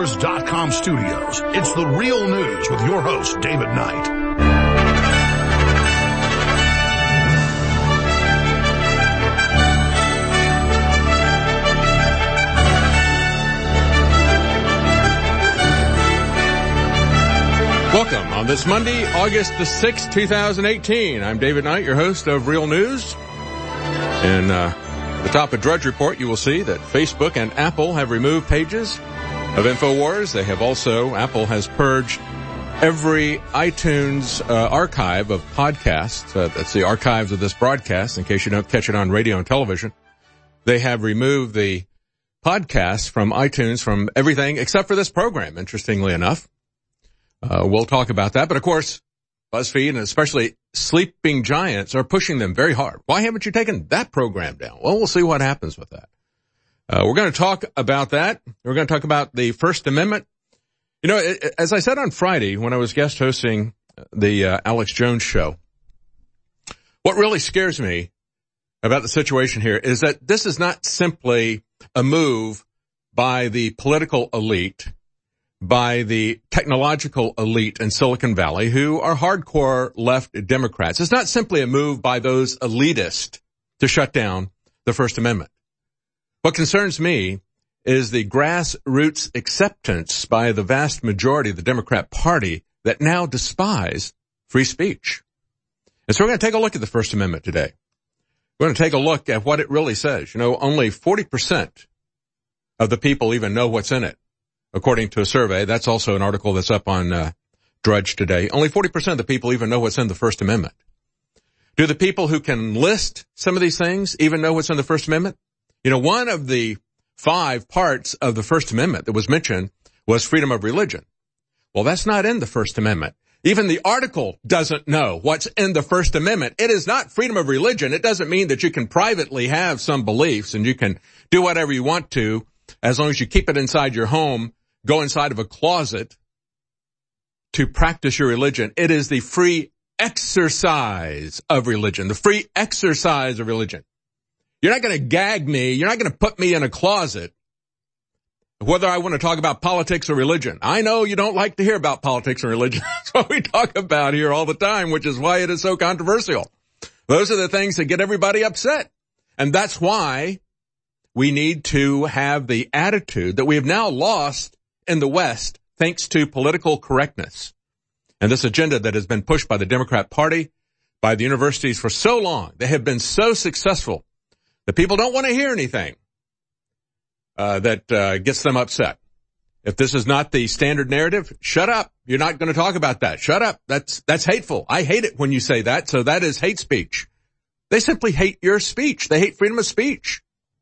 RealNews.com studios. It's The Real News with your host, David Knight. Welcome on this Monday, August the 6th, 2018. I'm David Knight, your host of Real News. And at the top of Drudge Report, you will see that Facebook and Apple have removed pages of InfoWars. They have also, Apple has purged every iTunes archive of podcasts. That's the archives of this broadcast, in case you don't catch it on radio and television. They have removed the podcasts from iTunes from everything except for this program, interestingly enough. We'll talk about that. But of course, BuzzFeed and especially Sleeping Giants are pushing them very hard. Why haven't you taken that program down? Well, we'll see what happens with that. We're going to talk about that. We're going to talk about the First Amendment. You know, as I said on Friday when I was guest hosting the Alex Jones show, what really scares me about the situation here is that this is not simply a move by the political elite, by the technological elite in Silicon Valley, who are hardcore left Democrats. It's not simply a move by those elitists to shut down the First Amendment. What concerns me is the grassroots acceptance by the vast majority of the Democrat Party that now despise free speech. And so we're going to take a look at the First Amendment today. We're going to take a look at what it really says. You know, only 40% of the people even know what's in it. According to a survey, that's also an article that's up on Drudge today. Only 40% of the people even know what's in the First Amendment. Do the people who can list some of these things even know what's in the First Amendment? You know, one of the 5 parts of the First Amendment that was mentioned was freedom of religion. Well, that's not in the First Amendment. Even the article doesn't know what's in the First Amendment. It is not freedom of religion. It doesn't mean that you can privately have some beliefs and you can do whatever you want to as long as you keep it inside your home. Go inside of a closet to practice your religion. It is the free exercise of religion, the free exercise of religion. You're not going to gag me. You're not going to put me in a closet, whether I want to talk about politics or religion. I know you don't like to hear about politics and religion. That's what we talk about here all the time, which is why it is so controversial. Those are the things that get everybody upset. And that's why we need to have the attitude that we have now lost in the West, thanks to political correctness and this agenda that has been pushed by the Democrat Party, by the universities for so long. They have been so successful that people don't want to hear anything that gets them upset. If this is not the standard narrative, shut up. You're not going to talk about that. Shut up. That's hateful. I hate it when you say that, so that is hate speech. They simply hate your speech. They hate freedom of speech.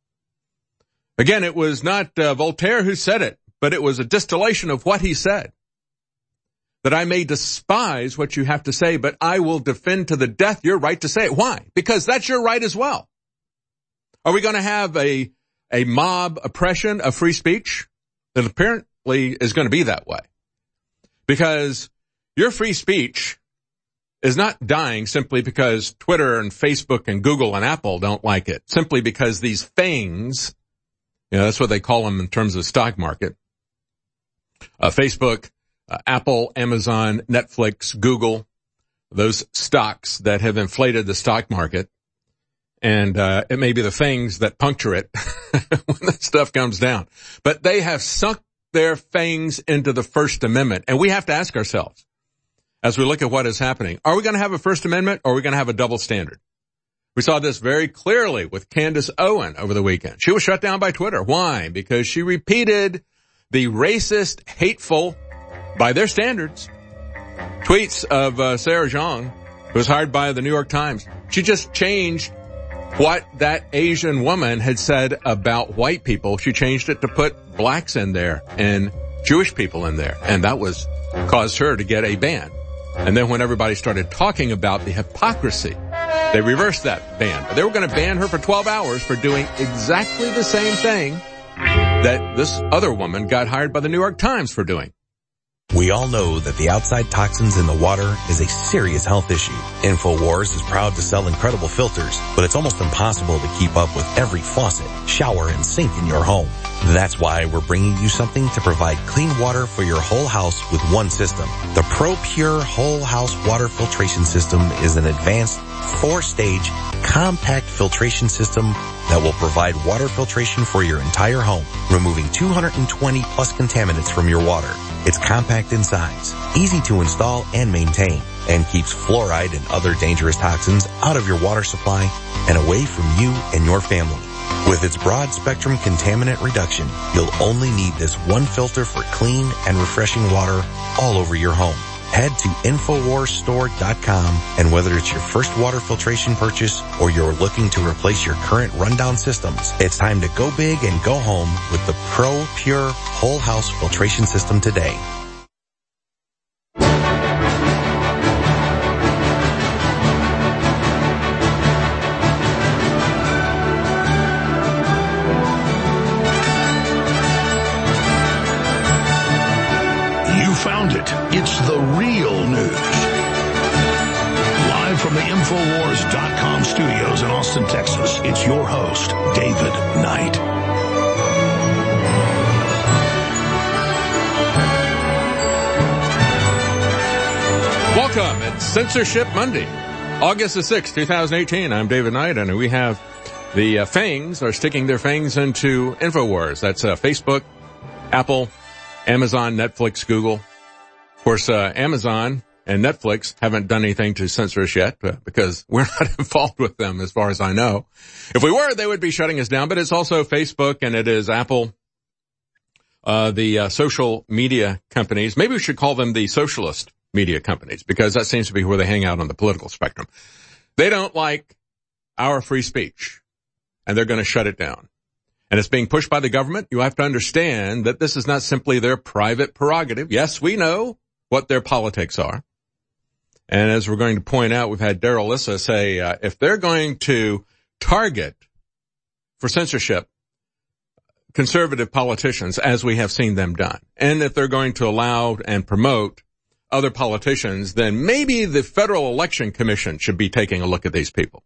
Again, it was not Voltaire who said it, but it was a distillation of what he said. That I may despise what you have to say, but I will defend to the death your right to say it. Why? Because that's your right as well. Are we going to have a mob oppression of free speech? That apparently is going to be that way. Because your free speech is not dying simply because Twitter and Facebook and Google and Apple don't like it. Simply because these things, you know, that's what they call them in terms of the stock market. Facebook, Apple, Amazon, Netflix, Google, those stocks that have inflated the stock market. And it may be the things that puncture it when the stuff comes down. But they have sunk their fangs into the First Amendment. And we have to ask ourselves, as we look at what is happening, are we going to have a First Amendment or are we going to have a double standard? We saw this very clearly with Candace Owen over the weekend. She was shut down by Twitter. Why? Because she repeated the racist, hateful, by their standards, tweets of Sarah Jeong, who was hired by the New York Times. She just changed what that Asian woman had said about white people. She changed it to put blacks in there and Jewish people in there. And that caused her to get a ban. And then when everybody started talking about the hypocrisy, they reversed that ban. They were going to ban her for 12 hours for doing exactly the same thing that this other woman got hired by the New York Times for doing. We all know that the outside toxins in the water is a serious health issue. InfoWars is proud to sell incredible filters, but it's almost impossible to keep up with every faucet, shower, and sink in your home. That's why we're bringing you something to provide clean water for your whole house with one system. The ProPure Whole House Water Filtration System is an advanced 4-stage compact filtration system that will provide water filtration for your entire home, removing 220 plus contaminants from your water. It's compact in size, easy to install and maintain, and keeps fluoride and other dangerous toxins out of your water supply and away from you and your family. With its broad spectrum contaminant reduction, you'll only need this one filter for clean and refreshing water all over your home. Head to InfoWarsStore.com, and whether it's your first water filtration purchase or you're looking to replace your current rundown systems, it's time to go big and go home with the ProPure Whole House Filtration System today. Found it. It's the real news. Live from the Infowars.com studios in Austin, Texas, it's your host, David Knight. Welcome. It's Censorship Monday, August the 6th, 2018. I'm David Knight, and we have the fangs are sticking their fangs into Infowars. That's Facebook, Apple, Amazon, Netflix, Google. Of course, Amazon and Netflix haven't done anything to censor us yet because we're not involved with them as far as I know. If we were, they would be shutting us down, but it's also Facebook and it is Apple, the social media companies. Maybe we should call them the socialist media companies because that seems to be where they hang out on the political spectrum. They don't like our free speech and they're going to shut it down. And it's being pushed by the government. You have to understand that this is not simply their private prerogative. Yes, we know what their politics are. And as we're going to point out, we've had Daryl Issa say, if they're going to target for censorship conservative politicians, as we have seen them done, and if they're going to allow and promote other politicians, then maybe the Federal Election Commission should be taking a look at these people.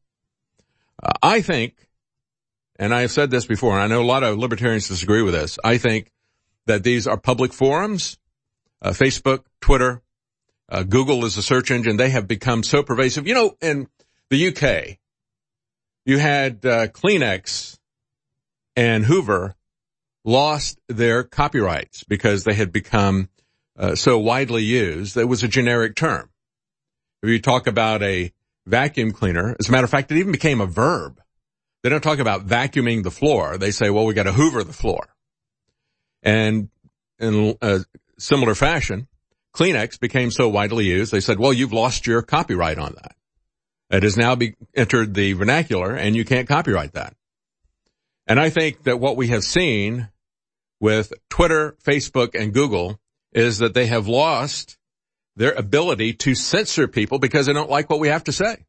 I think, and I have said this before, and I know a lot of libertarians disagree with this, I think that these are public forums. Facebook, Twitter, Google is a search engine. They have become so pervasive. You know, in the UK, you had Kleenex and Hoover lost their copyrights because they had become so widely used. It was a generic term. If you talk about a vacuum cleaner, as a matter of fact, it even became a verb. They don't talk about vacuuming the floor. They say, well, we got to Hoover the floor. And in similar fashion, Kleenex became so widely used, they said, well, you've lost your copyright on that. It has now entered the vernacular, and you can't copyright that. And I think that what we have seen with Twitter, Facebook, and Google is that they have lost their ability to censor people because they don't like what we have to say.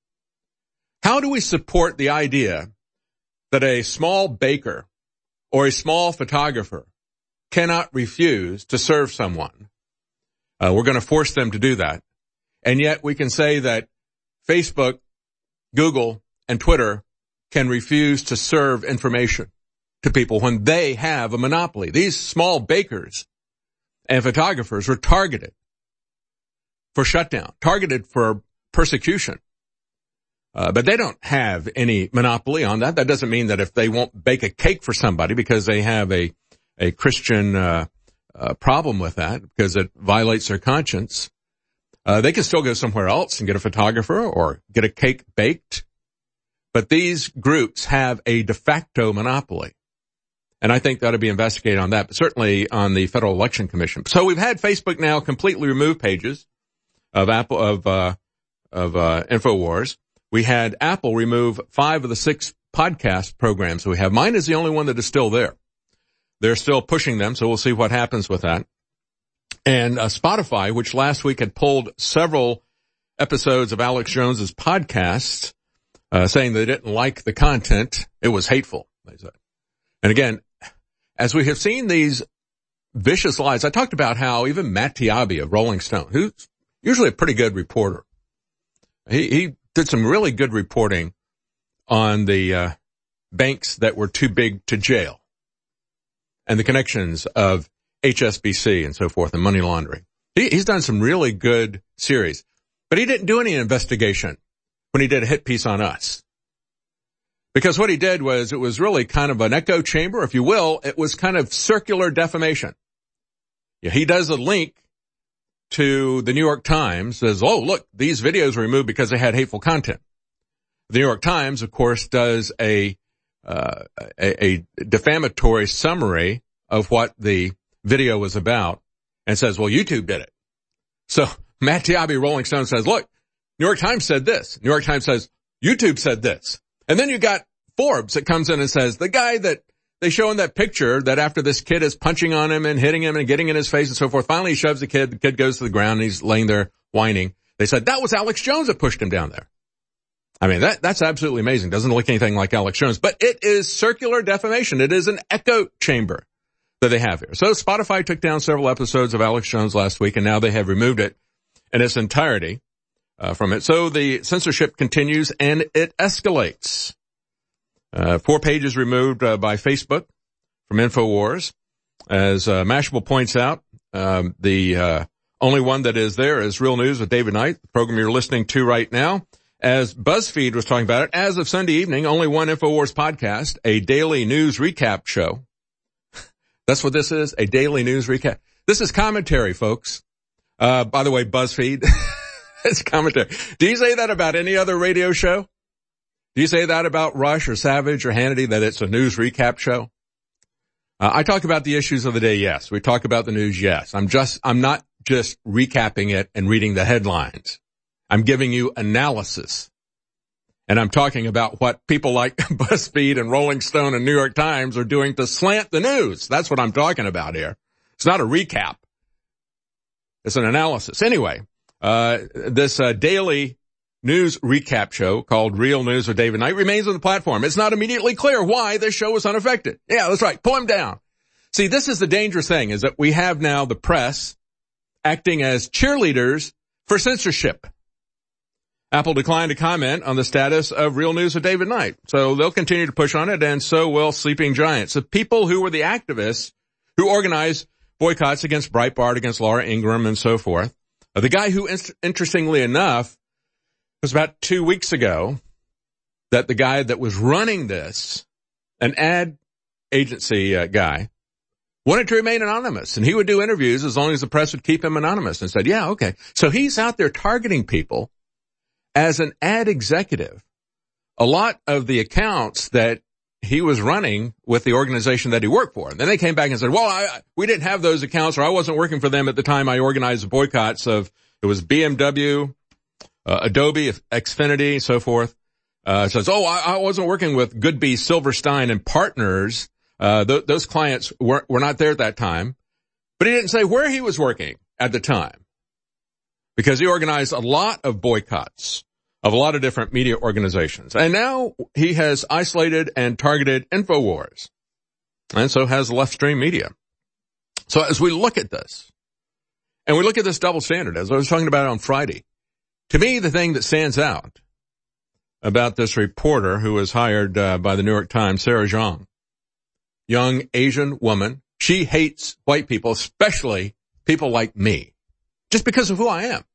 How do we support the idea that a small baker or a small photographer cannot refuse to serve someone? We're going to force them to do that. And yet we can say that Facebook, Google, and Twitter can refuse to serve information to people when they have a monopoly. These small bakers and photographers were targeted for shutdown, targeted for persecution. But they don't have any monopoly on that. That doesn't mean that if they won't bake a cake for somebody because they have a Christian problem with that, because it violates their conscience, they can still go somewhere else and get a photographer or get a cake baked. But these groups have a de facto monopoly. And I think that ought to be investigated on that, but certainly on the Federal Election Commission. So we've had Facebook now completely remove pages of Apple, of InfoWars. We had Apple remove 5 of the 6 podcast programs we have. Mine is the only one that is still there. They're still pushing them, so we'll see what happens with that. And Spotify, which last week had pulled several episodes of Alex Jones's podcast, saying they didn't like the content. It was hateful, they said. And again, as we have seen these vicious lies. I talked about how even Matt Taibbi of Rolling Stone, who's usually a pretty good reporter, he did some really good reporting on the banks that were too big to jail and the connections of HSBC and so forth and money laundering. He's done some really good series, but he didn't do any investigation when he did a hit piece on us. Because what he did was, it was really kind of an echo chamber, if you will. It was kind of circular defamation. Yeah, he does a link to the New York Times, says, oh, look, these videos were removed because they had hateful content. The New York Times, of course, does a defamatory summary of what the video was about and says, well, YouTube did it. So Matt Taibbi, Rolling Stone, says, look, New York Times said this. New York Times says, YouTube said this. And then you got Forbes that comes in and says, the guy that they show in that picture that after this kid is punching on him and hitting him and getting in his face and so forth, finally he shoves the kid goes to the ground and he's laying there whining. They said that was Alex Jones that pushed him down there. I mean, that's absolutely amazing. Doesn't look anything like Alex Jones, but it is circular defamation. It is an echo chamber that they have here. So Spotify took down several episodes of Alex Jones last week and now they have removed it in its entirety. From it. So the censorship continues and it escalates. 4 pages removed by Facebook from InfoWars. As Mashable points out, the only one that is there is Real News with David Knight, the program you're listening to right now. As BuzzFeed was talking about it, as of Sunday evening, only one InfoWars podcast, a daily news recap show. That's what this is, a daily news recap. This is commentary, folks. By the way, BuzzFeed... It's commentary. Do you say that about any other radio show? Do you say that about Rush or Savage or Hannity, that it's a news recap show? I talk about the issues of the day, yes. We talk about the news, yes. I'm not just recapping it and reading the headlines. I'm giving you analysis. And I'm talking about what people like BuzzFeed and Rolling Stone and New York Times are doing to slant the news. That's what I'm talking about here. It's not a recap. It's an analysis. Anyway. This daily news recap show called Real News with David Knight remains on the platform. It's not immediately clear why this show was unaffected. Yeah, that's right. Pull him down. See, this is the dangerous thing, is that we have now the press acting as cheerleaders for censorship. Apple declined to comment on the status of Real News with David Knight. So they'll continue to push on it, and so will Sleeping Giants. The people who were the activists who organized boycotts against Breitbart, against Laura Ingraham, and so forth. The guy who, interestingly enough, it was about 2 weeks ago that the guy that was running this, an ad agency guy, wanted to remain anonymous, and he would do interviews as long as the press would keep him anonymous, and said, yeah, okay. So he's out there targeting people as an ad executive. A lot of the accounts that he was running with the organization that he worked for. And then they came back and said, well, we didn't have those accounts, or I wasn't working for them at the time I organized the boycotts of, it was BMW, Adobe, Xfinity, so forth. Says, I wasn't working with Goodby, Silverstein, and Partners. Those clients were not there at that time. But he didn't say where he was working at the time, because he organized a lot of boycotts of a lot of different media organizations. And now he has isolated and targeted InfoWars, and so has Leftstream Media. So as we look at this, and we look at this double standard, as I was talking about on Friday, to me the thing that stands out about this reporter who was hired by the New York Times, Sarah Zhang, young Asian woman, she hates white people, especially people like me, just because of who I am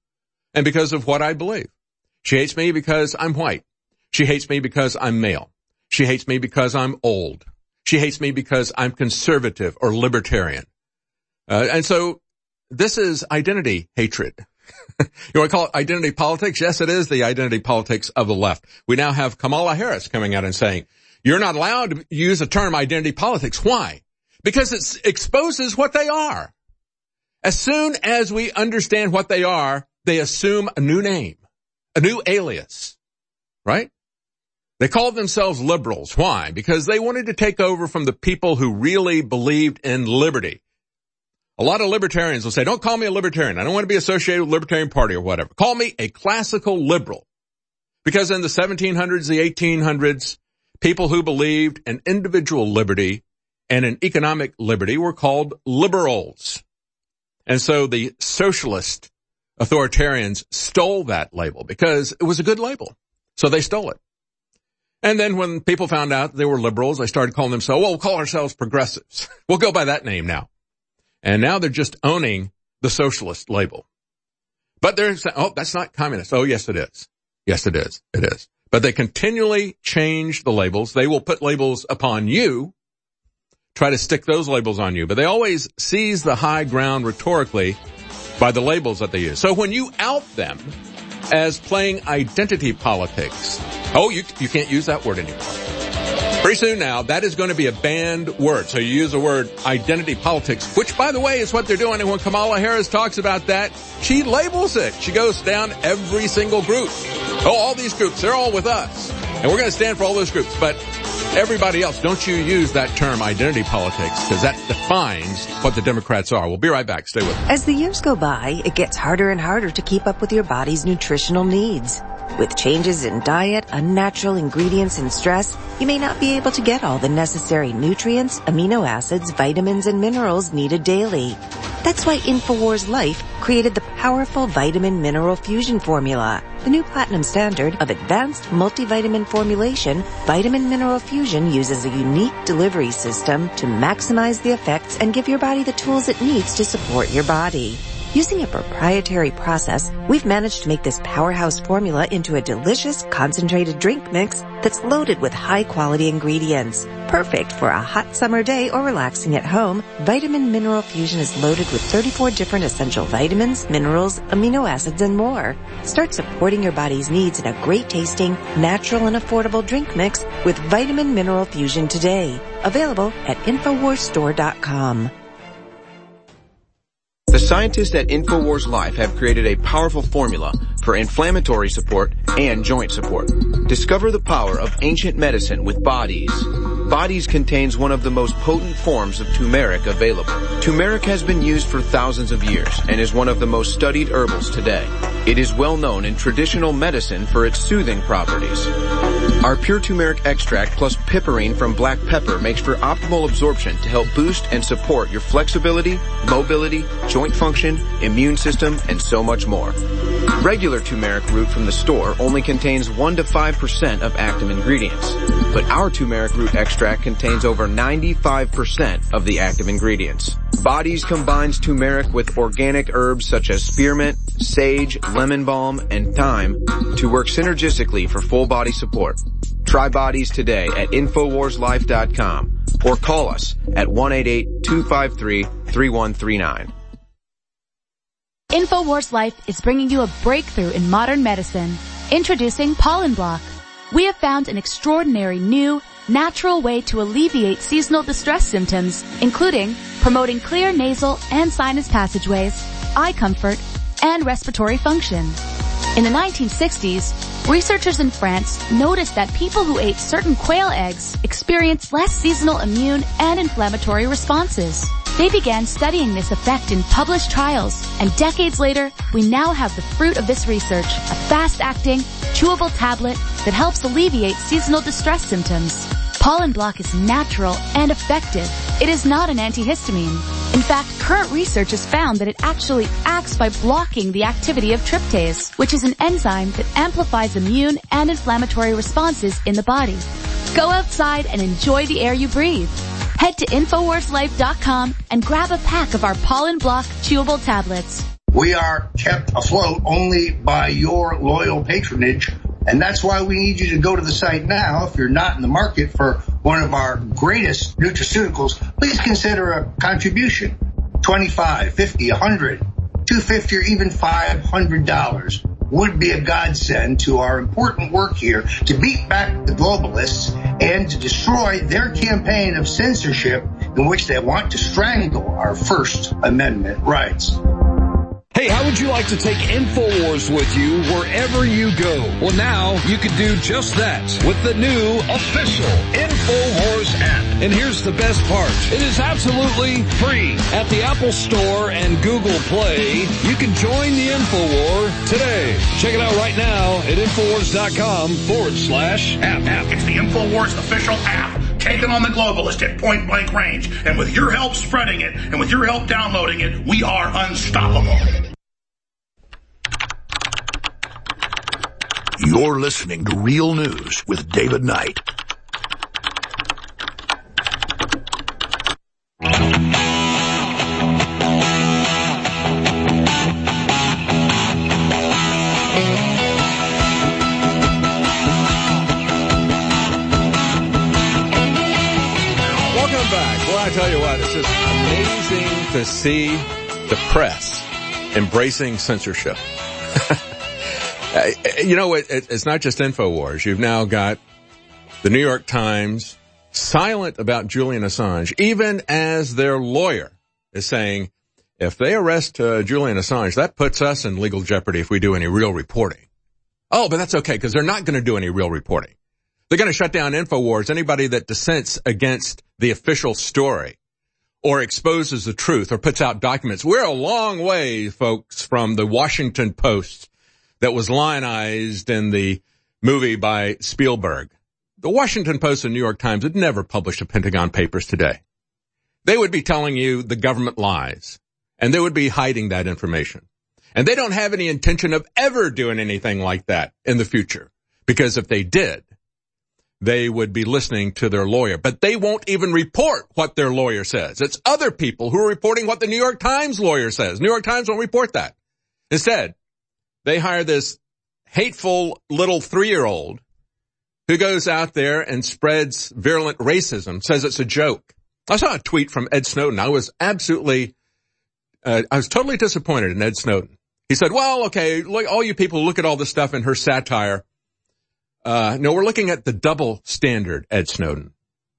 and because of what I believe. She hates me because I'm white. She hates me because I'm male. She hates me because I'm old. She hates me because I'm conservative or libertarian. And so this is identity hatred. You want to call it identity politics? Yes, it is the identity politics of the left. We now have Kamala Harris coming out and saying, you're not allowed to use the term identity politics. Why? Because it exposes what they are. As soon as we understand what they are, they assume a new name. A new alias, right? They called themselves liberals. Why? Because they wanted to take over from the people who really believed in liberty. A lot of libertarians will say, don't call me a libertarian. I don't want to be associated with the Libertarian Party or whatever. Call me a classical liberal. Because in the 1700s, the 1800s, people who believed in individual liberty and in economic liberty were called liberals. And so the socialist authoritarians stole that label because it was a good label. So they stole it. And then when people found out they were liberals, they started calling themselves, well, we'll call ourselves progressives. We'll go by that name now. And now they're just owning the socialist label. But they're saying, oh, that's not communist. Oh, yes, it is. Yes, it is. It is. But they continually change the labels. They will put labels upon you, try to stick those labels on you. But they always seize the high ground rhetorically by the labels that they use. So when you out them as playing identity politics, oh, you can't use that word anymore. Pretty soon now, that is going to be a banned word. So you use the word identity politics, which, by the way, is what they're doing. And when Kamala Harris talks about that, she labels it. She goes down every single group. Oh, all these groups, they're all with us. And we're going to stand for all those groups. But everybody else, don't you use that term identity politics, because that defines what the Democrats are. We'll be right back. Stay with us. As the years go by, it gets harder and harder to keep up with your body's nutritional needs. With changes in diet, unnatural ingredients, and stress, you may not be able to get all the necessary nutrients, amino acids, vitamins, and minerals needed daily. That's why InfoWars Life created the powerful Vitamin Mineral Fusion formula. The new platinum standard of advanced multivitamin formulation, Vitamin Mineral Fusion uses a unique delivery system to maximize the effects and give your body the tools it needs to support your body. Using a proprietary process, we've managed to make this powerhouse formula into a delicious concentrated drink mix that's loaded with high-quality ingredients. Perfect for a hot summer day or relaxing at home, Vitamin Mineral Fusion is loaded with 34 different essential vitamins, minerals, amino acids, and more. Start supporting your body's needs in a great-tasting, natural, and affordable drink mix with Vitamin Mineral Fusion today. Available at InfoWarsStore.com. The scientists at InfoWars Life have created a powerful formula for inflammatory support and joint support. Discover the power of ancient medicine with Bodies. Bodies contains one of the most potent forms of turmeric available. Turmeric has been used for thousands of years and is one of the most studied herbals today. It is well known in traditional medicine for its soothing properties. Our pure turmeric extract plus piperine from black pepper makes for optimal absorption to help boost and support your flexibility, mobility, joint function, immune system, and so much more. Regular turmeric root from the store only contains 1 to 5% of active ingredients, but our turmeric root extract contains over 95% of the active ingredients. Bodies combines turmeric with organic herbs such as spearmint, sage, lemon balm, and thyme to work synergistically for full body support. Try Bodies today at InfoWarsLife.com or call us at 1-888-253-3139. InfoWars Life is bringing you a breakthrough in modern medicine. Introducing Pollen Block. We have found an extraordinary new, natural way to alleviate seasonal distress symptoms, including promoting clear nasal and sinus passageways, eye comfort, and respiratory function. In the 1960s, researchers in France noticed that people who ate certain quail eggs experienced less seasonal immune and inflammatory responses. They began studying this effect in published trials, and decades later, we now have the fruit of this research, a fast-acting, chewable tablet that helps alleviate seasonal distress symptoms. Pollen Block is natural and effective. It is not an antihistamine. In fact, current research has found that it actually acts by blocking the activity of tryptase, which is an enzyme that amplifies immune and inflammatory responses in the body. Go outside and enjoy the air you breathe. Head to InfoWarsLife.com and grab a pack of our Pollen Block chewable tablets. We are kept afloat only by your loyal patronage, and that's why we need you to go to the site now. If you're not in the market for one of our greatest nutraceuticals, please consider a contribution. $25, $50, $100, $250, or even $500 would be a godsend to our important work here to beat back the globalists and to destroy their campaign of censorship in which they want to strangle our First Amendment rights. Hey, how would you like to take InfoWars with you wherever you go? Well, now you can do just that with the new official InfoWars app. And here's the best part. It is absolutely free. At the Apple Store and Google Play, you can join the InfoWar today. Check it out right now at InfoWars.com/app. It's the InfoWars official app. taken on the globalist at point blank range. And with your help spreading it, and with your help downloading it, we are unstoppable. You're listening to Real News with David Knight. I tell you what, it's just amazing to see the press embracing censorship. You know, it's not just InfoWars. You've now got the New York Times silent about Julian Assange, even as their lawyer is saying, if they arrest Julian Assange, that puts us in legal jeopardy if we do any real reporting. Oh, but that's okay, because they're not going to do any real reporting. They're going to shut down InfoWars. Anybody that dissents against the official story or exposes the truth or puts out documents. We're a long way, folks, from the Washington Post that was lionized in the movie by Spielberg. The Washington Post and New York Times would never publish the Pentagon Papers today. They would be telling you the government lies, and they would be hiding that information. And they don't have any intention of ever doing anything like that in the future, because if they did, they would be listening to their lawyer. But they won't even report what their lawyer says. It's other people who are reporting what the New York Times lawyer says. New York Times won't report that. Instead, they hire this hateful little 3-year-old who goes out there and spreads virulent racism, says it's a joke. I saw a tweet from Ed Snowden. I was totally disappointed in Ed Snowden. He said, well, okay, look, all you people look at all this stuff in her satire. No, we're looking at the double standard, Ed Snowden.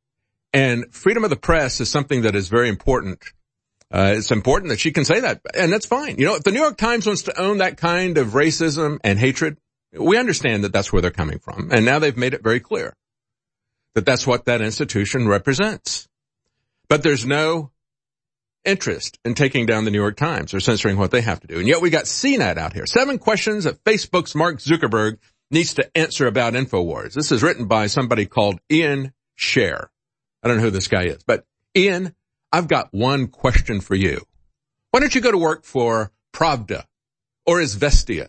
And freedom of the press is something that is very important. It's important that she can say that, and that's fine. You know, if the New York Times wants to own that kind of racism and hatred, we understand that that's where they're coming from. And now they've made it very clear that that's what that institution represents. But there's no interest in taking down the New York Times or censoring what they have to do. And yet we got CNET out here. 7 questions that Facebook's Mark Zuckerberg needs to answer about InfoWars. This is written by somebody called Ian Scher. I don't know who this guy is, but Ian, I've got one question for you. Why don't you go to work for Pravda or Izvestia?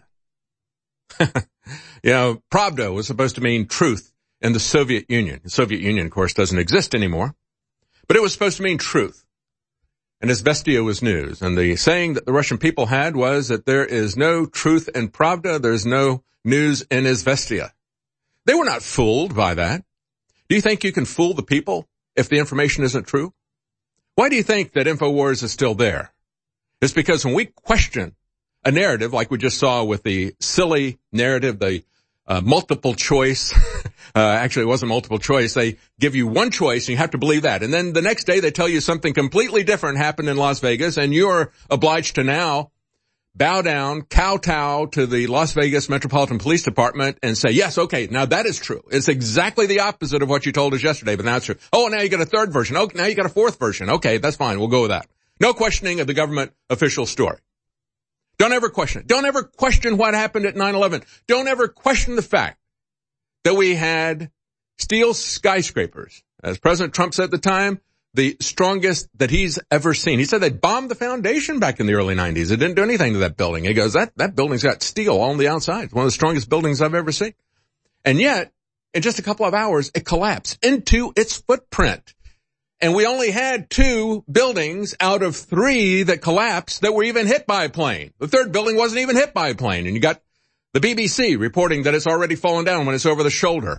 You know, Pravda was supposed to mean truth in the Soviet Union. The Soviet Union, of course, doesn't exist anymore, but it was supposed to mean truth. And Izvestia was news. And the saying that the Russian people had was that there is no truth in Pravda, there's no news in Izvestia. They were not fooled by that. Do you think you can fool the people if the information isn't true? Why do you think that InfoWars is still there? It's because when we question a narrative like we just saw with the silly narrative, the multiple choice, actually it wasn't multiple choice, they give you one choice and you have to believe that. And then the next day they tell you something completely different happened in Las Vegas and you're obliged to now bow down, kowtow to the Las Vegas Metropolitan Police Department and say, yes, okay, now that is true. It's exactly the opposite of what you told us yesterday, but now it's true. Oh, now you got a third version. Oh, now you got a fourth version. Okay, that's fine. We'll go with that. No questioning of the government official story. Don't ever question it. Don't ever question what happened at 9/11. Don't ever question the fact that we had steel skyscrapers. As President Trump said at the time, the strongest that he's ever seen. He said they bombed the foundation back in the early 90s. It didn't do anything to that building. He goes, that building's got steel on the outside. It's one of the strongest buildings I've ever seen. And yet, in just a couple of hours, it collapsed into its footprint. And we only had 2 buildings out of 3 that collapsed that were even hit by a plane. The third building wasn't even hit by a plane. And you got the BBC reporting that it's already fallen down when it's over the shoulder.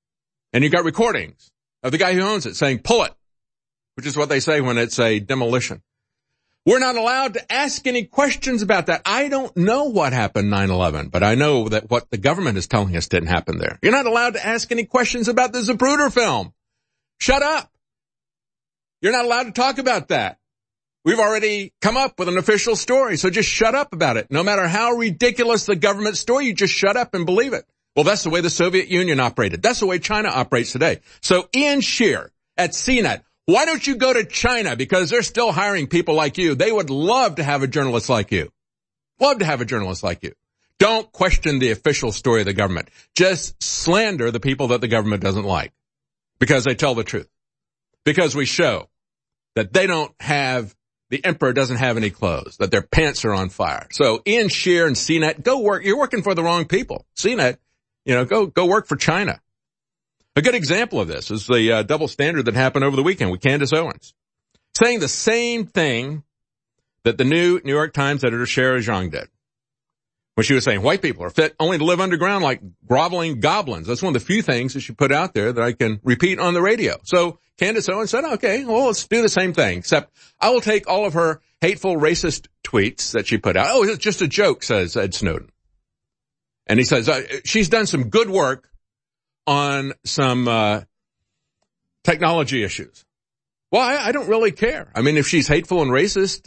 And you got recordings of the guy who owns it saying, pull it, which is what they say when it's a demolition. We're not allowed to ask any questions about that. I don't know what happened 9/11, but I know that what the government is telling us didn't happen there. You're not allowed to ask any questions about the Zapruder film. Shut up. You're not allowed to talk about that. We've already come up with an official story, so just shut up about it. No matter how ridiculous the government story, you just shut up and believe it. Well, that's the way the Soviet Union operated. That's the way China operates today. So Ian Scher at CNET, why don't you go to China? Because they're still hiring people like you. They would love to have a journalist like you. Love to have a journalist like you. Don't question the official story of the government. Just slander the people that the government doesn't like because they tell the truth. because we show that the emperor doesn't have any clothes, that their pants are on fire. So Ian Shear and CNET, go work. You're working for the wrong people. CNET, go work for China. A good example of this is the double standard that happened over the weekend with Candace Owens, saying the same thing that the new New York Times editor Sarah Jeong did, when she was saying white people are fit only to live underground like groveling goblins. That's one of the few things that she put out there that I can repeat on the radio. So Candace Owens said, okay, well, let's do the same thing, except I will take all of her hateful racist tweets that she put out. Oh, it's just a joke, says Ed Snowden. And he says, she's done some good work on some technology issues. Well, I don't really care. I mean, if she's hateful and racist,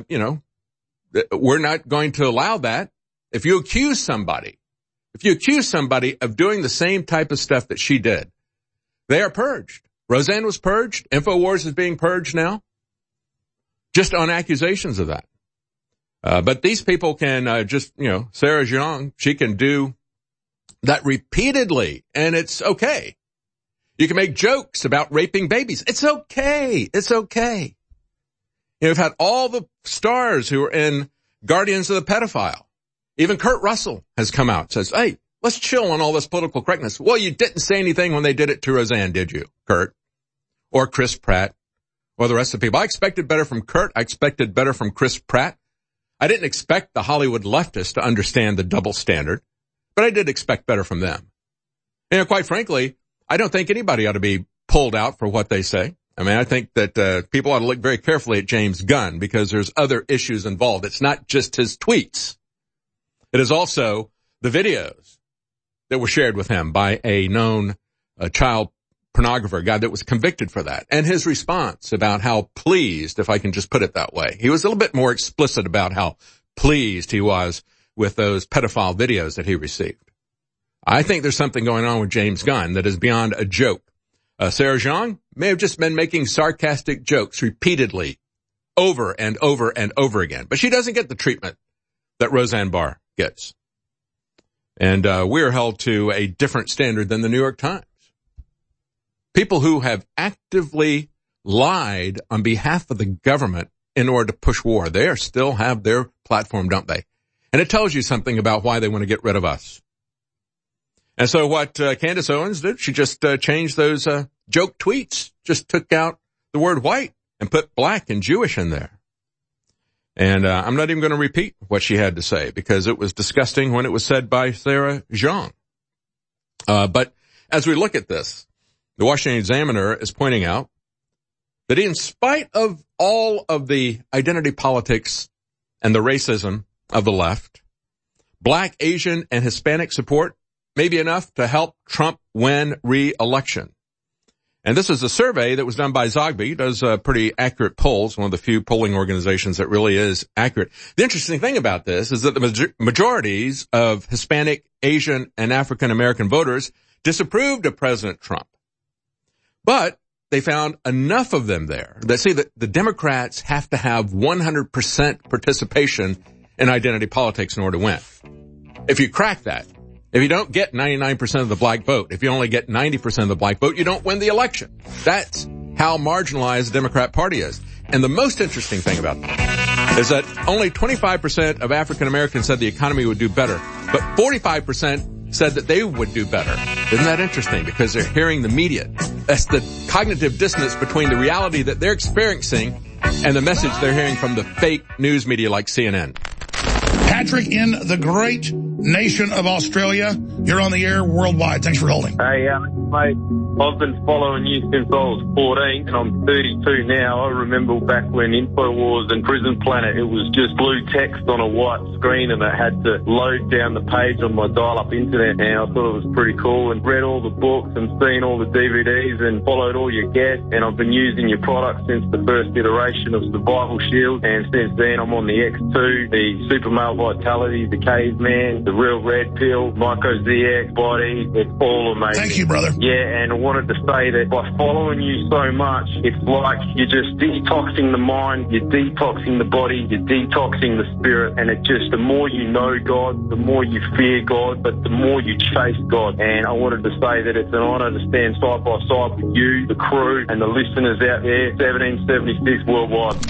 we're not going to allow that. If you accuse somebody of doing the same type of stuff that she did, they are purged. Roseanne was purged. InfoWars is being purged now, just on accusations of that. But these people can Sarah Jeong, she can do that repeatedly, and it's okay. You can make jokes about raping babies. It's okay. It's okay. You've had all the stars who are in Guardians of the Pedophile. Even Kurt Russell has come out and says, hey, let's chill on all this political correctness. Well, you didn't say anything when they did it to Roseanne, did you, Kurt? Or Chris Pratt? Or the rest of the people? I expected better from Kurt. I expected better from Chris Pratt. I didn't expect the Hollywood leftists to understand the double standard, but I did expect better from them. Quite frankly, I don't think anybody ought to be pulled out for what they say. I mean, I think that people ought to look very carefully at James Gunn because there's other issues involved. It's not just his tweets. It is also the videos that were shared with him by a known child pornographer, guy that was convicted for that, and his response about how pleased, if I can just put it that way. He was a little bit more explicit about how pleased he was with those pedophile videos that he received. I think there's something going on with James Gunn that is beyond a joke. Sarah Jeong may have just been making sarcastic jokes repeatedly over and over and over again, but she doesn't get the treatment that Roseanne Barr gets. And we're held to a different standard than the New York Times. People who have actively lied on behalf of the government in order to push war, they still have their platform, don't they? And it tells you something about why they want to get rid of us. And so what Candace Owens did, she just changed those joke tweets, just took out the word white and put black and Jewish in there. And I'm not even going to repeat what she had to say because it was disgusting when it was said by Sarah Jeong. But as we look at this, the Washington Examiner is pointing out that in spite of all of the identity politics and the racism of the left, Black, Asian, and Hispanic support may be enough to help Trump win re-election. And this is a survey that was done by Zogby. It does pretty accurate polls, one of the few polling organizations that really is accurate. The interesting thing about this is that the majorities of Hispanic, Asian, and African American voters disapproved of President Trump. But they found enough of them there that see that the Democrats have to have 100% participation in identity politics in order to win. If you crack that, if you don't get 99% of the black vote, if you only get 90% of the black vote, you don't win the election. That's how marginalized the Democrat Party is. And the most interesting thing about that is that only 25% of African Americans said the economy would do better, but 45% said that they would do better. Isn't that interesting? Because they're hearing the media. That's the cognitive dissonance between the reality that they're experiencing and the message they're hearing from the fake news media like CNN. Patrick in the great nation of Australia. You're on the air worldwide. Thanks for holding. Hey, mate, I've been following you since I was 14 and I'm 32 now. I remember back when InfoWars and Prison Planet, it was just blue text on a white screen and I had to load down the page on my dial-up internet, and I thought it was pretty cool and read all the books and seen all the DVDs and followed all your guests, and I've been using your product since the first iteration of Survival Shield, and since then I'm on the X2, the Super Male Vitality, the Caveman, the Real Red Pill, Myco Z ZX body. It's all amazing. Thank you, brother. Yeah, and I wanted to say that by following you so much, it's like you're just detoxing the mind, you're detoxing the body, you're detoxing the spirit, and it just, the more you know God, the more you fear God, but the more you chase God. And I wanted to say that it's an honor to stand side by side with you, the crew, and the listeners out there, 1776 worldwide.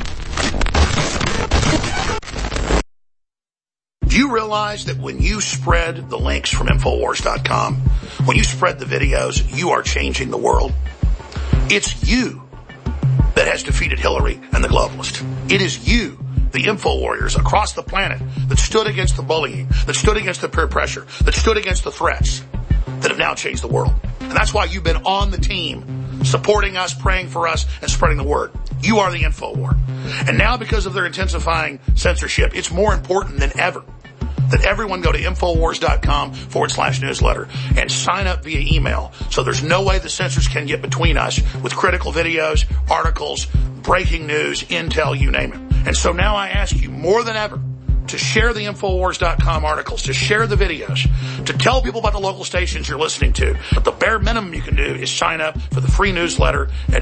Do you realize that when you spread the links from Infowars.com, when you spread the videos, you are changing the world? It's you that has defeated Hillary and the globalists. It is you, the info warriors across the planet, that stood against the bullying, that stood against the peer pressure, that stood against the threats, that have now changed the world. And that's why you've been on the team, supporting us, praying for us, and spreading the word. You are the info war. And now, because of their intensifying censorship, it's more important than ever that everyone go to Infowars.com/newsletter and sign up via email. So there's no way the censors can get between us with critical videos, articles, breaking news, intel, you name it. And so now I ask you more than ever to share the Infowars.com articles, to share the videos, to tell people about the local stations you're listening to. But the bare minimum you can do is sign up for the free newsletter at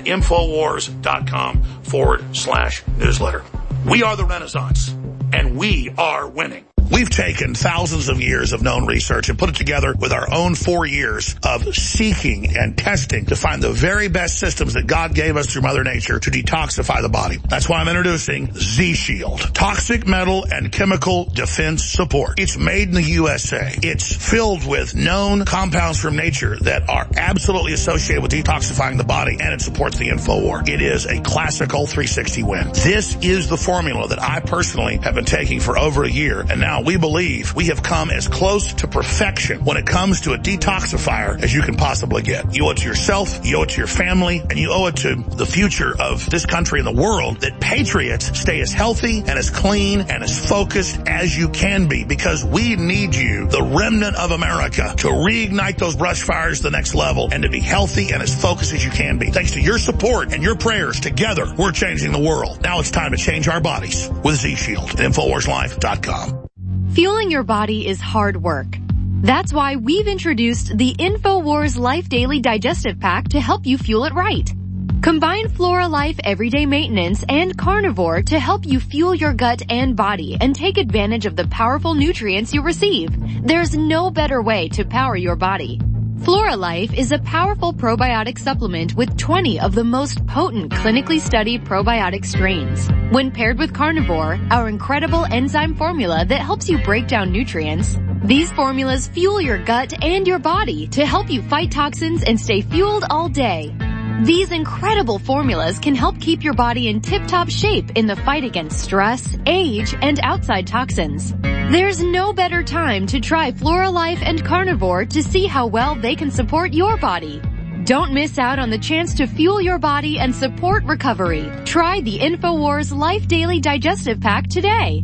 Infowars.com/newsletter. We are the Renaissance, and we are winning. We've taken thousands of years of known research and put it together with our own 4 years of seeking and testing to find the very best systems that God gave us through Mother Nature to detoxify the body. That's why I'm introducing Z-Shield, toxic metal and chemical defense support. It's made in the USA. It's filled with known compounds from nature that are absolutely associated with detoxifying the body, and it supports the InfoWar. It is a classical 360 win. This is the formula that I personally have been taking for over a year, and now we believe we have come as close to perfection when it comes to a detoxifier as you can possibly get. You owe it to yourself, you owe it to your family, and you owe it to the future of this country and the world that patriots stay as healthy and as clean and as focused as you can be, because we need you, the remnant of America, to reignite those brush fires to the next level and to be healthy and as focused as you can be. Thanks to your support and your prayers, together we're changing the world. Now it's time to change our bodies with Z-Shield at InfoWarsLife.com. Fueling your body is hard work. That's why we've introduced the InfoWars Life Daily Digestive Pack to help you fuel it right. Combine Flora Life Everyday Maintenance and Carnivore to help you fuel your gut and body and take advantage of the powerful nutrients you receive. There's no better way to power your body. Flora Life is a powerful probiotic supplement with 20 of the most potent clinically studied probiotic strains. When paired with Carnivore, our incredible enzyme formula that helps you break down nutrients, these formulas fuel your gut and your body to help you fight toxins and stay fueled all day. These incredible formulas can help keep your body in tip-top shape in the fight against stress, age, and outside toxins. There's no better time to try Flora Life and Carnivore to see how well they can support your body. Don't miss out on the chance to fuel your body and support recovery. Try the InfoWars Life Daily Digestive Pack today.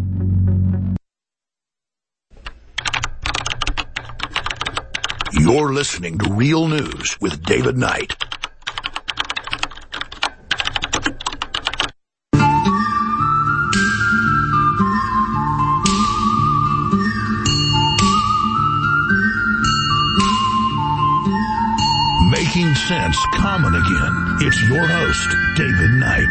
You're listening to Real News with David Knight. Making sense common again. It's your host, David Knight.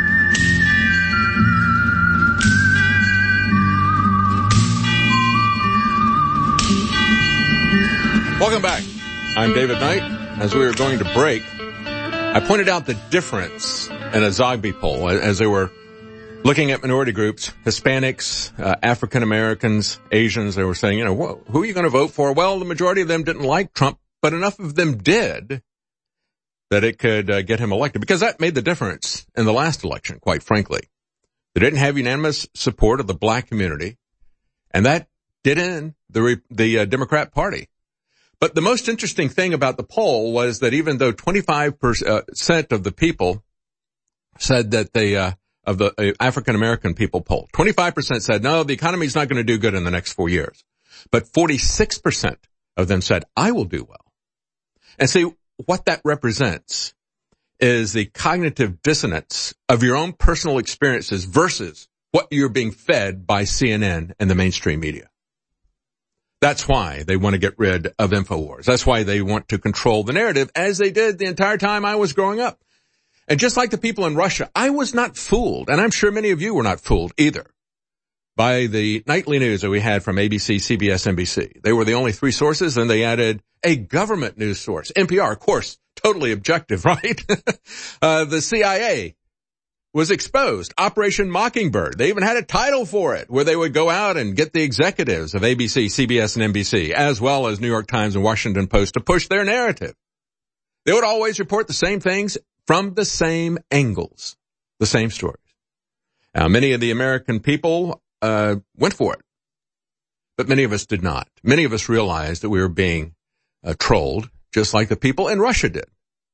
Welcome back. I'm David Knight. As we were going to break, I pointed out the difference in a Zogby poll as they were looking at minority groups, Hispanics, African Americans, Asians. They were saying, who are you going to vote for? Well, the majority of them didn't like Trump, but enough of them did that it could get him elected, because that made the difference in the last election, quite frankly. They didn't have unanimous support of the black community, and that did end the Democrat Party. But the most interesting thing about the poll was that even though 25% of the people said that of the African American people polled, 25% said, no, the economy's not going to do good in the next 4 years. But 46% of them said, I will do well. And see, what that represents is the cognitive dissonance of your own personal experiences versus what you're being fed by CNN and the mainstream media. That's why they want to get rid of InfoWars. That's why they want to control the narrative, as they did the entire time I was growing up. And just like the people in Russia, I was not fooled, and I'm sure many of you were not fooled either, by the nightly news that we had from ABC, CBS, NBC. They were the only three sources, and they added a government news source. NPR, of course, totally objective, right? The CIA was exposed. Operation Mockingbird. They even had a title for it, where they would go out and get the executives of ABC, CBS, and NBC, as well as New York Times and Washington Post, to push their narrative. They would always report the same things from the same angles, the same stories. Now, many of the American people went for it, but many of us did not. Many of us realized that we were being trolled, just like the people in Russia did.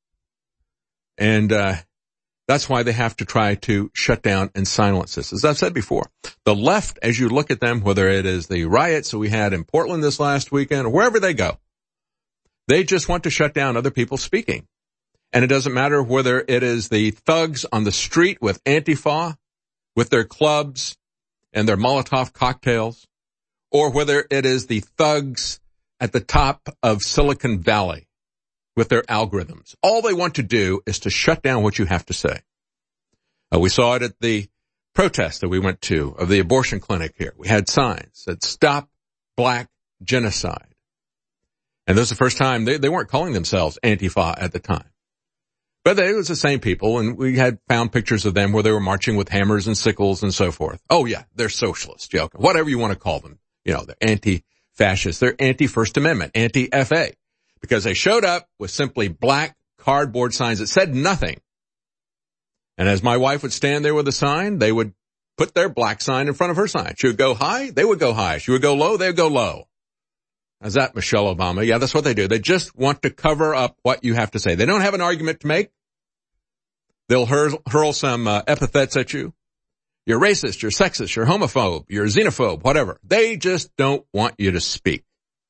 And that's why they have to try to shut down and silence this. As I've said before, the left, as you look at them, whether it is the riots that we had in Portland this last weekend or wherever they go, they just want to shut down other people speaking. And it doesn't matter whether it is the thugs on the street with Antifa, with their clubs and their Molotov cocktails, or whether it is the thugs at the top of Silicon Valley with their algorithms. All they want to do is to shut down what you have to say. We saw it at the protest that we went to of the abortion clinic here. We had signs that stop black genocide. And this is the first time they weren't calling themselves Antifa at the time. But it was the same people, and we had found pictures of them where they were marching with hammers and sickles and so forth. Oh yeah, they're socialists, whatever you want to call them. They're anti-fascist. They're anti-First Amendment, anti-FA. Because they showed up with simply black cardboard signs that said nothing. And as my wife would stand there with a sign, they would put their black sign in front of her sign. She would go high, they would go high. She would go low, they would go low. How's that, Michelle Obama? Yeah, that's what they do. They just want to cover up what you have to say. They don't have an argument to make. They'll hurl some epithets at you. You're racist, you're sexist, you're homophobe, you're xenophobe, whatever. They just don't want you to speak.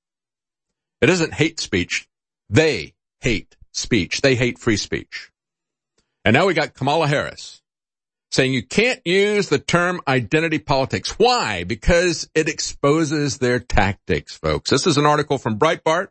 It isn't hate speech. They hate speech. They hate free speech. And now we got Kamala Harris saying you can't use the term identity politics. Why? Because it exposes their tactics, folks. This is an article from Breitbart,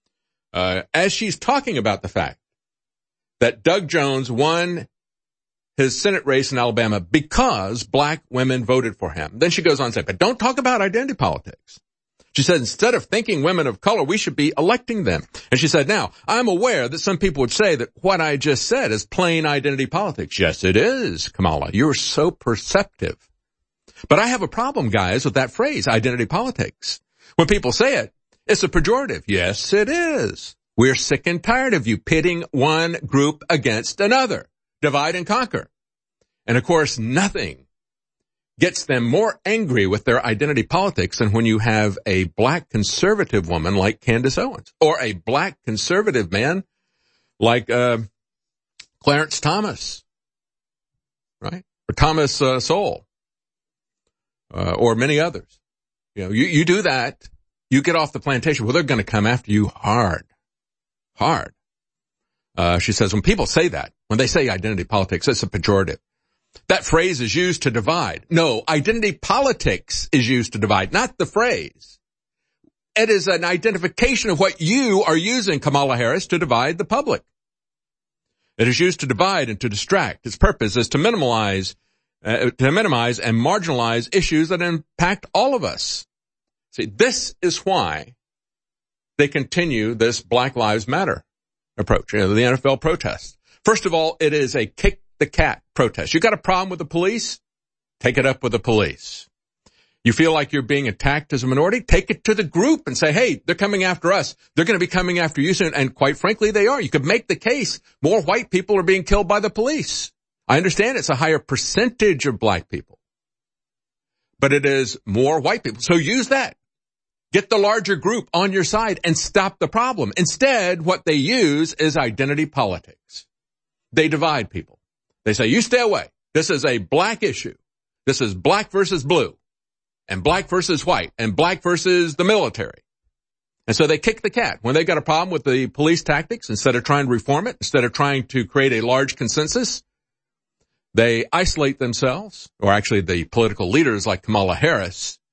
as she's talking about the fact that Doug Jones won his Senate race in Alabama because black women voted for him. Then she goes on to say, but don't talk about identity politics. She said, instead of thinking women of color, we should be electing them. And she said, now, I'm aware that some people would say that what I just said is plain identity politics. Yes, it is, Kamala. You're so perceptive. But I have a problem, guys, with that phrase, identity politics. When people say it, it's a pejorative. Yes, it is. We're sick and tired of you pitting one group against another. Divide and conquer. And of course, nothing gets them more angry with their identity politics than when you have a black conservative woman like Candace Owens, or a black conservative man like Clarence Thomas, right? Or Thomas Sowell, or many others. You do that, you get off the plantation. Well, they're going to come after you hard. She says when people say that, when they say identity politics, it's a pejorative. That phrase is used to divide. No, identity politics is used to divide, not the phrase. It is an identification of what you are using, Kamala Harris, to divide the public. It is used to divide and to distract. Its purpose is to minimize and marginalize issues that impact all of us. See, this is why they continue this Black Lives Matter approach, the NFL protest. First of all, it is a kick the cat protest. You got a problem with the police? Take it up with the police. You feel like you're being attacked as a minority? Take it to the group and say, hey, they're coming after us. They're going to be coming after you soon. And quite frankly, they are. You could make the case more white people are being killed by the police. I understand it's a higher percentage of black people, but it is more white people. So use that. Get the larger group on your side and stop the problem. Instead, what they use is identity politics. They divide people. They say, you stay away. This is a black issue. This is black versus blue, and black versus white, and black versus the military. And so they kick the cat. When they got a problem with the police tactics, instead of trying to reform it, instead of trying to create a large consensus, they isolate themselves, or actually the political leaders like Kamala Harris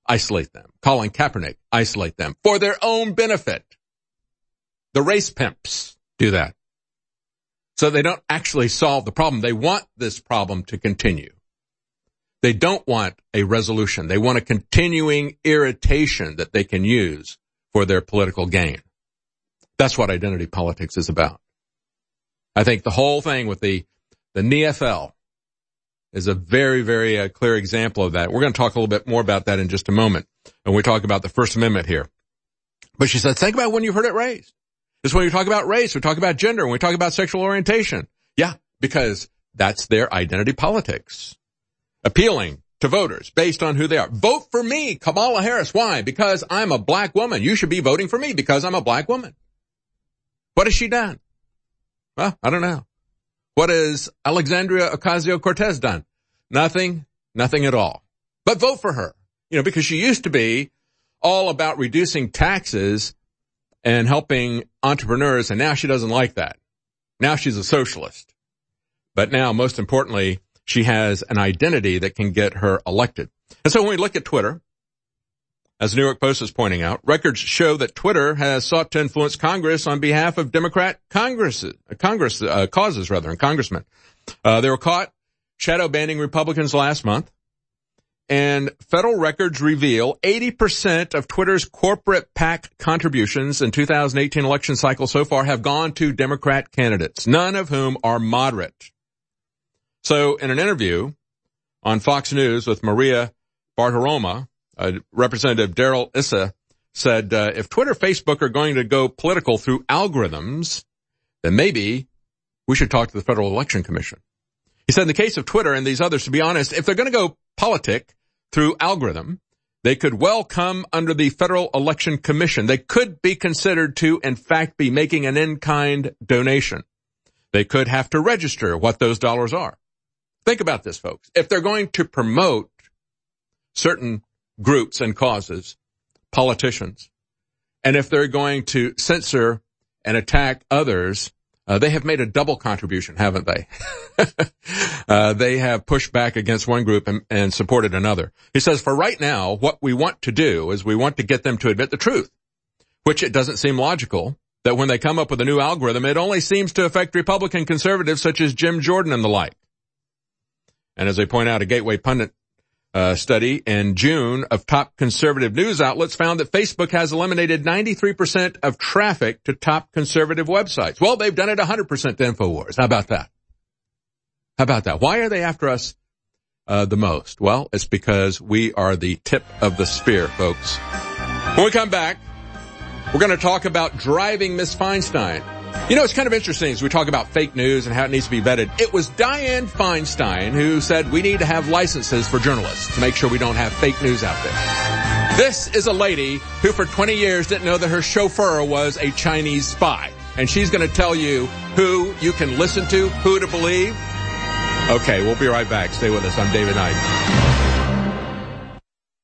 isolate them. Colin Kaepernick, isolate them for their own benefit. The race pimps do that. So they don't actually solve the problem. They want this problem to continue. They don't want a resolution. They want a continuing irritation that they can use for their political gain. That's what identity politics is about. I think the whole thing with the NFL is a very, very clear example of that. We're going to talk a little bit more about that in just a moment when we talk about the First Amendment here. But she said, think about when you've heard it raised. It's when you talk about race, we talk about gender, when we talk about sexual orientation. Yeah, because that's their identity politics. Appealing to voters based on who they are. Vote for me, Kamala Harris. Why? Because I'm a black woman. You should be voting for me because I'm a black woman. What has she done? Well, I don't know. What has Alexandria Ocasio-Cortez done? Nothing at all. But vote for her. Because she used to be all about reducing taxes and helping entrepreneurs, and now she doesn't like that. Now she's a socialist. But now, most importantly, she has an identity that can get her elected. And so when we look at Twitter, as the New York Post is pointing out, records show that Twitter has sought to influence Congress on behalf of Democrat causes, and congressmen. They were caught shadow banning Republicans last month, and federal records reveal 80% of Twitter's corporate PAC contributions in 2018 election cycle so far have gone to Democrat candidates, none of whom are moderate. So in an interview on Fox News with Maria Bartiromo, Representative Darrell Issa said, if Twitter, Facebook are going to go political through algorithms, then maybe we should talk to the Federal Election Commission. He said in the case of Twitter and these others, to be honest, if they're going to go politic through algorithm, they could well come under the Federal Election Commission. They could be considered to, in fact, be making an in-kind donation. They could have to register what those dollars are. Think about this, folks. If they're going to promote certain groups and causes, politicians, and if they're going to censor and attack others, they have made a double contribution, haven't they? They have pushed back against one group and supported another. He says, for right now, what we want to do is we want to get them to admit the truth, which it doesn't seem logical that when they come up with a new algorithm, it only seems to affect Republican conservatives such as Jim Jordan and the like. And as they point out, a Gateway Pundit study in June of top conservative news outlets found that Facebook has eliminated 93% of traffic to top conservative websites. Well, they've done it 100% to InfoWars. How about that? How about that? Why are they after us the most? Well, it's because we are the tip of the spear, folks. When we come back, we're going to talk about driving Miss Feinstein. It's kind of interesting as we talk about fake news and how it needs to be vetted. It was Dianne Feinstein who said we need to have licenses for journalists to make sure we don't have fake news out there. This is a lady who for 20 years didn't know that her chauffeur was a Chinese spy. And she's going to tell you who you can listen to, who to believe. Okay, we'll be right back. Stay with us. I'm David Knight.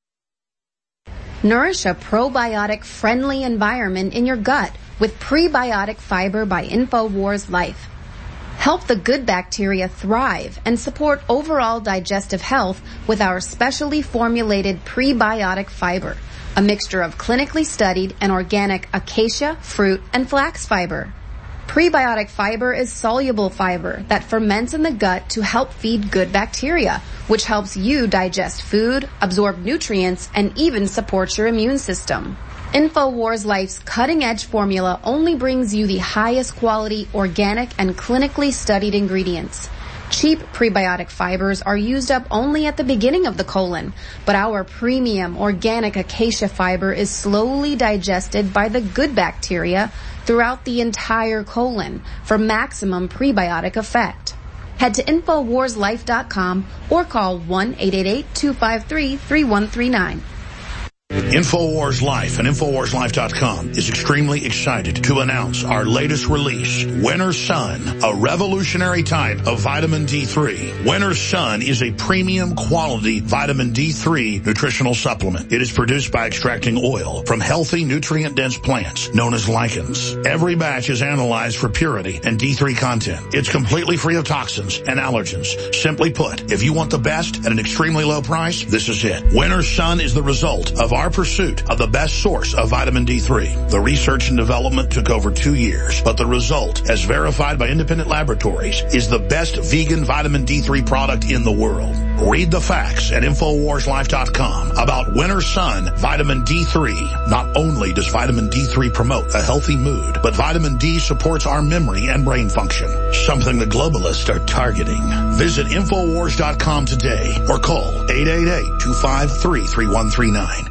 Nourish a probiotic-friendly environment in your gut with Prebiotic Fiber by InfoWars Life. Help the good bacteria thrive and support overall digestive health with our specially formulated prebiotic fiber, a mixture of clinically studied and organic acacia, fruit, and flax fiber. Prebiotic fiber is soluble fiber that ferments in the gut to help feed good bacteria, which helps you digest food, absorb nutrients, and even support your immune system. InfoWars Life's cutting-edge formula only brings you the highest quality, organic, and clinically studied ingredients. Cheap prebiotic fibers are used up only at the beginning of the colon, but our premium organic acacia fiber is slowly digested by the good bacteria throughout the entire colon for maximum prebiotic effect. Head to InfoWarsLife.com or call 1-888-253-3139. InfoWars Life and InfoWarsLife.com is extremely excited to announce our latest release, Winter Sun, a revolutionary type of vitamin D3. Winter Sun is a premium quality vitamin D3 nutritional supplement. It is produced by extracting oil from healthy, nutrient-dense plants known as lichens. Every batch is analyzed for purity and D3 content. It's completely free of toxins and allergens. Simply put, if you want the best at an extremely low price, this is it. Winter Sun is the result of our pursuit of the best source of vitamin D3. The research and development took over 2 years, but the result, as verified by independent laboratories, is the best vegan vitamin D3 product in the world. Read the facts at InfoWarsLife.com about Winter Sun Vitamin D3. Not only does vitamin D3 promote a healthy mood, but vitamin D supports our memory and brain function, something the globalists are targeting. Visit InfoWars.com today or call 888-253-3139.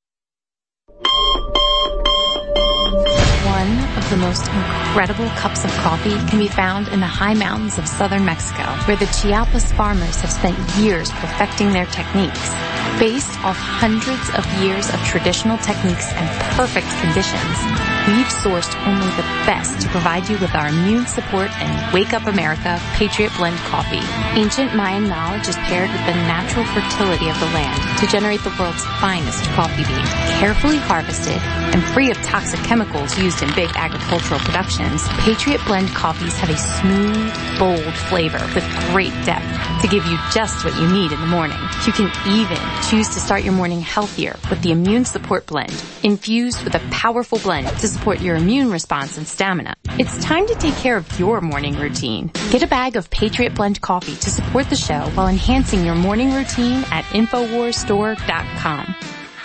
One of the most incredible cups of coffee can be found in the high mountains of southern Mexico, where the Chiapas farmers have spent years perfecting their techniques. Based off hundreds of years of traditional techniques and perfect conditions, we've sourced only the best to provide you with our immune support and Wake Up America Patriot Blend coffee. Ancient Mayan knowledge is paired with the natural fertility of the land to generate the world's finest coffee bean. Carefully harvested and free of toxic chemicals used in big agricultural productions, Patriot Blend coffees have a smooth, bold flavor with great depth to give you just what you need in the morning. You can even choose to start your morning healthier with the Immune Support Blend, infused with a powerful blend to support your immune response and stamina. It's time to take care of your morning routine. Get a bag of Patriot Blend coffee to support the show while enhancing your morning routine at InfoWarsStore.com.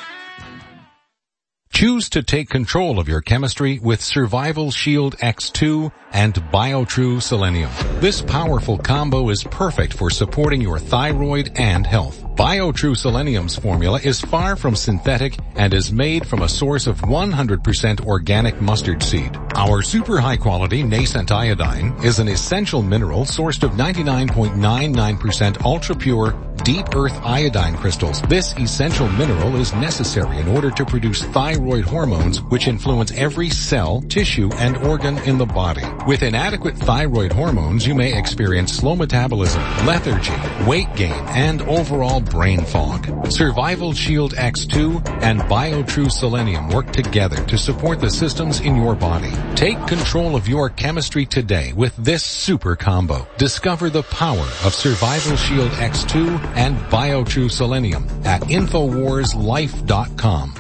Choose to take control of your chemistry with Survival Shield X2 and BioTrue Selenium. This powerful combo is perfect for supporting your thyroid and health. BioTrue Selenium's formula is far from synthetic and is made from a source of 100% organic mustard seed. Our super high quality nascent iodine is an essential mineral sourced of 99.99% ultra pure deep earth iodine crystals. This essential mineral is necessary in order to produce thyroid hormones, which influence every cell, tissue, and organ in the body. With inadequate thyroid hormones, you may experience slow metabolism, lethargy, weight gain, and overall brain fog. Survival Shield X2 and BioTrue Selenium work together to support the systems in your body. Take control of your chemistry today with this super combo. Discover the power of Survival Shield X2 and BioTrue Selenium at InfoWarsLife.com.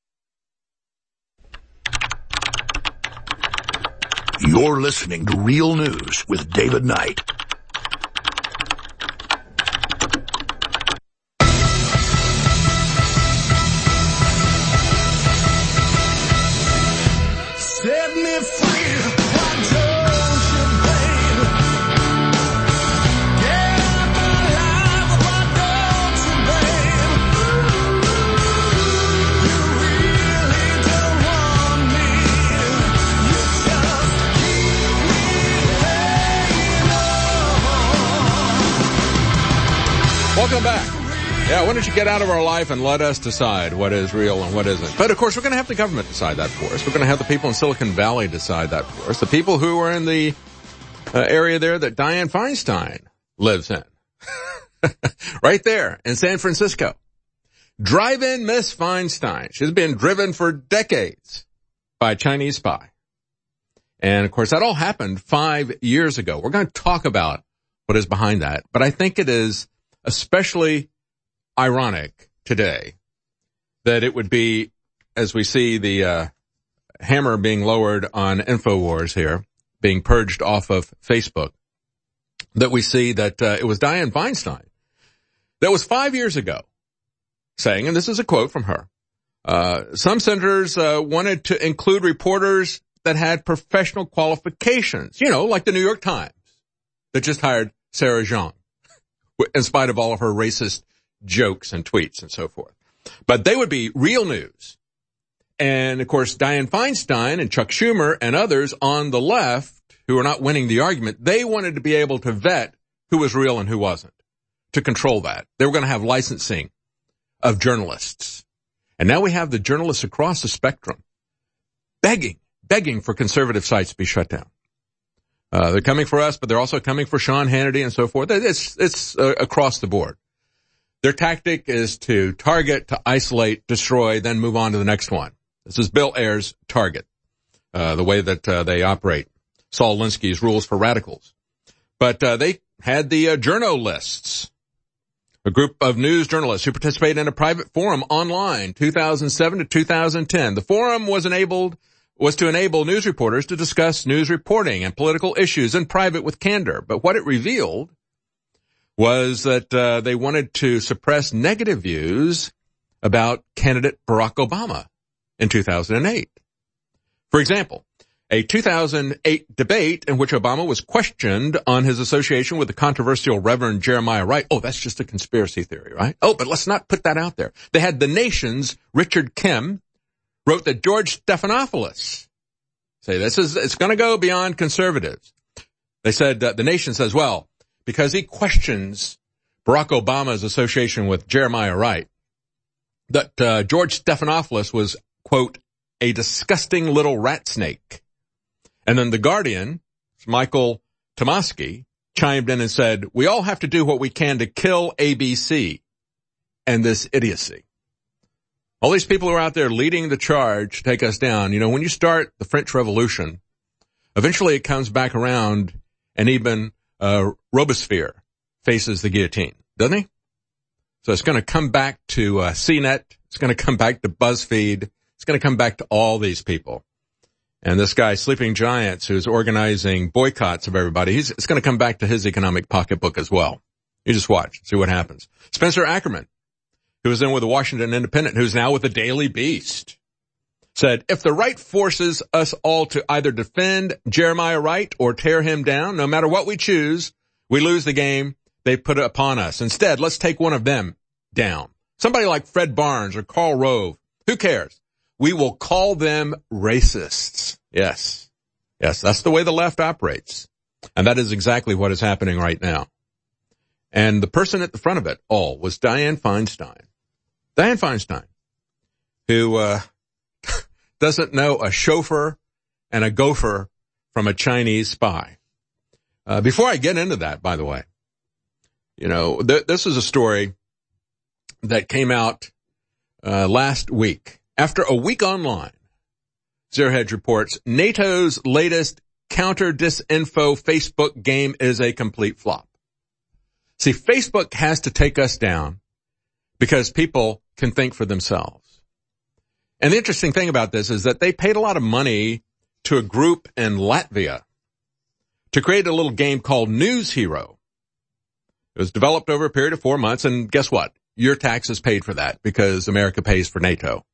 You're listening to Real News with David Knight. Set me free, why don't you, baby? Get out my life, why don't you, baby? You really don't want me. You just keep me hanging on. Welcome back. Yeah, why don't you get out of our life and let us decide what is real and what isn't. But, of course, we're going to have the government decide that for us. We're going to have the people in Silicon Valley decide that for us. The people who are in the area there that Dianne Feinstein lives in. Right there in San Francisco. Drive-in Miss Feinstein. She's been driven for decades by a Chinese spy. And, of course, that all happened 5 years ago. We're going to talk about what is behind that. But I think it is especially ironic today that it would be, as we see the hammer being lowered on InfoWars here, being purged off of Facebook, that we see that it was Dianne Feinstein that was 5 years ago saying, and this is a quote from her, some senators wanted to include reporters that had professional qualifications, you know, like the New York Times that just hired Sarah Jean, in spite of all of her racist jokes and tweets and so forth. But they would be real news. And, of course, Dianne Feinstein and Chuck Schumer and others on the left who are not winning the argument, they wanted to be able to vet who was real and who wasn't, to control that. They were going to have licensing of journalists. And now we have the journalists across the spectrum begging for conservative sites to be shut down. They're coming for us, but they're also coming for Sean Hannity and so forth. It's across the board. Their tactic is to target, to isolate, destroy, then move on to the next one. This is Bill Ayer's target, the way that they operate. Saul Alinsky's rules for radicals. But they had the journalists, a group of news journalists who participated in a private forum online, 2007 to 2010. The forum was to enable news reporters to discuss news reporting and political issues in private with candor. But what it revealed was that they wanted to suppress negative views about candidate Barack Obama in 2008. For example, a 2008 debate in which Obama was questioned on his association with the controversial Reverend Jeremiah Wright. Oh, that's just a conspiracy theory, right? Oh, but let's not put that out there. They had The Nation's Richard Kim wrote that George Stephanopoulos, it's going to go beyond conservatives. They said that The Nation says, well, because he questions Barack Obama's association with Jeremiah Wright, that George Stephanopoulos was, quote, a disgusting little rat snake. And then The Guardian, Michael Tomasky, chimed in and said, we all have to do what we can to kill ABC and this idiocy. All these people who are out there leading the charge to take us down. You know, when you start the French Revolution, eventually it comes back around and even Robespierre faces the guillotine, doesn't he? So it's going to come back to CNET. It's going to come back to BuzzFeed. It's going to come back to all these people. And this guy, Sleeping Giants, who's organizing boycotts of everybody, it's going to come back to his economic pocketbook as well. You just watch, see what happens. Spencer Ackerman, who was in with the Washington Independent, who's now with the Daily Beast, said, if the right forces us all to either defend Jeremiah Wright or tear him down, no matter what we choose, we lose the game they put upon us. Instead, let's take one of them down. Somebody like Fred Barnes or Karl Rove. Who cares? We will call them racists. Yes, that's the way the left operates. And that is exactly what is happening right now. And the person at the front of it all was Dianne Feinstein. Dianne Feinstein, who doesn't know a chauffeur and a gopher from a Chinese spy. Before I get into that, by the way, you know, this is a story that came out last week. After a week online, Zero Hedge reports NATO's latest counter-disinfo Facebook game is a complete flop. See, Facebook has to take us down because people can think for themselves. And the interesting thing about this is that they paid a lot of money to a group in Latvia to create a little game called News Hero. It was developed over a period of 4 months, and guess what? Your taxes paid for that because America pays for NATO.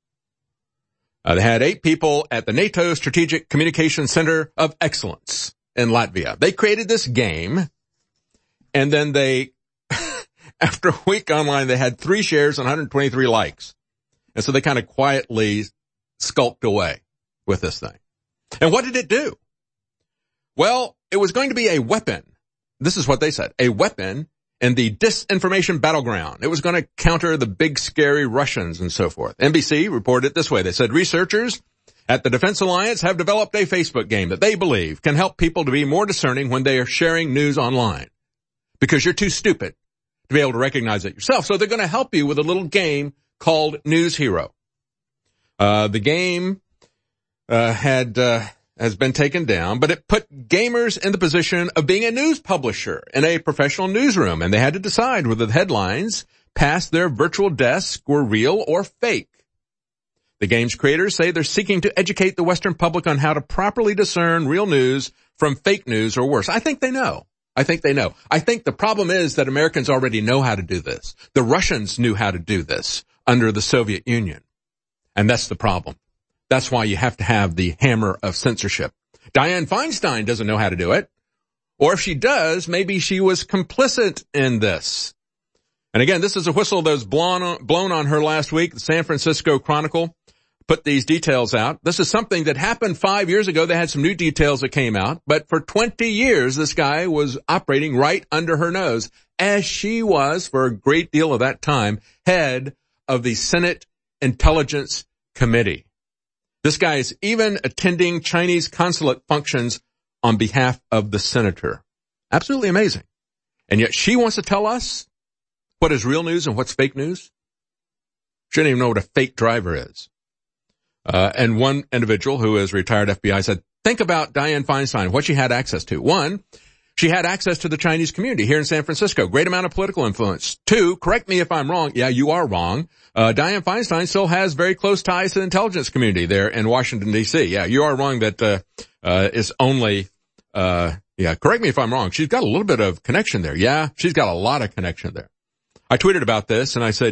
They had 8 people at the NATO Strategic Communications Center of Excellence in Latvia. They created this game, and then they, after a week online, they had 3 shares and 123 likes. And so they kind of quietly skulked away with this thing. And what did it do? Well, it was going to be a weapon. This is what they said, a weapon in the disinformation battleground. It was going to counter the big scary Russians and so forth. NBC reported it this way. They said researchers at the Defense Alliance have developed a Facebook game that they believe can help people to be more discerning when they are sharing news online. Because you're too stupid to be able to recognize it yourself. So they're going to help you with a little game called News Hero. The game has been taken down, but it put gamers in the position of being a news publisher in a professional newsroom, and they had to decide whether the headlines past their virtual desk were real or fake. The game's creators say they're seeking to educate the Western public on how to properly discern real news from fake news or worse. I think they know. I think the problem is that Americans already know how to do this. The Russians knew how to do this under the Soviet Union, and that's the problem. That's why you have to have the hammer of censorship. Dianne Feinstein doesn't know how to do it. Or if she does, maybe she was complicit in this. And again, this is a whistle that was blown on her last week. The San Francisco Chronicle put these details out. This is something that happened 5 years ago. They had some new details that came out. But for 20 years, this guy was operating right under her nose, as she was, for a great deal of that time, head of the Senate Intelligence Committee. This guy is even attending Chinese consulate functions on behalf of the senator. Absolutely amazing. And yet she wants to tell us what is real news and what's fake news. She didn't even know what a fake driver is. And one individual who is retired FBI said, think about Dianne Feinstein, what she had access to. One, she had access to the Chinese community here in San Francisco. Great amount of political influence. Two, correct me if I'm wrong. Yeah, you are wrong. Dianne Feinstein still has very close ties to the intelligence community there in Washington, D.C. Yeah, you are wrong that it's only, correct me if I'm wrong. She's got a little bit of connection there. Yeah, she's got a lot of connection there. I tweeted about this and I said,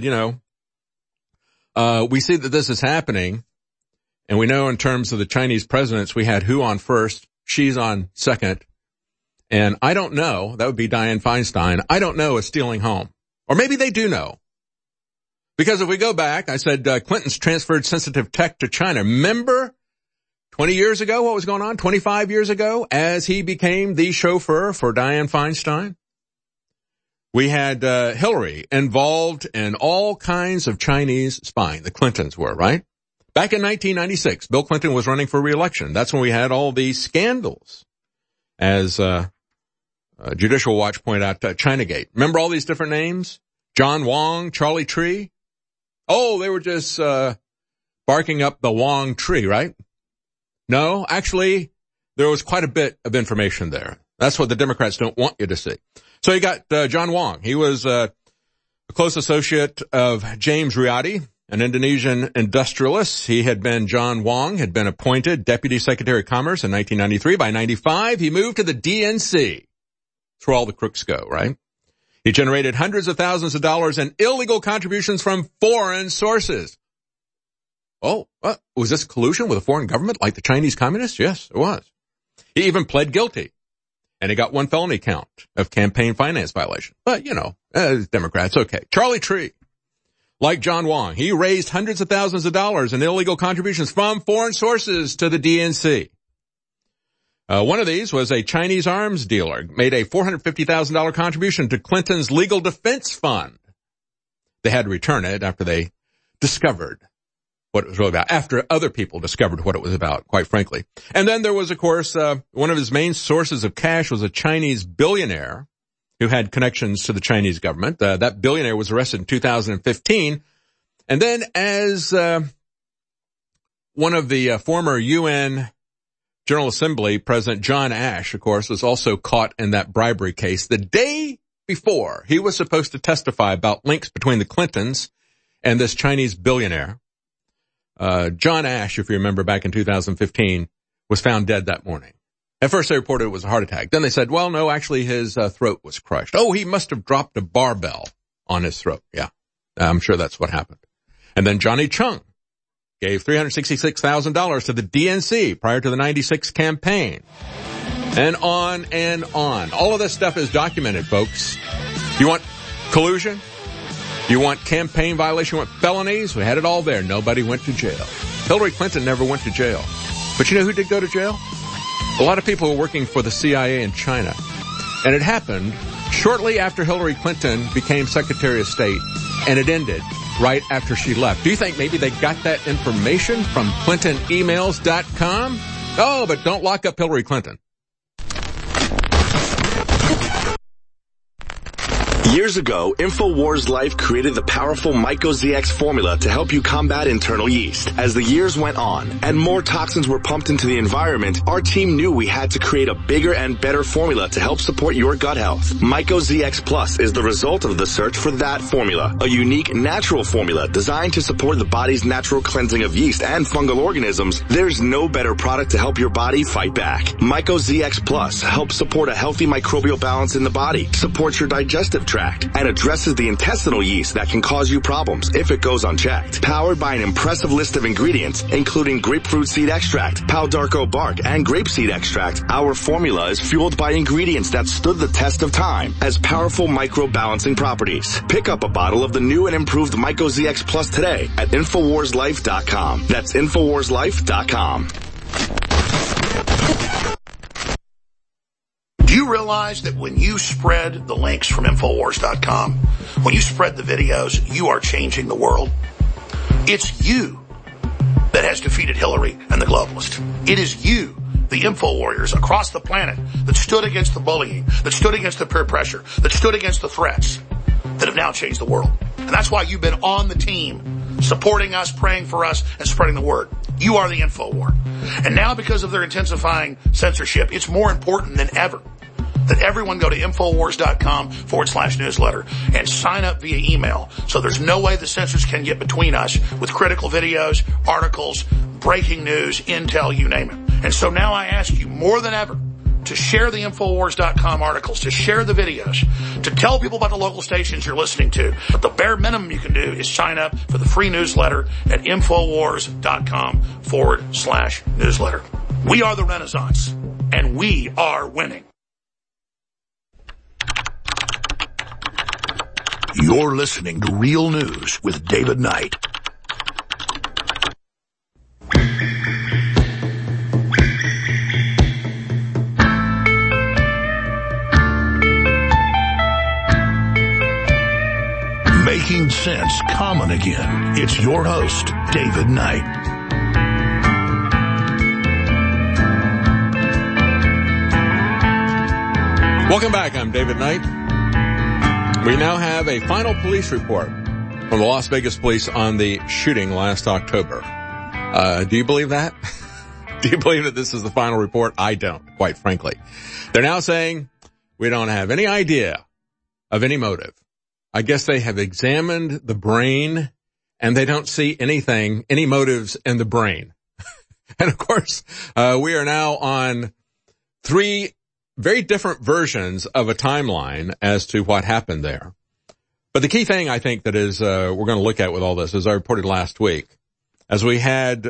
we see that this is happening, and we know in terms of the Chinese presidents, we had Hu on first, Xi's on second. And I don't know, that would be Dianne Feinstein, I don't know is stealing home. Or maybe they do know. Because if we go back, I said Clinton's transferred sensitive tech to China. Remember 20 years ago what was going on, 25 years ago, as he became the chauffeur for Dianne Feinstein? We had Hillary involved in all kinds of Chinese spying. The Clintons were, right? Back in 1996, Bill Clinton was running for re-election. That's when we had all these scandals. As Judicial Watch pointed out, Chinagate. Remember all these different names? John Wong, Charlie Tree? Oh, they were just barking up the Wong tree, right? No, actually, there was quite a bit of information there. That's what the Democrats don't want you to see. So you got John Wong. He was a close associate of James Riyadi, an Indonesian industrialist. John Wong had been appointed Deputy Secretary of Commerce in 1993. By 95, he moved to the DNC. That's where all the crooks go, right? He generated hundreds of thousands of dollars in illegal contributions from foreign sources. Oh, what? Was this collusion with a foreign government like the Chinese communists? Yes, it was. He even pled guilty. And he got one felony count of campaign finance violation. But, Democrats, okay. Charlie Tree, like John Wong, he raised hundreds of thousands of dollars in illegal contributions from foreign sources to the DNC. One of these was a Chinese arms dealer, made a $450,000 contribution to Clinton's legal defense fund. They had to return it after they discovered what it was really about, after other people discovered what it was about, quite frankly. And then there was, of course, one of his main sources of cash was a Chinese billionaire who had connections to the Chinese government. That billionaire was arrested in 2015. And then as one of the former UN General Assembly President John Ash, of course, was also caught in that bribery case. The day before he was supposed to testify about links between the Clintons and this Chinese billionaire, John Ash, if you remember back in 2015, was found dead that morning. At first they reported it was a heart attack. Then they said, well, no, actually his throat was crushed. Oh, he must have dropped a barbell on his throat. Yeah, I'm sure that's what happened. And then Johnny Chung gave $366,000 to the DNC prior to the 96 campaign. And on and on. All of this stuff is documented, folks. You want collusion? You want campaign violation? You want felonies? We had it all there. Nobody went to jail. Hillary Clinton never went to jail. But you know who did go to jail? A lot of people were working for the CIA in China. And it happened shortly after Hillary Clinton became Secretary of State. And it ended right after she left. Do you think maybe they got that information from ClintonEmails.com? Oh, but don't lock up Hillary Clinton. Years ago, InfoWars Life created the powerful MycoZX formula to help you combat internal yeast. As the years went on and more toxins were pumped into the environment, our team knew we had to create a bigger and better formula to help support your gut health. MycoZX Plus is the result of the search for that formula, a unique natural formula designed to support the body's natural cleansing of yeast and fungal organisms. There's no better product to help your body fight back. MycoZX Plus helps support a healthy microbial balance in the body, supports your digestive tract, and addresses the intestinal yeast that can cause you problems if it goes unchecked. Powered by an impressive list of ingredients, including grapefruit seed extract, Palo d'Arco bark, and grapeseed extract, our formula is fueled by ingredients that stood the test of time as powerful micro-balancing properties. Pick up a bottle of the new and improved MycoZX Plus today at InfoWarsLife.com. That's InfoWarsLife.com. Do you realize that when you spread the links from Infowars.com, when you spread the videos, you are changing the world? It's you that has defeated Hillary and the globalists. It is you, the info warriors across the planet, that stood against the bullying, that stood against the peer pressure, that stood against the threats, that have now changed the world. And that's why you've been on the team, supporting us, praying for us, and spreading the word. You are the info war. And now, because of their intensifying censorship, it's more important than ever that everyone go to Infowars.com/newsletter and sign up via email. So there's no way the censors can get between us with critical videos, articles, breaking news, intel, you name it. And so now I ask you more than ever to share the Infowars.com articles, to share the videos, to tell people about the local stations you're listening to. But the bare minimum you can do is sign up for the free newsletter at Infowars.com/newsletter. We are the Renaissance, and we are winning. You're listening to Real News with David Knight. Making sense common again. It's your host, David Knight. Welcome back. I'm David Knight. We now have a final police report from the Las Vegas police on the shooting last October. Do you believe that? Do you believe that this is the final report? I don't, quite frankly. They're now saying we don't have any idea of any motive. I guess they have examined the brain and they don't see anything, any motives in the brain. And of course, we are now on 3 very different versions of a timeline as to what happened there. But the key thing I think that is, we're going to look at with all this, as I reported last week, as we had,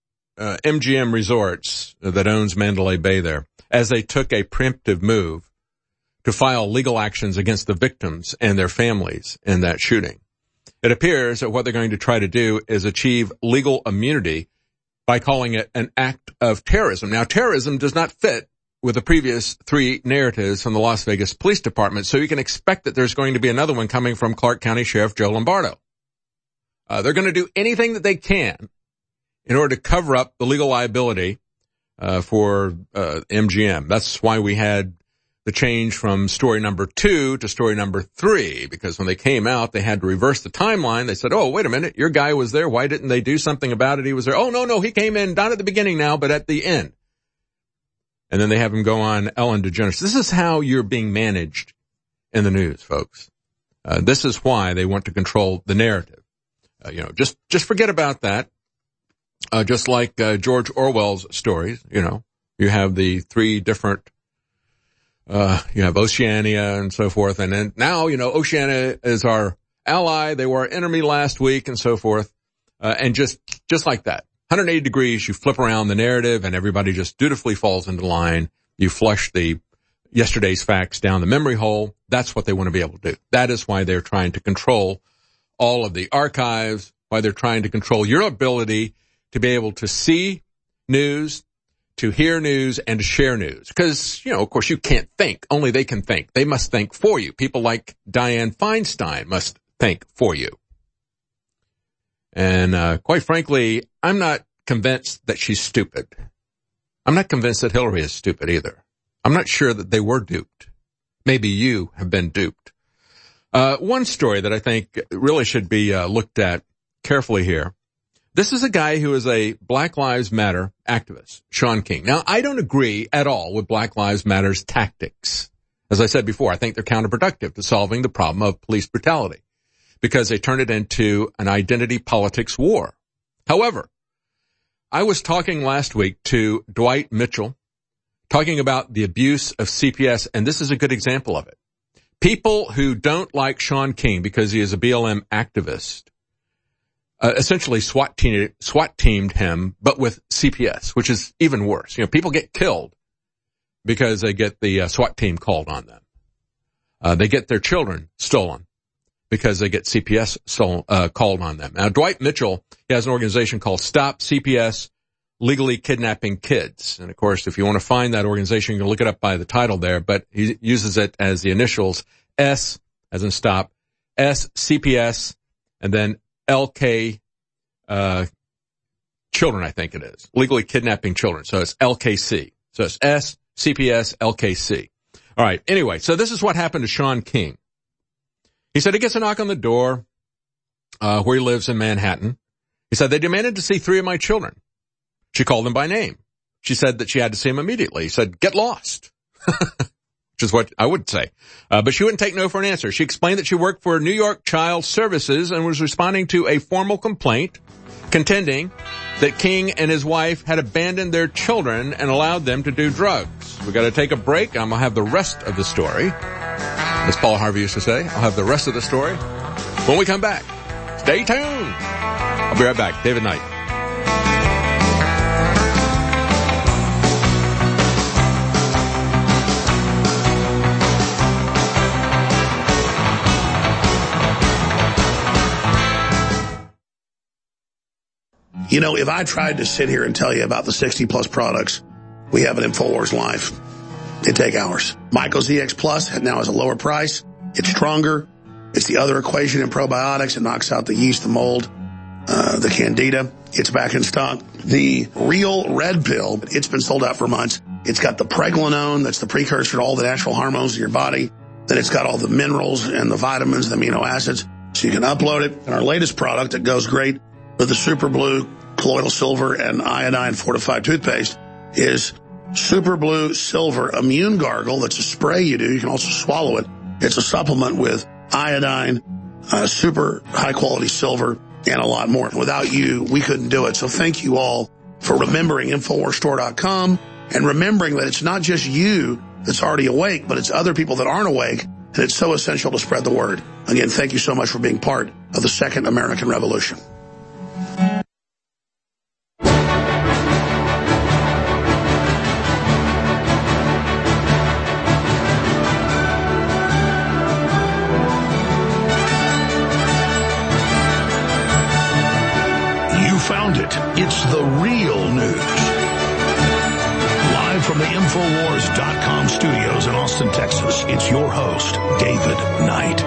MGM Resorts that owns Mandalay Bay there, as they took a preemptive move to file legal actions against the victims and their families in that shooting. It appears that what they're going to try to do is achieve legal immunity by calling it an act of terrorism. Now, terrorism does not fit with the previous 3 narratives from the Las Vegas Police Department, so you can expect that there's going to be another one coming from Clark County Sheriff Joe Lombardo. They're going to do anything that they can in order to cover up the legal liability for MGM. That's why we had the change from story number 2 to story number 3, because when they came out, they had to reverse the timeline. They said, oh, wait a minute, your guy was there. Why didn't they do something about it? He was there. Oh, no, he came in not at the beginning now, but at the end. And then they have him go on Ellen DeGeneres. This is how you're being managed in the news, folks. This is why they want to control the narrative. Just forget about that. Just like George Orwell's stories, you have the 3 different, you have Oceania and so forth. And then now, Oceania is our ally. They were our enemy last week and so forth. And just like that. 180 degrees, you flip around the narrative and everybody just dutifully falls into line. You flush the yesterday's facts down the memory hole. That's what they want to be able to do. That is why they're trying to control all of the archives, why they're trying to control your ability to be able to see news, to hear news, and to share news. Because, of course, you can't think. Only they can think. They must think for you. People like Dianne Feinstein must think for you. And quite frankly, I'm not convinced that she's stupid. I'm not convinced that Hillary is stupid either. I'm not sure that they were duped. Maybe you have been duped. One story that I think really should be looked at carefully here. This is a guy who is a Black Lives Matter activist, Shaun King. Now, I don't agree at all with Black Lives Matter's tactics. As I said before, I think they're counterproductive to solving the problem of police brutality, because they turn it into an identity politics war. However, I was talking last week to Dwight Mitchell, talking about the abuse of CPS, and this is a good example of it. People who don't like Shaun King because he is a BLM activist, essentially SWAT teamed him, but with CPS, which is even worse. People get killed because they get the SWAT team called on them. They get their children stolen because they get CPS called on them. Now, Dwight Mitchell, he has an organization called Stop CPS Legally Kidnapping Kids. And of course, if you want to find that organization, you can look it up by the title there, but he uses it as the initials S as in stop, S, CPS, and then LK, children, I think it is. Legally kidnapping children. So it's LKC. So it's SCPS LKC. All right. Anyway, so this is what happened to Sean King. He said he gets a knock on the door where he lives in Manhattan. He said, they demanded to see 3 of my children. She called them by name. She said that she had to see them immediately. He said, get lost, which is what I would say. But she wouldn't take no for an answer. She explained that she worked for New York Child Services and was responding to a formal complaint contending that King and his wife had abandoned their children and allowed them to do drugs. We got to take a break. I'm going to have the rest of the story. As Paul Harvey used to say, I'll have the rest of the story when we come back. Stay tuned. I'll be right back. David Knight. You know, if I tried to sit here and tell you about the 60-plus products we have at InfoWars Live, it'd take hours. Myco ZX Plus now has a lower price. It's stronger. It's the other equation in probiotics. It knocks out the yeast, the mold, the candida. It's back in stock. The Real Red Pill, it's been sold out for months. It's got the pregnenolone, that's the precursor to all the natural hormones in your body. Then it's got all the minerals and the vitamins, the amino acids, so you can upload it. And our latest product that goes great with the Super Blue Colloidal Silver and Iodine Fortified Toothpaste is Super Blue Silver Immune Gargle. That's a spray you do. You can also swallow it. It's a supplement with iodine, super high-quality silver, and a lot more. Without you, we couldn't do it. So thank you all for remembering InfoWarsStore.com and remembering that it's not just you that's already awake, but it's other people that aren't awake, and it's so essential to spread the word. Again, thank you so much for being part of the Second American Revolution. Found it. It's the real news. Live from the Infowars.com studios in Austin, Texas, it's your host, David Knight.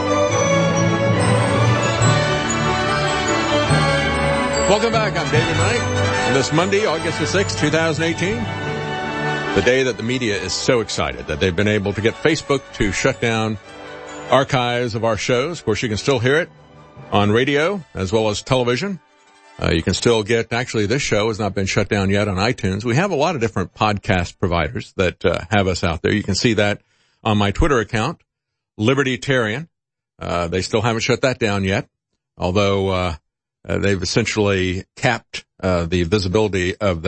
Welcome back. I'm David Knight. On this Monday, August the 6th, 2018, the day that the media is so excited that they've been able to get Facebook to shut down archives of our shows. Of course, you can still hear it on radio as well as television. You can still get, actually this show has not been shut down yet on iTunes. We have a lot of different podcast providers that have us out there. You can see that on my Twitter account, Libertarian. They still haven't shut that down yet, although they've essentially capped the visibility of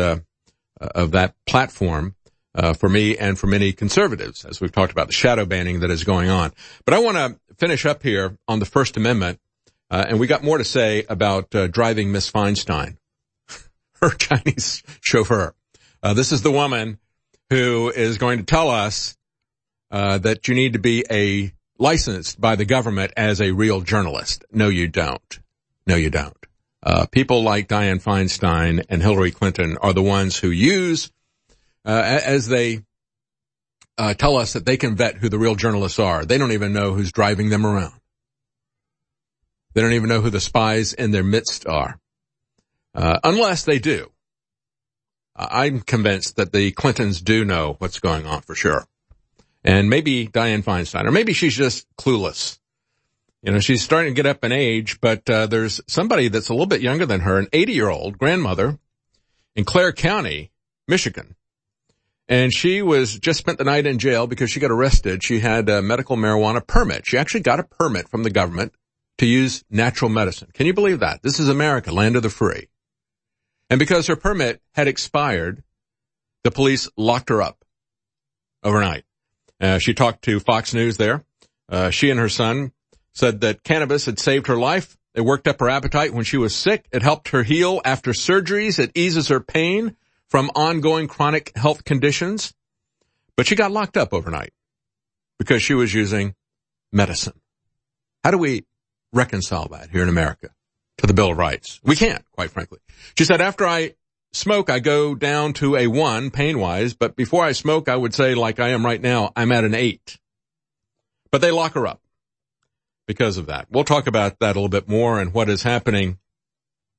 that platform for me and for many conservatives, as we've talked about the shadow banning that is going on. But I want to finish up here on the First Amendment. And we got more to say about driving Miss Feinstein, her Chinese chauffeur. This is the woman who is going to tell us that you need to be licensed by the government as a real journalist. No, you don't. No, you don't. People like Dianne Feinstein and Hillary Clinton are the ones who use, as they tell us that they can vet who the real journalists are. They don't even know who's driving them around. They don't even know who the spies in their midst are, unless they do. I'm convinced that the Clintons do know what's going on for sure. And maybe Dianne Feinstein, or maybe she's just clueless. You know, she's starting to get up in age, but there's somebody that's a little bit younger than her, an 80-year-old grandmother in Clare County, Michigan. And she just spent the night in jail because she got arrested. She had a medical marijuana permit. She actually got a permit from the government to use natural medicine. Can you believe that? This is America, land of the free. And because her permit had expired, the police locked her up overnight. She talked to Fox News there. She and her son said that cannabis had saved her life. It worked up her appetite when she was sick. It helped her heal after surgeries. It eases her pain from ongoing chronic health conditions. But she got locked up overnight because she was using medicine. How do we reconcile that here in America to the Bill of Rights? We can't, quite frankly. She said, after I smoke, I go down to a 1 pain-wise, but before I smoke, I would say, like I am right now, I'm at an 8. But they lock her up because of that. We'll talk about that a little bit more and what is happening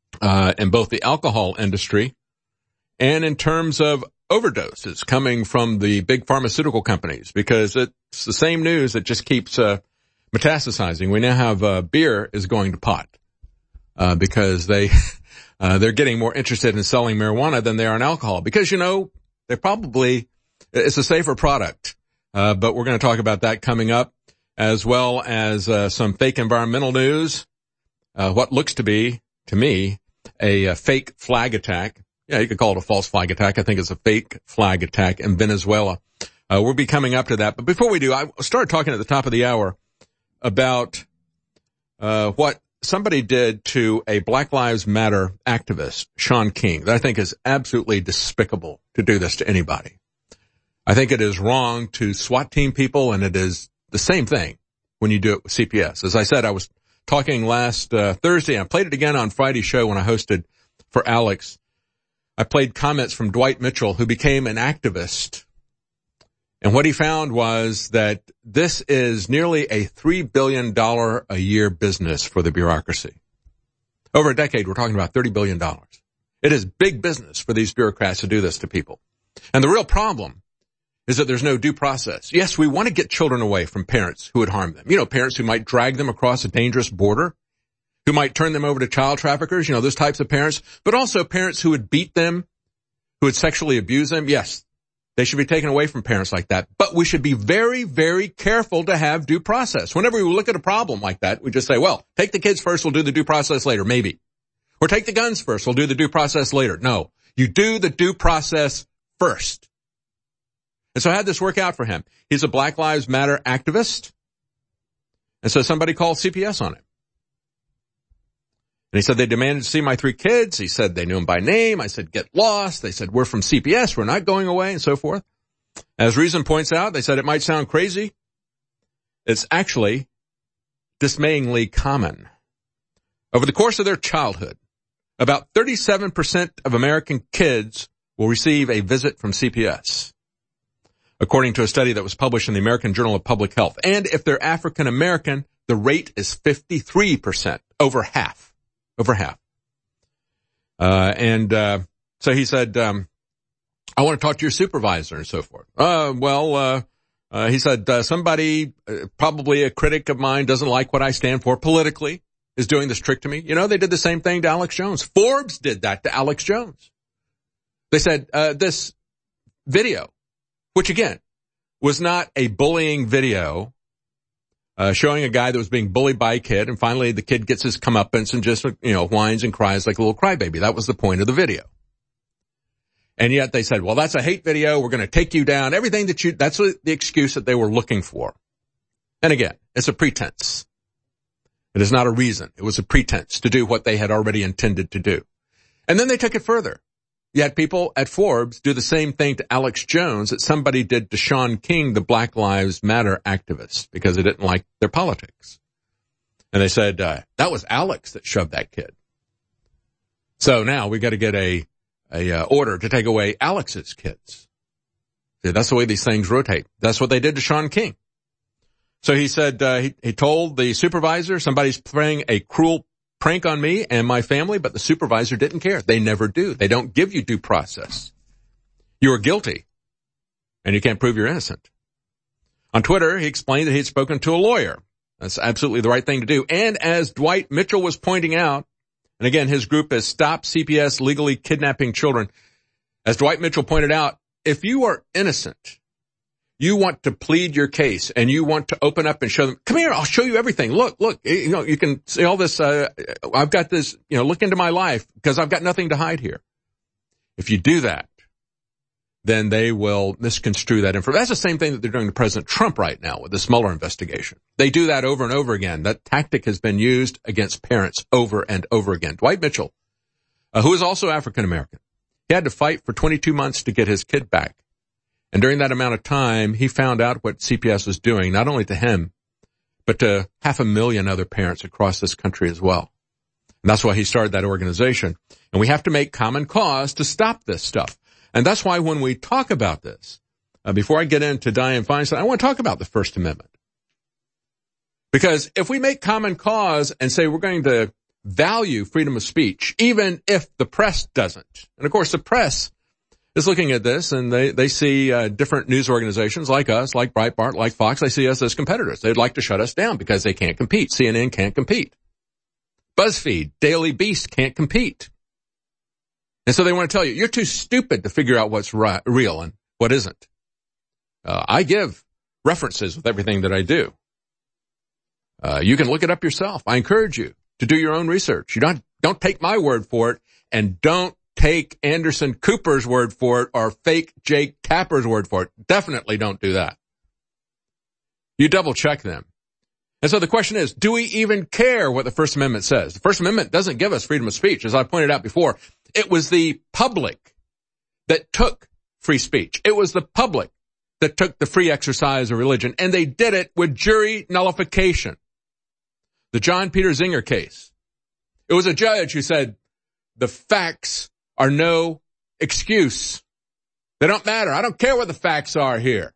in both the alcohol industry and in terms of overdoses coming from the big pharmaceutical companies, because it's the same news that just keeps metastasizing. We now have beer is going to pot because they're getting more interested in selling marijuana than they are in alcohol, because, you know, it's a safer product. But we're going to talk about that coming up, as well as some fake environmental news, what looks to be, to me, a fake flag attack. Yeah, you could call it a false flag attack. I think it's a fake flag attack in Venezuela. We'll be coming up to that. But before we do, I started talking at the top of the hour about what somebody did to a Black Lives Matter activist, Shaun King, that I think is absolutely despicable to do this to anybody. I think it is wrong to SWAT team people, and it is the same thing when you do it with CPS. As I said, I was talking last Thursday, and I played it again on Friday's show when I hosted for Alex. I played comments from Dwight Mitchell, who became an activist. And what he found was that this is nearly a $3 billion a year business for the bureaucracy. Over a decade, we're talking about $30 billion. It is big business for these bureaucrats to do this to people. And the real problem is that there's no due process. Yes, we want to get children away from parents who would harm them. You know, parents who might drag them across a dangerous border, who might turn them over to child traffickers, you know, those types of parents, but also parents who would beat them, who would sexually abuse them. Yes, they should be taken away from parents like that. But we should be very, very careful to have due process. Whenever we look at a problem like that, we just say, well, take the kids first, we'll do the due process later, maybe. Or take the guns first, we'll do the due process later. No, you do the due process first. And so I had this work out for him. He's a Black Lives Matter activist. And so somebody called CPS on him. And he said they demanded to see my 3 kids. He said they knew him by name. I said, get lost. They said, we're from CPS. We're not going away, and so forth. As Reason points out, they said it might sound crazy. It's actually dismayingly common. Over the course of their childhood, about 37% of American kids will receive a visit from CPS, according to a study that was published in the American Journal of Public Health. And if they're African American, the rate is 53%, over half. So he said, I want to talk to your supervisor and so forth. He said, somebody, probably a critic of mine, doesn't like what I stand for politically, is doing this trick to me. You know, they did the same thing to Alex Jones. Forbes did that to Alex Jones. They said, this video, which again was not a bullying video, showing a guy that was being bullied by a kid, and finally the kid gets his comeuppance and just, you know, whines and cries like a little crybaby. That was the point of the video. And yet they said, well, that's a hate video. We're going to take you down. Everything that's the excuse that they were looking for. And again, it's a pretense. It is not a reason. It was a pretense to do what they had already intended to do. And then they took it further. You had people at Forbes do the same thing to Alex Jones that somebody did to Shaun King, the Black Lives Matter activist, because they didn't like their politics. And they said, that was Alex that shoved that kid. So now we got to get a order to take away Alex's kids. See, that's the way these things rotate. That's what they did to Shaun King. So he said, he told the supervisor, somebody's playing a cruel prank on me and my family, but the supervisor didn't care. They never do. They don't give you due process. You are guilty, and you can't prove you're innocent. On Twitter, he explained that he had spoken to a lawyer. That's absolutely the right thing to do. And as Dwight Mitchell was pointing out, and again, his group is Stop CPS Legally Kidnapping Children. As Dwight Mitchell pointed out, if you are innocent, you want to plead your case and you want to open up and show them, come here, I'll show you everything. Look, you know, you can see all this, I've got this, you know, look into my life because I've got nothing to hide here. If you do that, then they will misconstrue that information. That's the same thing that they're doing to President Trump right now with this Mueller investigation. They do that over and over again. That tactic has been used against parents over and over again. Dwight Mitchell, who is also African American, he had to fight for 22 months to get his kid back. And during that amount of time, he found out what CPS was doing, not only to him, but to 500,000 other parents across this country as well. And that's why he started that organization. And we have to make common cause to stop this stuff. And that's why when we talk about this, before I get into Dianne Feinstein, I want to talk about the First Amendment. Because if we make common cause and say we're going to value freedom of speech, even if the press doesn't. And of course, the press is looking at this, and they see different news organizations like us, like Breitbart, like Fox. They see us as competitors. They'd like to shut us down because they can't compete. CNN can't compete. BuzzFeed, Daily Beast can't compete. And so they want to tell you, you're too stupid to figure out what's real and what isn't. I give references with everything that I do. You can look it up yourself. I encourage you to do your own research. You don't take my word for it, and don't take Anderson Cooper's word for it or fake Jake Tapper's word for it. Definitely don't do that. You double check them. And so the question is, do we even care what the First Amendment says? The First Amendment doesn't give us freedom of speech. As I pointed out before, it was the public that took free speech. It was the public that took the free exercise of religion, and they did it with jury nullification. The John Peter Zenger case. It was a judge who said, the facts are no excuse. They don't matter. I don't care what the facts are here.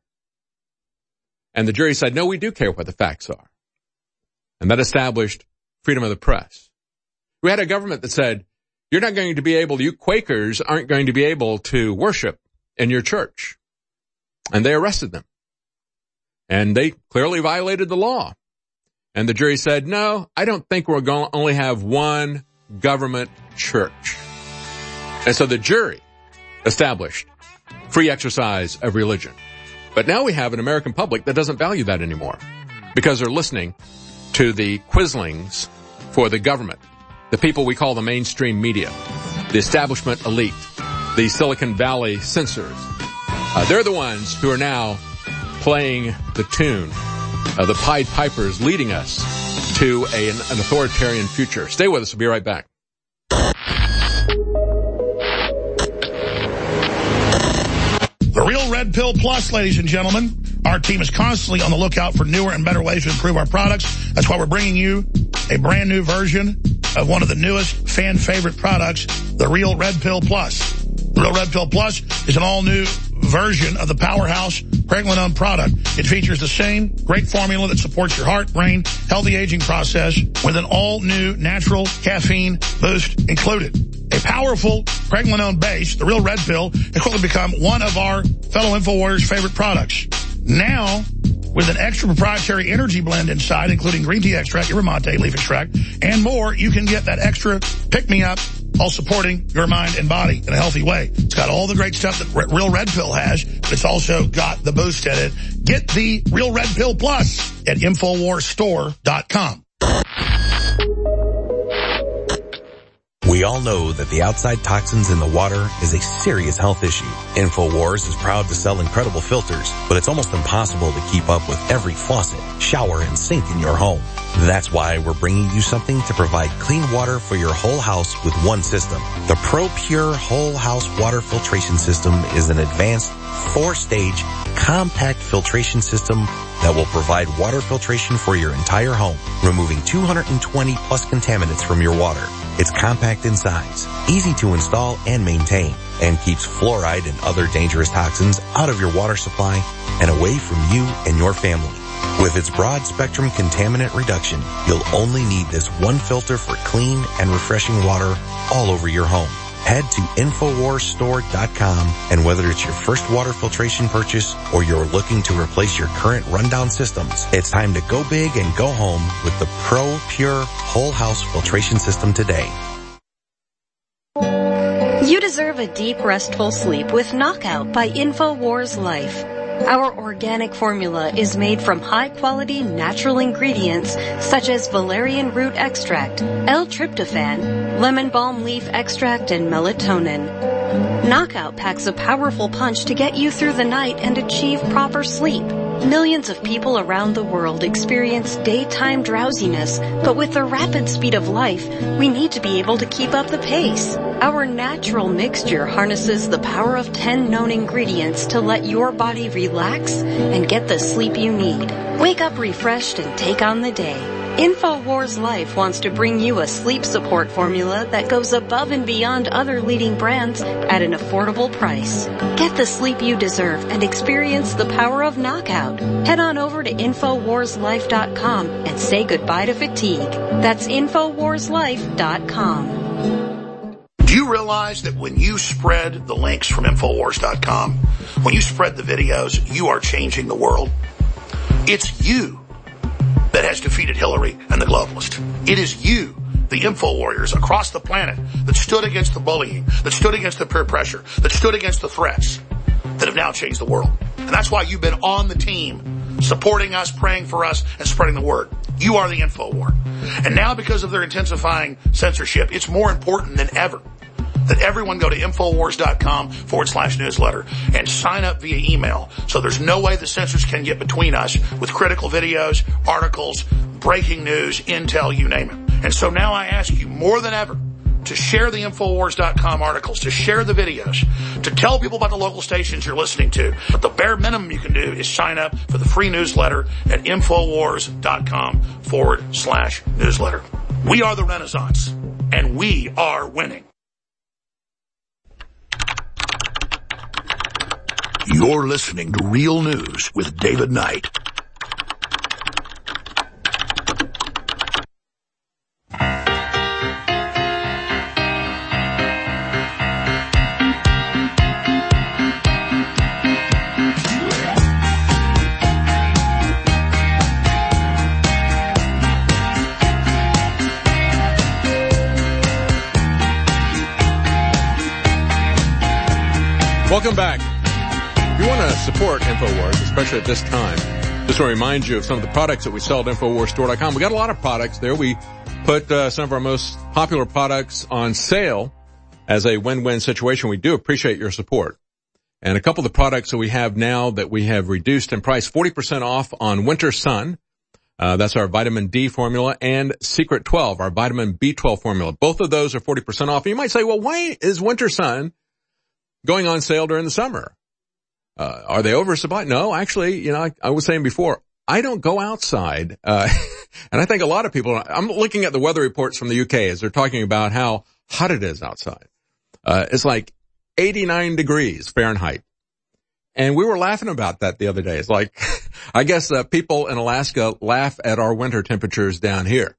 And the jury said, no, we do care what the facts are. And that established freedom of the press. We had a government that said, you're not going to be able, you Quakers aren't going to be able to worship in your church. And they arrested them. And they clearly violated the law. And the jury said, no, I don't think we're going to only have one government church. And so the jury established free exercise of religion. But now we have an American public that doesn't value that anymore because they're listening to the quislings for the government, the people we call the mainstream media, the establishment elite, the Silicon Valley censors. They're the ones who are now playing the tune, the Pied Pipers leading us to an authoritarian future. Stay with us. We'll be right back. The Real Red Pill Plus, ladies and gentlemen. Our team is constantly on the lookout for newer and better ways to improve our products. That's why we're bringing you a brand new version of one of the newest fan favorite products, the Real Red Pill Plus. The Real Red Pill Plus is an all-new version of the powerhouse Pregnenolone product. It features the same great formula that supports your heart, brain, healthy aging process with an all-new natural caffeine boost included. A powerful Pregnenolone base, the Real Red Pill, has quickly become one of our fellow InfoWarriors' favorite products. Now, with an extra proprietary energy blend inside, including green tea extract, yerba mate, leaf extract, and more, you can get that extra pick-me-up while supporting your mind and body in a healthy way. It's got all the great stuff that Real Red Pill has, but it's also got the boost in it. Get the Real Red Pill Plus at InfoWarsStore.com. We all know that the outside toxins in the water is a serious health issue. InfoWars is proud to sell incredible filters, but it's almost impossible to keep up with every faucet, shower, and sink in your home. That's why we're bringing you something to provide clean water for your whole house with one system. The ProPure Whole House Water Filtration System is an advanced 4-stage compact filtration system that will provide water filtration for your entire home, removing 220 plus contaminants from your water. It's compact in size, easy to install and maintain, and keeps fluoride and other dangerous toxins out of your water supply and away from you and your family. With its broad spectrum contaminant reduction, you'll only need this one filter for clean and refreshing water all over your home. Head to InfoWarsStore.com, and whether it's your first water filtration purchase or you're looking to replace your current rundown systems, it's time to go big and go home with the ProPure Whole House Filtration System today. You deserve a deep, restful sleep with Knockout by InfoWars Life. Our organic formula is made from high-quality natural ingredients such as valerian root extract, L-tryptophan, lemon balm leaf extract, and melatonin. Knockout packs a powerful punch to get you through the night and achieve proper sleep. Millions of people around the world experience daytime drowsiness, but with the rapid speed of life, we need to be able to keep up the pace. Our natural mixture harnesses the power of 10 known ingredients to let your body relax and get the sleep you need. Wake up refreshed and take on the day. InfoWars Life wants to bring you a sleep support formula that goes above and beyond other leading brands at an affordable price. Get the sleep you deserve and experience the power of knockout. Head on over to InfoWarsLife.com and say goodbye to fatigue. That's InfoWarsLife.com. Do you realize that when you spread the links from Infowars.com, when you spread the videos, you are changing the world? It's you that has defeated Hillary and the globalists. It is you, the info warriors across the planet, that stood against the bullying, that stood against the peer pressure, that stood against the threats, that have now changed the world. And that's why you've been on the team, supporting us, praying for us, and spreading the word. You are the info war. And now, because of their intensifying censorship, it's more important than ever that everyone go to Infowars.com/newsletter and sign up via email. So there's no way the censors can get between us with critical videos, articles, breaking news, intel, you name it. And so now I ask you more than ever to share the Infowars.com articles, to share the videos, to tell people about the local stations you're listening to. But the bare minimum you can do is sign up for the free newsletter at Infowars.com/newsletter. We are the Renaissance, and we are winning. You're listening to Real News with David Knight. Welcome back. If you want to support InfoWars, especially at this time, just want to remind you of some of the products that we sell at InfoWarsStore.com. We got a lot of products there. We put some of our most popular products on sale as a win-win situation. We do appreciate your support. And a couple of the products that we have now that we have reduced in price, 40% off on Winter Sun. That's our vitamin D formula, and Secret 12, our vitamin B12 formula. Both of those are 40% off. And you might say, well, why is Winter Sun going on sale during the summer? Are they oversupplied? No, actually, I was saying before, I don't go outside. And I think a lot of people, I'm looking at the weather reports from the UK as they're talking about how hot it is outside. It's like 89 degrees Fahrenheit. And we were laughing about that the other day. It's like, I guess, people in Alaska laugh at our winter temperatures down here.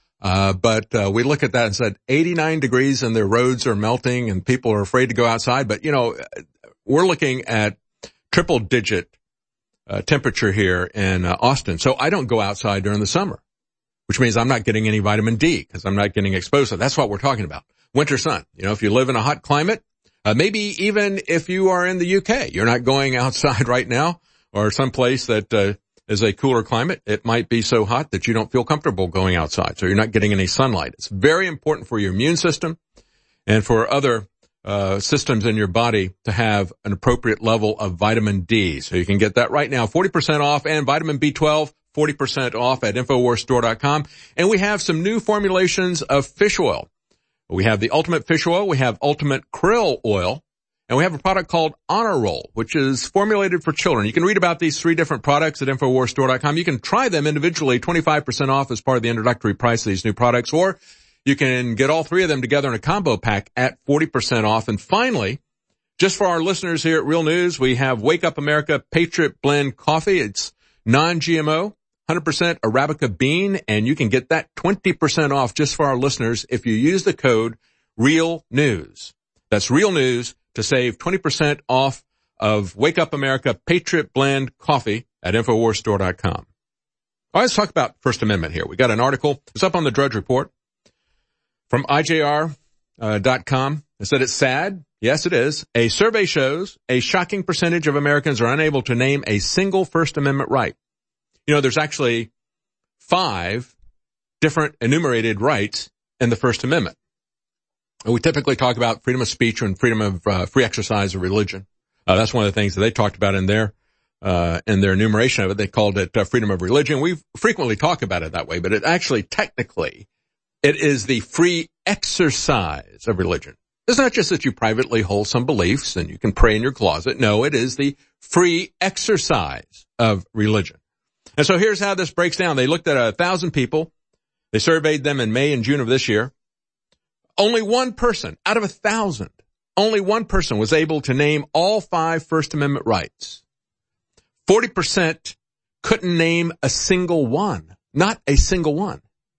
But we look at that and said 89 degrees and their roads are melting and people are afraid to go outside. But, we're looking at triple digit temperature here in Austin. So I don't go outside during the summer, which means I'm not getting any vitamin D because I'm not getting exposed. So that's what we're talking about. Winter Sun. If you live in a hot climate, maybe even if you are in the UK, you're not going outside right now, or someplace that is a cooler climate. It might be so hot that you don't feel comfortable going outside. So you're not getting any sunlight. It's very important for your immune system and for other systems in your body to have an appropriate level of vitamin D. So you can get that right now. 40% off, and vitamin B12, 40% off at InfoWarsStore.com. And we have some new formulations of fish oil. We have the Ultimate Fish Oil. We have Ultimate Krill Oil. And we have a product called Honor Roll, which is formulated for children. You can read about these 3 different products at InfoWarsStore.com. You can try them individually, 25% off as part of the introductory price of these new products, or you can get all 3 of them together in a combo pack at 40% off. And finally, just for our listeners here at Real News, we have Wake Up America Patriot Blend Coffee. It's non-GMO, 100% Arabica bean, and you can get that 20% off just for our listeners if you use the code Real News. That's Real News to save 20% off of Wake Up America Patriot Blend Coffee at InfoWarsStore.com. All right, let's talk about First Amendment here. We got an article. It's up on the Drudge Report from IJR.com. It said it's sad. Yes, it is. A survey shows a shocking percentage of Americans are unable to name a single First Amendment right. There's actually 5 different enumerated rights in the First Amendment. We typically talk about freedom of speech and freedom of free exercise of religion. That's one of the things that they talked about in their enumeration of it. They called it freedom of religion. We frequently talk about it that way, but it actually technically it is the free exercise of religion. It's not just that you privately hold some beliefs and you can pray in your closet. No, it is the free exercise of religion. And so here's how this breaks down. They looked at 1,000 people They surveyed them in May and June of this year. Only one person out of 1,000, only one person was able to name all 5 First Amendment rights. 40% couldn't name a single one, not a single one.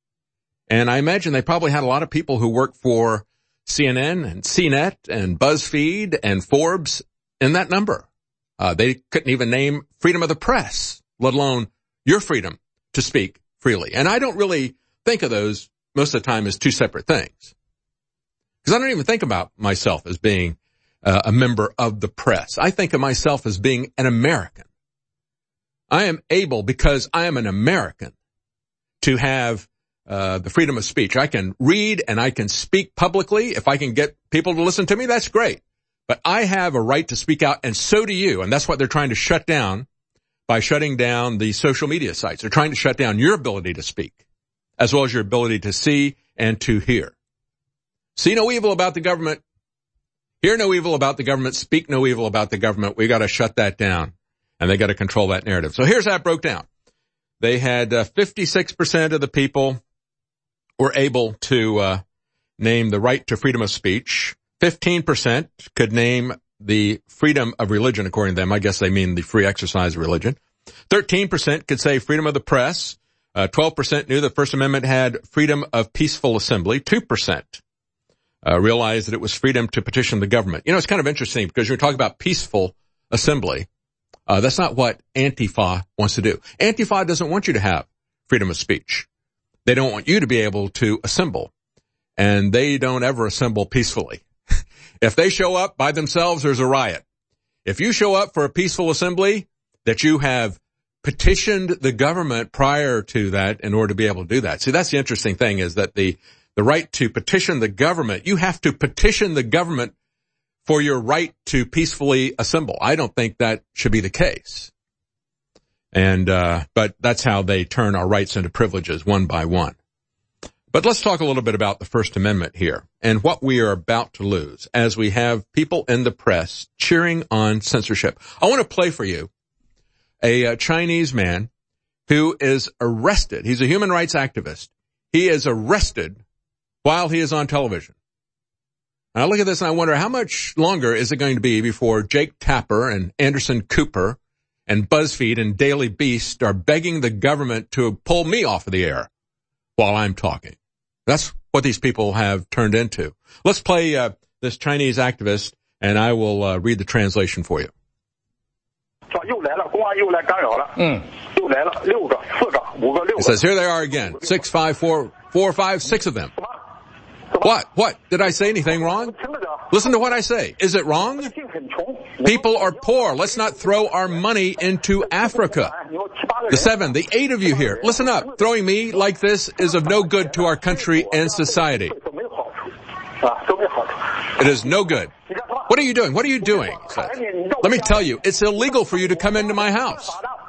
And I imagine they probably had a lot of people who work for CNN and CNET and BuzzFeed and Forbes in that number. They couldn't even name freedom of the press, let alone your freedom to speak freely. And I don't really think of those most of the time as two separate things. Because I don't even think about myself as being a member of the press. I think of myself as being an American. I am able, because I am an American, to have the freedom of speech. I can read and I can speak publicly. If I can get people to listen to me, that's great. But I have a right to speak out, and so do you. And that's what they're trying to shut down by shutting down the social media sites. They're trying to shut down your ability to speak, as well as your ability to see and to hear. See no evil about the government. Hear no evil about the government. Speak no evil about the government. We got to shut that down, and they got to control that narrative. So here's how it broke down. They had 56% of the people were able to name the right to freedom of speech. 15% could name the freedom of religion, according to them. I guess they mean the free exercise of religion. 13% could say freedom of the press. 12% knew the First Amendment had freedom of peaceful assembly. 2% realized that it was freedom to petition the government. You know, it's kind of interesting because you're talking about peaceful assembly. That's not what Antifa wants to do. Antifa doesn't want you to have freedom of speech. They don't want you to be able to assemble, and they don't ever assemble peacefully. If they show up by themselves, there's a riot. If you show up for a peaceful assembly that you have petitioned the government prior to that in order to be able to do that. See, that's the interesting thing, is that the right to petition the government, you have to petition the government for your right to peacefully assemble. I don't think that should be the case. And, but that's how they turn our rights into privileges one by one. But let's talk a little bit about the First Amendment here and what we are about to lose as we have people in the press cheering on censorship. I want to play for you a Chinese man who is arrested. He's a human rights activist. He is arrested while he is on television. And I look at this and I wonder, how much longer is it going to be before Jake Tapper and Anderson Cooper and BuzzFeed and Daily Beast are begging the government to pull me off of the air while I'm talking? That's what these people have turned into. Let's play this Chinese activist, and I will read the translation for you. It says, here they are again. 6, 5, 4, 4, 5, 6 of them. What? Did I say anything wrong? Listen to what I say. Is it wrong? People are poor. Let's not throw our money into Africa. The 7, the 8 of you here, listen up. Throwing me like this is of no good to our country and society. It is no good. What are you doing? What are you doing? Let me tell you, it's illegal for you to come into my house.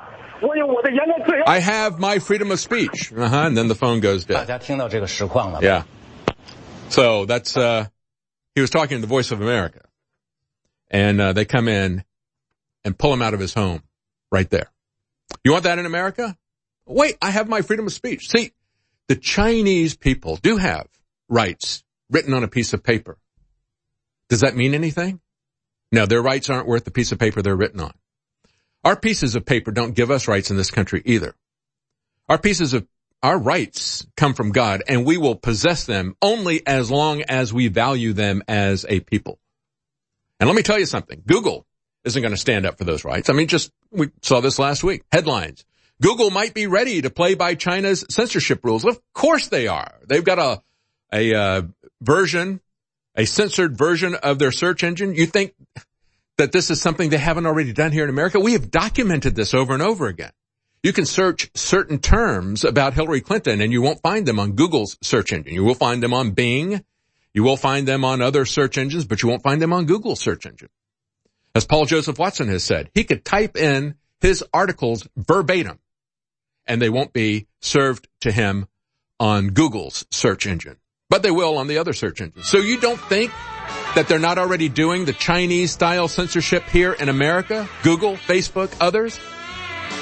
I have my freedom of speech. And then the phone goes dead. Yeah. So that's, he was talking to the Voice of America. And they come in and pull him out of his home right there. You want that in America? Wait, I have my freedom of speech. See, the Chinese people do have rights written on a piece of paper. Does that mean anything? No, their rights aren't worth the piece of paper they're written on. Our pieces of paper don't give us rights in this country either. Our rights come from God, and we will possess them only as long as we value them as a people. And let me tell you something. Google isn't going to stand up for those rights. I mean, we saw this last week. Headlines. Google might be ready to play by China's censorship rules. Of course they are. They've got a censored version of their search engine. You think that this is something they haven't already done here in America? We have documented this over and over again. You can search certain terms about Hillary Clinton and you won't find them on Google's search engine. You will find them on Bing. You will find them on other search engines, but you won't find them on Google's search engine. As Paul Joseph Watson has said, he could type in his articles verbatim and they won't be served to him on Google's search engine, but they will on the other search engines. So you don't think that they're not already doing the Chinese style censorship here in America? Google, Facebook, others?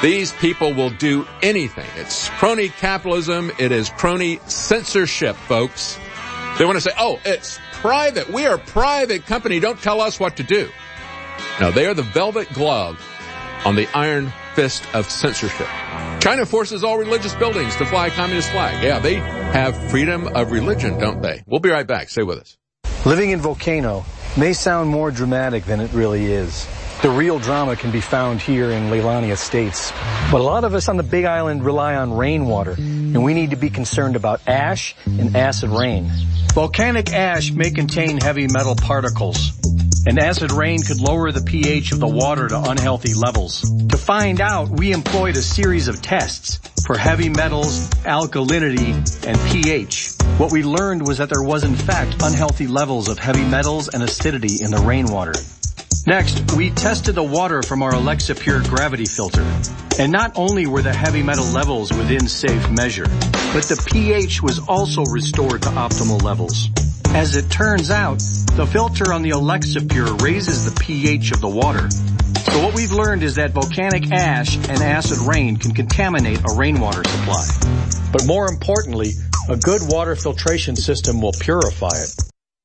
These people will do anything. It's crony capitalism. It is crony censorship, folks. They want to say, oh, it's private. We are a private company. Don't tell us what to do. No, they are the velvet glove on the iron fist of censorship. China forces all religious buildings to fly a communist flag. Yeah, they have freedom of religion, don't they? We'll be right back. Stay with us. Living in Volcano may sound more dramatic than it really is. The real drama can be found here in Leilani Estates. But a lot of us on the Big Island rely on rainwater, and we need to be concerned about ash and acid rain. Volcanic ash may contain heavy metal particles, and acid rain could lower the pH of the water to unhealthy levels. To find out, we employed a series of tests for heavy metals, alkalinity, and pH. What we learned was that there was in fact unhealthy levels of heavy metals and acidity in the rainwater. Next, we tested the water from our Alexa Pure gravity filter. And not only were the heavy metal levels within safe measure, but the pH was also restored to optimal levels. As it turns out, the filter on the Alexa Pure raises the pH of the water. So what we've learned is that volcanic ash and acid rain can contaminate a rainwater supply. But more importantly, a good water filtration system will purify it.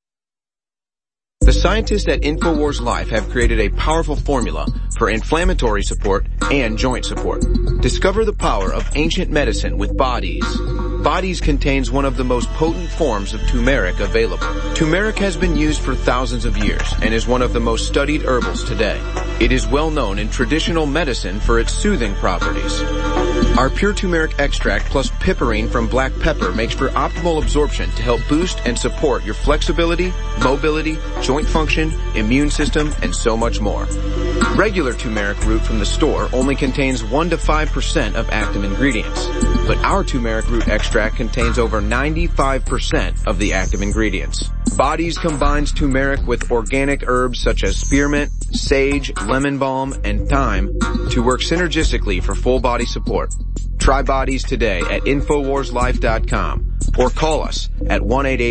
The scientists at InfoWars Life have created a powerful formula for inflammatory support and joint support. Discover the power of ancient medicine with Bodies. Bodies contains one of the most potent forms of turmeric available. Turmeric has been used for thousands of years and is one of the most studied herbals today. It is well known in traditional medicine for its soothing properties. Our pure turmeric extract plus piperine from black pepper makes for optimal absorption to help boost and support your flexibility, mobility, joint function, immune system, and so much more. Regular turmeric root from the store only contains 1 to 5% of active ingredients, but our turmeric root extract contains over 95% of the active ingredients. Bodies combines turmeric with organic herbs such as spearmint, sage, lemon balm, and thyme to work synergistically for full body support. Try Bodies today at InfoWarsLife.com or call us at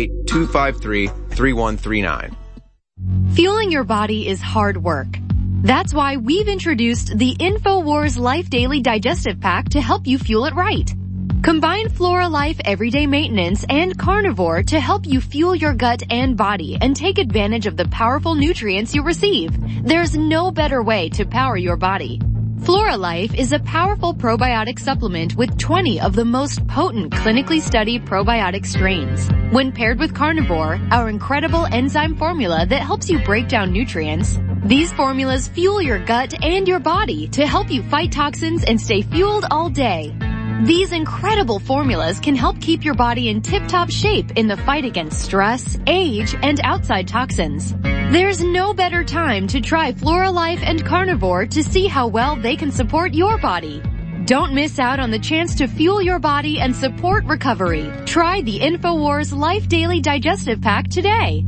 1-888-253-3139. Fueling your body is hard work. That's why we've introduced the InfoWars Life Daily Digestive Pack to help you fuel it right. Combine Flora Life Everyday Maintenance and Carnivore to help you fuel your gut and body and take advantage of the powerful nutrients you receive. There's no better way to power your body. Flora Life is a powerful probiotic supplement with 20 of the most potent clinically studied probiotic strains. When paired with Carnivore, our incredible enzyme formula that helps you break down nutrients, these formulas fuel your gut and your body to help you fight toxins and stay fueled all day. These incredible formulas can help keep your body in tip-top shape in the fight against stress, age, and outside toxins. There's no better time to try Flora Life and Carnivore to see how well they can support your body. Don't miss out on the chance to fuel your body and support recovery. Try the InfoWars Life Daily Digestive Pack today.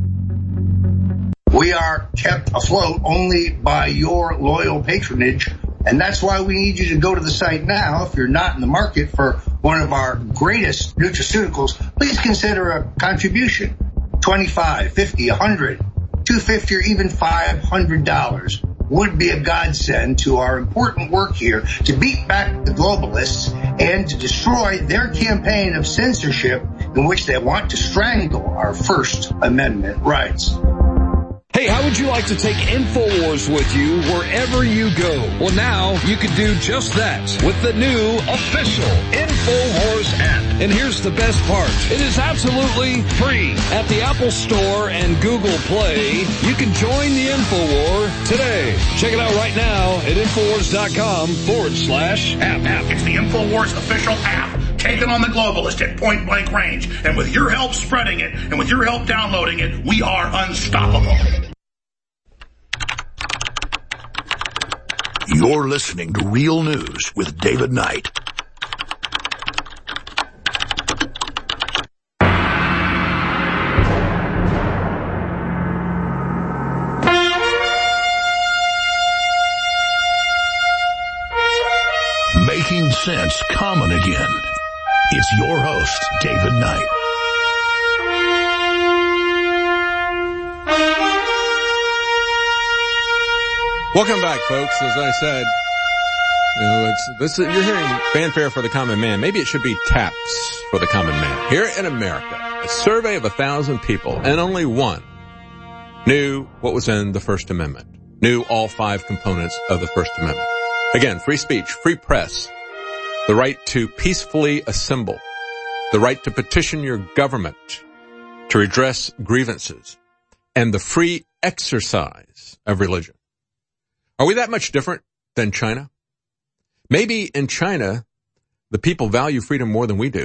We are kept afloat only by your loyal patronage, and that's why we need you to go to the site now. If you're not in the market for one of our greatest nutraceuticals, please consider a contribution. $25, $50, $100, $250, or even $500 would be a godsend to our important work here to beat back the globalists and to destroy their campaign of censorship in which they want to strangle our First Amendment rights. Hey, how would you like to take InfoWars with you wherever you go? Well, now you can do just that with the new official InfoWars app. And here's the best part. It is absolutely free. At the Apple Store and Google Play, you can join the InfoWar today. Check it out right now at InfoWars.com/app. It's the InfoWars official app. Taking on the globalist at point blank range. And with your help spreading it, and with your help downloading it, we are unstoppable. You're listening to Real News with David Knight. Making sense common again. It's your host, David Knight. Welcome back, folks. As I said, You're hearing fanfare for the common man. Maybe it should be taps for the common man. Here in America, a survey of 1,000 people, and only one knew what was in the First Amendment, knew all 5 components of the First Amendment. Again, free speech, free press, the right to peacefully assemble, the right to petition your government to redress grievances, and the free exercise of religion. Are we that much different than China? Maybe in China, the people value freedom more than we do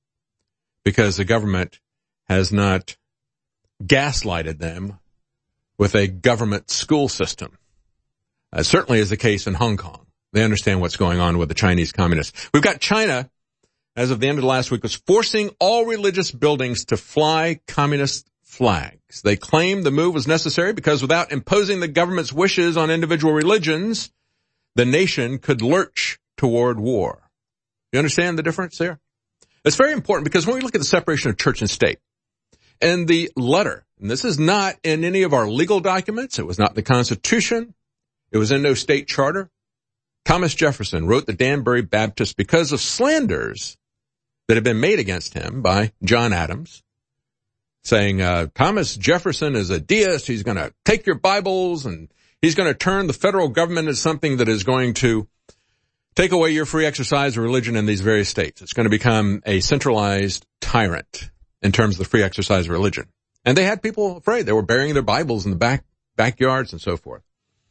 because the government has not gaslighted them with a government school system. Certainly is the case in Hong Kong. They understand what's going on with the Chinese communists. We've got China, as of the end of the last week, was forcing all religious buildings to fly communist flags. They claimed the move was necessary because without imposing the government's wishes on individual religions, the nation could lurch toward war. You understand the difference there? It's very important because when we look at the separation of church and state, and the letter, and this is not in any of our legal documents, it was not in the Constitution, it was in no state charter, Thomas Jefferson wrote the Danbury Baptist because of slanders that had been made against him by John Adams, saying Thomas Jefferson is a deist, he's going to take your Bibles and he's going to turn the federal government into something that is going to take away your free exercise of religion in these various states. It's going to become a centralized tyrant in terms of the free exercise of religion. And they had people afraid. They were burying their Bibles in the backyards and so forth.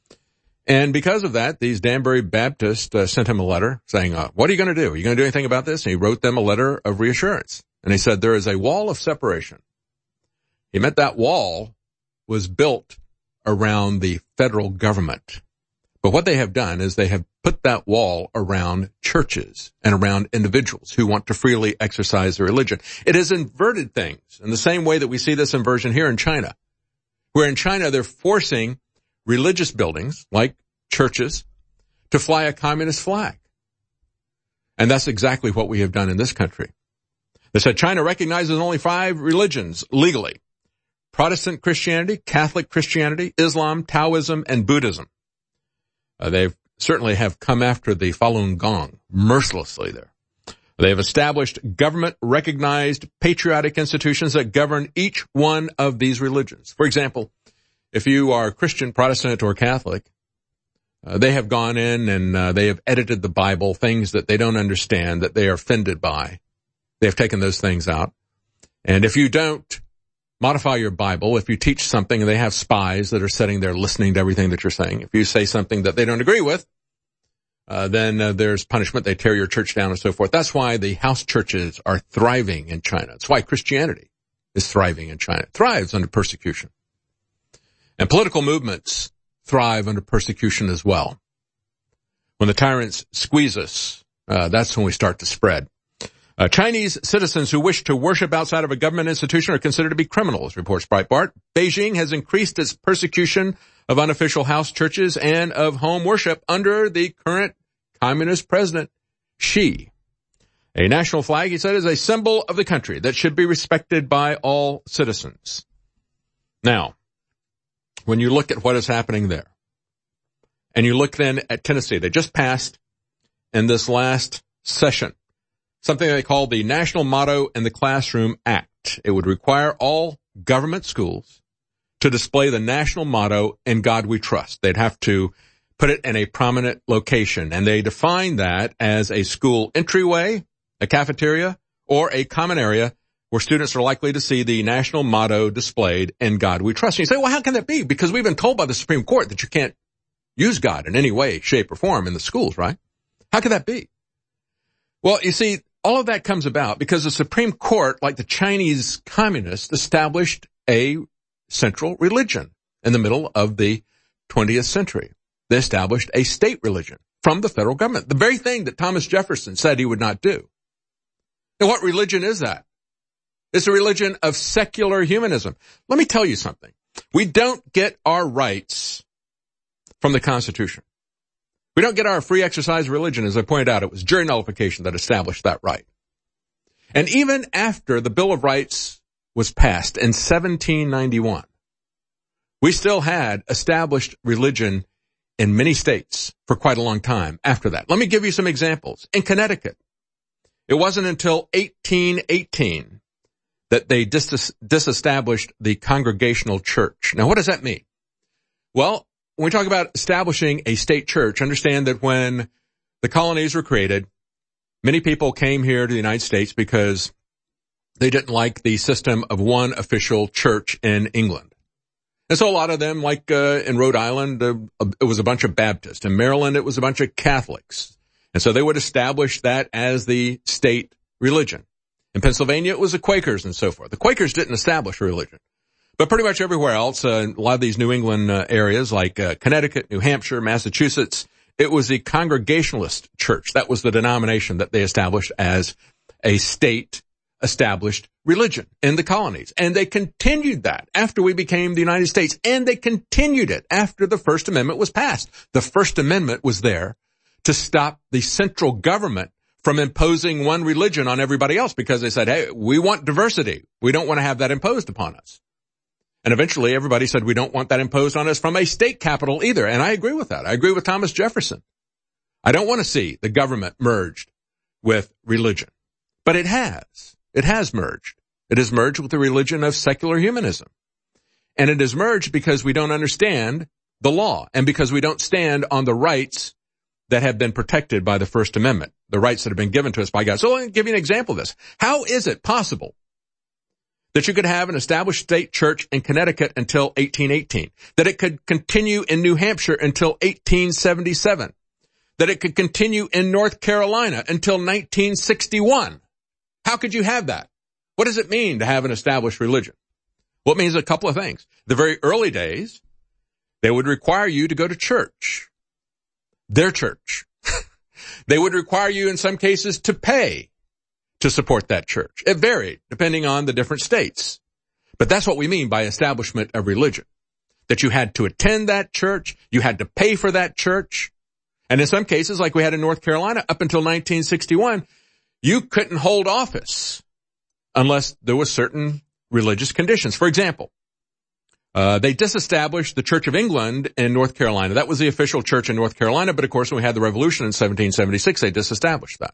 And because of that, these Danbury Baptists sent him a letter saying, what are you going to do? Are you going to do anything about this? And he wrote them a letter of reassurance. And he said, there is a wall of separation. He meant that wall was built around the federal government. But what they have done is they have put that wall around churches and around individuals who want to freely exercise their religion. It has inverted things in the same way that we see this inversion here in China, where in China they're forcing religious buildings like churches to fly a communist flag. And that's exactly what we have done in this country. They said China recognizes only 5 religions legally: Protestant Christianity, Catholic Christianity, Islam, Taoism, and Buddhism. They certainly have come after the Falun Gong mercilessly there. They have established government-recognized patriotic institutions that govern each one of these religions. For example, if you are Christian, Protestant, or Catholic, they have gone in and they have edited the Bible, things that they don't understand, that they are offended by. They have taken those things out. And if you don't modify your Bible, if you teach something and they have spies that are sitting there listening to everything that you're saying, if you say something that they don't agree with, then there's punishment. They tear your church down and so forth. That's why the house churches are thriving in China. That's why Christianity is thriving in China. It thrives under persecution. And political movements thrive under persecution as well. When the tyrants squeeze us, that's when we start to spread. Chinese citizens who wish to worship outside of a government institution are considered to be criminals, reports Breitbart. Beijing has increased its persecution of unofficial house churches and of home worship under the current communist president, Xi. A national flag, he said, is a symbol of the country that should be respected by all citizens. Now, when you look at what is happening there, and you look then at Tennessee, they just passed in this last session something they call the National Motto in the Classroom Act. It would require all government schools to display the national motto, "In God We Trust." They'd have to put it in a prominent location, and they define that as a school entryway, a cafeteria, or a common area where students are likely to see the national motto displayed, "In God We Trust." And you say, well, how can that be? Because we've been told by the Supreme Court that you can't use God in any way, shape, or form in the schools, right? How could that be? Well, you see, all of that comes about because the Supreme Court, like the Chinese communists, established a central religion in the middle of the 20th century. They established a state religion from the federal government, the very thing that Thomas Jefferson said he would not do. Now, what religion is that? It's a religion of secular humanism. Let me tell you something. We don't get our rights from the Constitution. We don't get our free exercise of religion. As I pointed out, it was jury nullification that established that right. And even after the Bill of Rights was passed in 1791, we still had established religion in many states for quite a long time after that. Let me give you some examples. In Connecticut, it wasn't until 1818 that they disestablished the Congregational Church. Now, what does that mean? Well, when we talk about establishing a state church, understand that when the colonies were created, many people came here to the United States because they didn't like the system of one official church in England. And so a lot of them, like in Rhode Island, it was a bunch of Baptists. In Maryland, it was a bunch of Catholics. And so they would establish that as the state religion. In Pennsylvania, it was the Quakers and so forth. The Quakers didn't establish a religion. But pretty much everywhere else, a lot of these New England areas like Connecticut, New Hampshire, Massachusetts, it was the Congregationalist Church. That was the denomination that they established as a state-established religion in the colonies. And they continued that after we became the United States. And they continued it after the First Amendment was passed. The First Amendment was there to stop the central government from imposing one religion on everybody else because they said, hey, we want diversity. We don't want to have that imposed upon us. And eventually everybody said we don't want that imposed on us from a state capital either. And I agree with that. I agree with Thomas Jefferson. I don't want to see the government merged with religion. But it has. It has merged. It has merged with the religion of secular humanism. And it has merged because we don't understand the law and because we don't stand on the rights that have been protected by the First Amendment, the rights that have been given to us by God. So let me give you an example of this. How is it possible that you could have an established state church in Connecticut until 1818, that it could continue in New Hampshire until 1877, that it could continue in North Carolina until 1961? How could you have that? What does it mean to have an established religion? Well, it means a couple of things. The very early days, they would require you to go to church, their church. They would require you in some cases to pay to support that church. It varied depending on the different states. But that's what we mean by establishment of religion. That you had to attend that church, you had to pay for that church. And in some cases, like we had in North Carolina, up until 1961, you couldn't hold office unless there was certain religious conditions. For example, they disestablished the Church of England in North Carolina. That was the official church in North Carolina, but of course when we had the revolution in 1776, they disestablished that.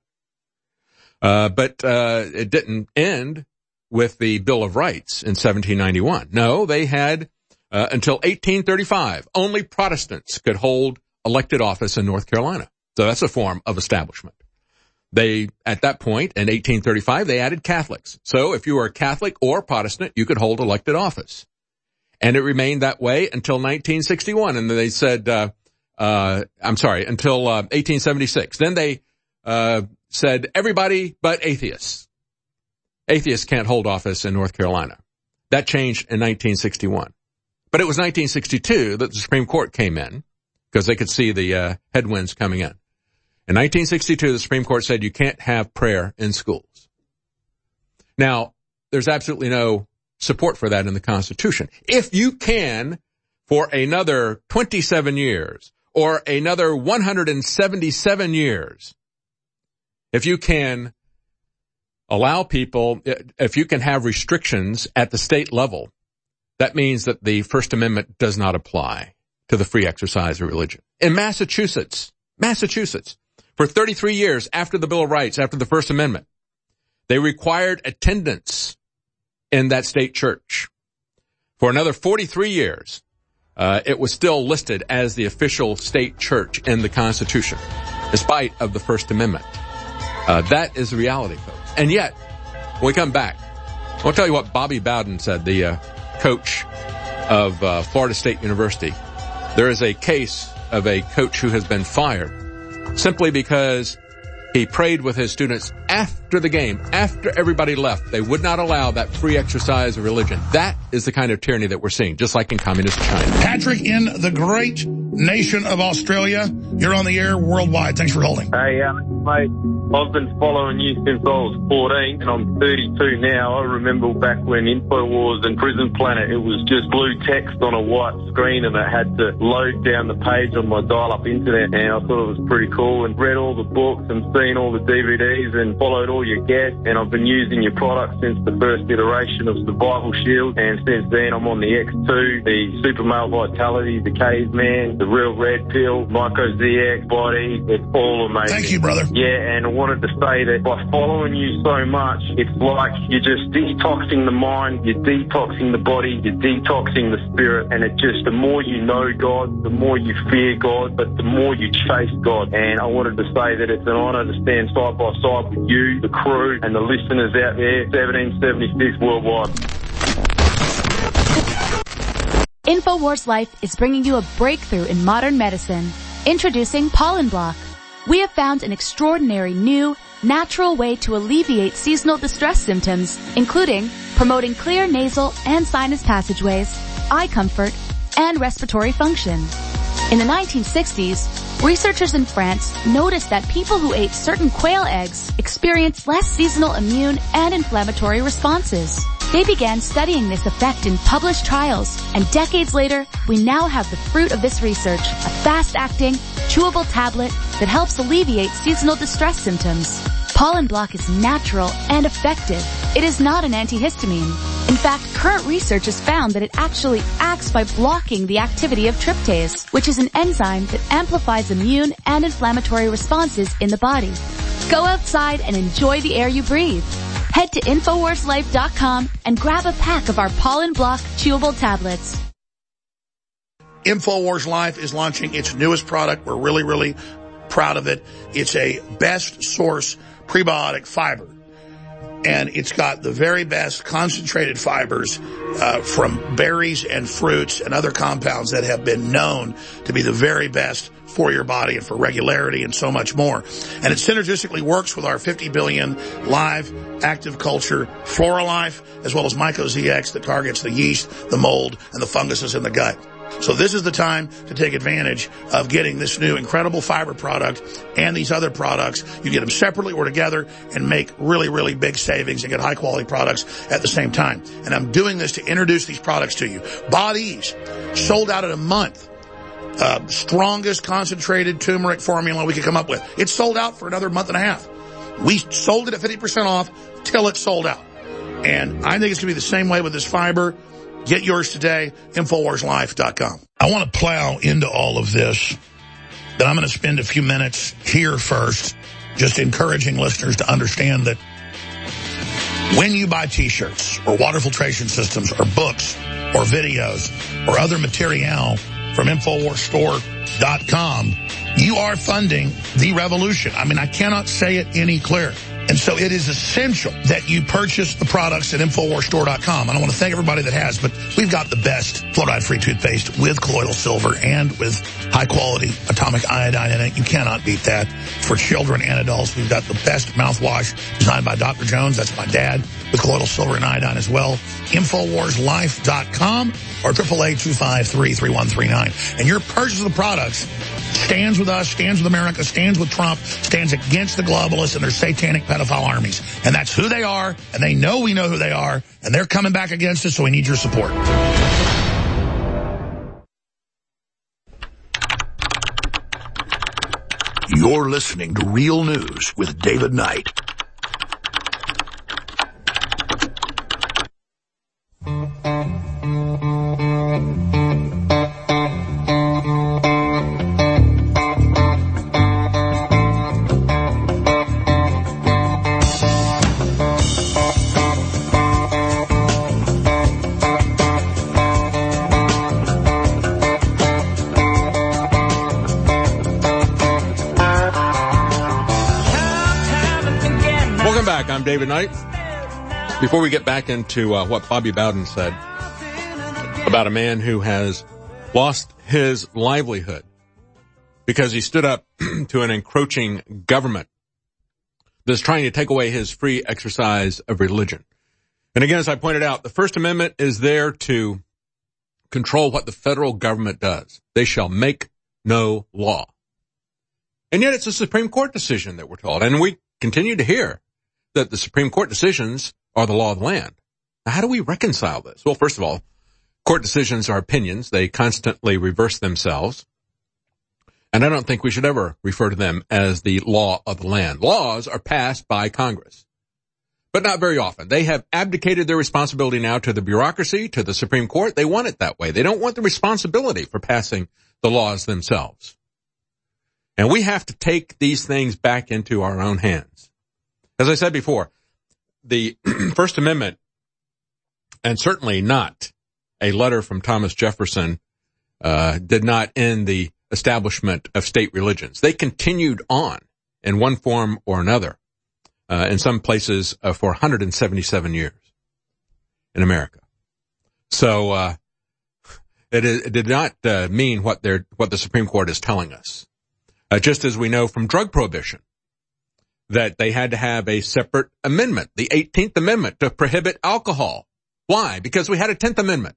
But it didn't end with the Bill of Rights in 1791. No, they had until 1835. Only Protestants could hold elected office in North Carolina. So that's a form of establishment. They, at that point, in 1835, they added Catholics. So if you were a Catholic or Protestant, you could hold elected office. And it remained that way until 1961. And they said, until 1876. Then they said everybody but atheists. Atheists can't hold office in North Carolina. That changed in 1961. But it was 1962 that the Supreme Court came in because they could see the headwinds coming in. In 1962, the Supreme Court said you can't have prayer in schools. Now, there's absolutely no support for that in the Constitution. If you can, for another 27 years or another 177 years, if you can allow people, if you can have restrictions at the state level, that means that the First Amendment does not apply to the free exercise of religion. In Massachusetts, for 33 years after the Bill of Rights, after the First Amendment, they required attendance in that state church. For another 43 years, it was still listed as the official state church in the Constitution, despite of the First Amendment. That is the reality, folks. And yet, when we come back, I'll tell you what Bobby Bowden said, the coach of Florida State University. There is a case of a coach who has been fired simply because he prayed with his students after the game, after everybody left. They would not allow that free exercise of religion. That is the kind of tyranny that we're seeing, just like in communist China. Patrick in the great nation of Australia. You're on the air worldwide. Thanks for holding. Hey, mate, I've been following you since I was 14 and I'm 32 now. I remember back when InfoWars and Prison Planet, it was just blue text on a white screen and it had to load down the page on my dial-up internet, and I thought it was pretty cool and read all the books and seen all the DVDs and followed all your guests, and I've been using your product since the first iteration of Survival Shield, and since then I'm on the X2, the Super Male Vitality, the Caveman, the Real Red Pill, Myco ZX, Body. It's all amazing. Thank you, brother. Yeah, and I wanted to say that by following you so much, it's like you're just detoxing the mind, you're detoxing the body, you're detoxing the spirit, and it just, the more you know God, the more you fear God, but the more you chase God. And I wanted to say that it's an honor to stand side by side with you, the crew, and the listeners out there, 1776 worldwide. InfoWars Life is bringing you a breakthrough in modern medicine. Introducing Pollen Block. We have found an extraordinary new, natural way to alleviate seasonal distress symptoms, including promoting clear nasal and sinus passageways, eye comfort, and respiratory function. In the 1960s, researchers in France noticed that people who ate certain quail eggs experienced less seasonal immune and inflammatory responses. They began studying this effect in published trials, and decades later, we now have the fruit of this research, a fast-acting, chewable tablet that helps alleviate seasonal distress symptoms. Pollen Block is natural and effective. It is not an antihistamine. In fact, current research has found that it actually acts by blocking the activity of tryptase, which is an enzyme that amplifies immune and inflammatory responses in the body. Go outside and enjoy the air you breathe. Head to InfoWarsLife.com and grab a pack of our Pollen Block chewable tablets. InfoWars Life is launching its newest product. We're really, really proud of it. It's a best source prebiotic fiber. And it's got the very best concentrated fibers from berries and fruits and other compounds that have been known to be the very best for your body and for regularity and so much more. And it synergistically works with our 50 billion live active culture Flora Life, as well as Myco ZX that targets the yeast, the mold, and the funguses in the gut. So this is the time to take advantage of getting this new incredible fiber product and these other products. You get them separately or together and make really, really big savings and get high quality products at the same time. And I'm doing this to introduce these products to you. Bodies sold out in a month. Strongest concentrated turmeric formula we could come up with. It's sold out for another month and a half. We sold it at 50% off till it's sold out. And I think it's going to be the same way with this fiber. Get yours today, InfoWarsLife.com. I want to plow into all of this, but I'm going to spend a few minutes here first just encouraging listeners to understand that when you buy T-shirts or water filtration systems or books or videos or other material from InfoWarsStore.com, you are funding the revolution. I mean, I cannot say it any clearer. And so it is essential that you purchase the products at InfoWarsStore.com. And I want to thank everybody that has, but we've got the best fluoride-free toothpaste with colloidal silver and with high-quality atomic iodine in it. You cannot beat that. For children and adults, we've got the best mouthwash designed by Dr. Jones. That's my dad, with colloidal silver and iodine as well. InfoWarsLife.com or 888-253-3139. And your purchase of the products stands with us, stands with America, stands with Trump, stands against the globalists and their satanic pedophile armies. And that's who they are, and they know we know who they are, and they're coming back against us, so we need your support. You're listening to Real News with David Knight. I'm David Knight. Before we get back into what Bobby Bowden said about a man who has lost his livelihood because he stood up to an encroaching government that's trying to take away his free exercise of religion. And again, as I pointed out, the First Amendment is there to control what the federal government does. They shall make no law. And yet it's a Supreme Court decision that we're told. And we continue to hear that the Supreme Court decisions are the law of the land. Now, how do we reconcile this? Well, first of all, court decisions are opinions. They constantly reverse themselves. And I don't think we should ever refer to them as the law of the land. Laws are passed by Congress, but not very often. They have abdicated their responsibility now to the bureaucracy, to the Supreme Court. They want it that way. They don't want the responsibility for passing the laws themselves. And we have to take these things back into our own hands. As I said before, the First Amendment, and certainly not a letter from Thomas Jefferson, did not end the establishment of state religions. They continued on in one form or another, in some places for 177 years in America. So it did not mean what the Supreme Court is telling us. Just as we know from drug prohibition that they had to have a separate amendment, the 18th Amendment, to prohibit alcohol. Why? Because we had a 10th Amendment.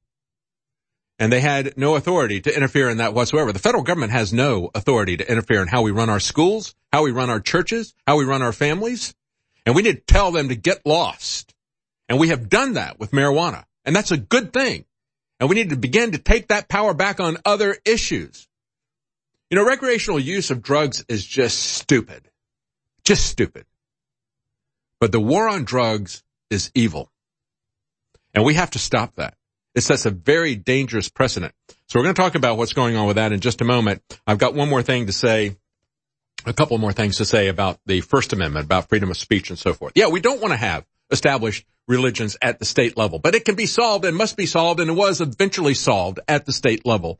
And they had no authority to interfere in that whatsoever. The federal government has no authority to interfere in how we run our schools, how we run our churches, how we run our families. And we need to tell them to get lost. And we have done that with marijuana. And that's a good thing. And we need to begin to take that power back on other issues. You know, recreational use of drugs is just stupid. Just stupid. But the war on drugs is evil. And we have to stop that. It sets a very dangerous precedent. So we're going to talk about what's going on with that in just a moment. I've got one more thing to say, a couple more things to say about the First Amendment, about freedom of speech and so forth. Yeah, we don't want to have established religions at the state level, but it can be solved and must be solved, and it was eventually solved at the state level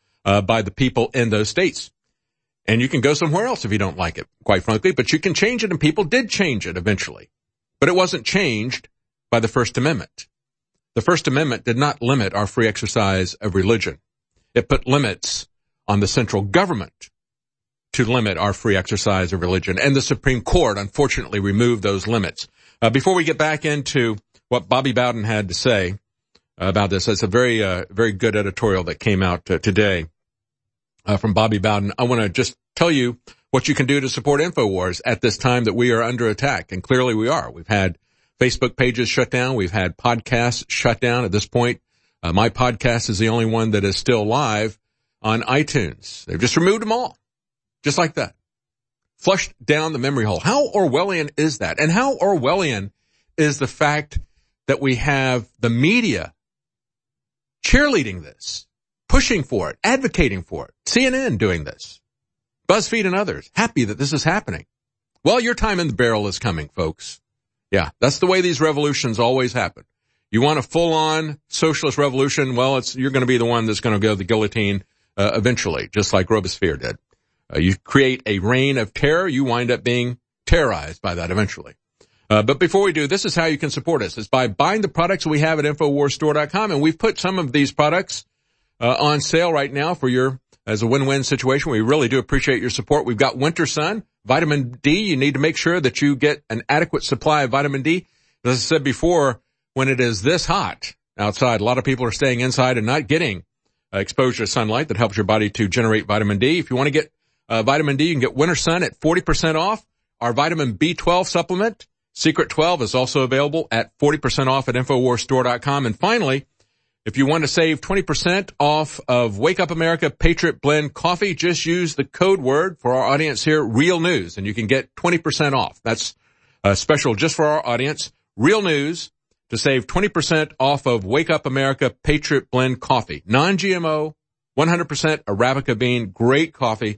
by the people in those states. And you can go somewhere else if you don't like it, quite frankly, but you can change it, and people did change it eventually. But it wasn't changed by the First Amendment. The First Amendment did not limit our free exercise of religion. It put limits on the central government to limit our free exercise of religion. And the Supreme Court, unfortunately, removed those limits. Before we get back into what Bobby Bowden had to say about this, it's a very good editorial that came out today from Bobby Bowden. I want to just tell you what you can do to support InfoWars at this time that we are under attack. And clearly we are. We've had Facebook pages shut down. We've had podcasts shut down. At this point, my podcast is the only one that is still live on iTunes. They've just removed them all. Just like that. Flushed down the memory hole. How Orwellian is that? And how Orwellian is the fact that we have the media cheerleading this, pushing for it, advocating for it. CNN doing this. BuzzFeed and others happy that this is happening. Well, your time in the barrel is coming, folks. Yeah, that's the way these revolutions always happen. You want a full-on socialist revolution? Well, you're going to be the one that's going to go to the guillotine eventually, just like Robespierre did. You create a reign of terror, you wind up being terrorized by that eventually. But before we do, this is how you can support us. It's by buying the products we have at InfoWarsStore.com, and we've put some of these products on sale right now for as a win-win situation. We really do appreciate your support. We've got Winter Sun, vitamin D. You need to make sure that you get an adequate supply of vitamin D. As I said before, when it is this hot outside, a lot of people are staying inside and not getting exposure to sunlight that helps your body to generate vitamin D. If you want to get vitamin D, you can get Winter Sun at 40% off. Our vitamin B12 supplement, Secret 12, is also available at 40% off at InfoWarsStore.com. And finally, if you want to save 20% off of Wake Up America Patriot Blend Coffee, just use the code word for our audience here, Real News, and you can get 20% off. That's special just for our audience, Real News, to save 20% off of Wake Up America Patriot Blend Coffee. Non-GMO, 100% Arabica bean, great coffee.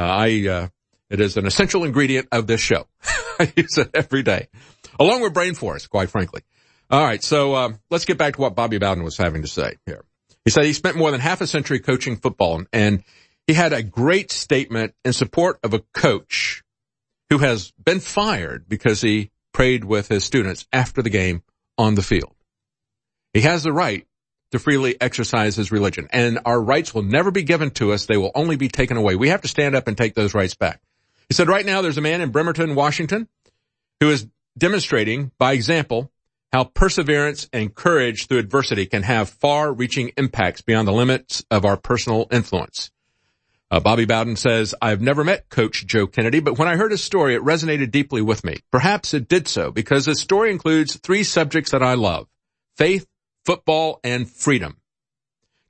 It is an essential ingredient of this show. I use it every day, along with Brain Force, quite frankly. All right, so let's get back to what Bobby Bowden was having to say here. He said he spent more than half a century coaching football, and he had a great statement in support of a coach who has been fired because he prayed with his students after the game on the field. He has the right to freely exercise his religion, and our rights will never be given to us. They will only be taken away. We have to stand up and take those rights back. He said right now there's a man in Bremerton, Washington, who is demonstrating by example how perseverance and courage through adversity can have far-reaching impacts beyond the limits of our personal influence. Bobby Bowden says, I've never met Coach Joe Kennedy, but when I heard his story, it resonated deeply with me. Perhaps it did so because his story includes three subjects that I love: faith, football, and freedom.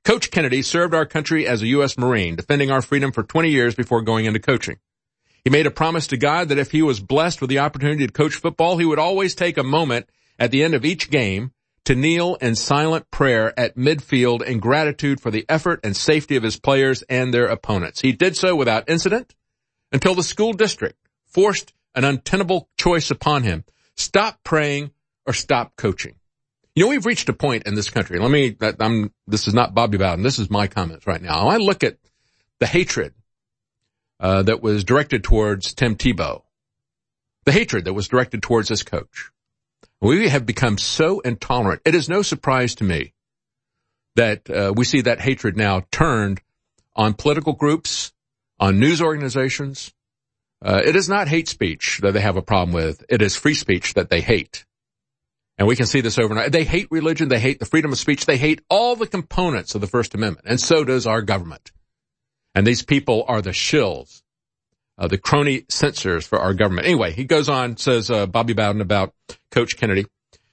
Coach Kennedy served our country as a U.S. Marine, defending our freedom for 20 years before going into coaching. He made a promise to God that if he was blessed with the opportunity to coach football, he would always take a moment at the end of each game to kneel in silent prayer at midfield in gratitude for the effort and safety of his players and their opponents. He did so without incident until the school district forced an untenable choice upon him. Stop praying or stop coaching. You know, we've reached a point in this country. This is not Bobby Bowden. This is my comments right now. I look at the hatred that was directed towards Tim Tebow, the hatred that was directed towards this coach. We have become so intolerant. It is no surprise to me that we see that hatred now turned on political groups, on news organizations. It is not hate speech that they have a problem with. It is free speech that they hate. And we can see this overnight. They hate religion. They hate the freedom of speech. They hate all the components of the First Amendment. And so does our government. And these people are the shills, the crony censors for our government. Anyway, he goes on, says Bobby Bowden about Coach Kennedy.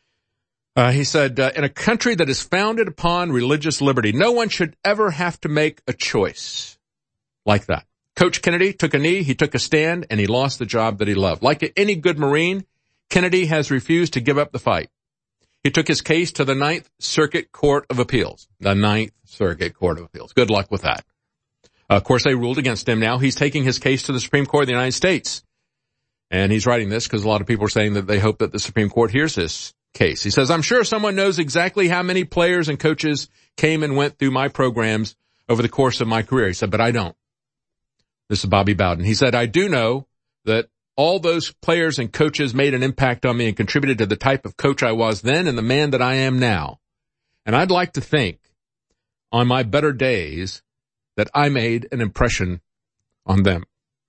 He said, in a country that is founded upon religious liberty, no one should ever have to make a choice like that. Coach Kennedy took a knee, he took a stand, and he lost the job that he loved. Like any good Marine, Kennedy has refused to give up the fight. He took his case to the Ninth Circuit Court of Appeals. The Ninth Circuit Court of Appeals. Good luck with that. Of course, they ruled against him now. He's taking his case to the Supreme Court of the United States. And he's writing this because a lot of people are saying that they hope that the Supreme Court hears this case. He says, I'm sure someone knows exactly how many players and coaches came and went through my programs over the course of my career. He said, but I don't. This is Bobby Bowden. He said, I do know that all those players and coaches made an impact on me and contributed to the type of coach I was then and the man that I am now. And I'd like to think on my better days that I made an impression on them.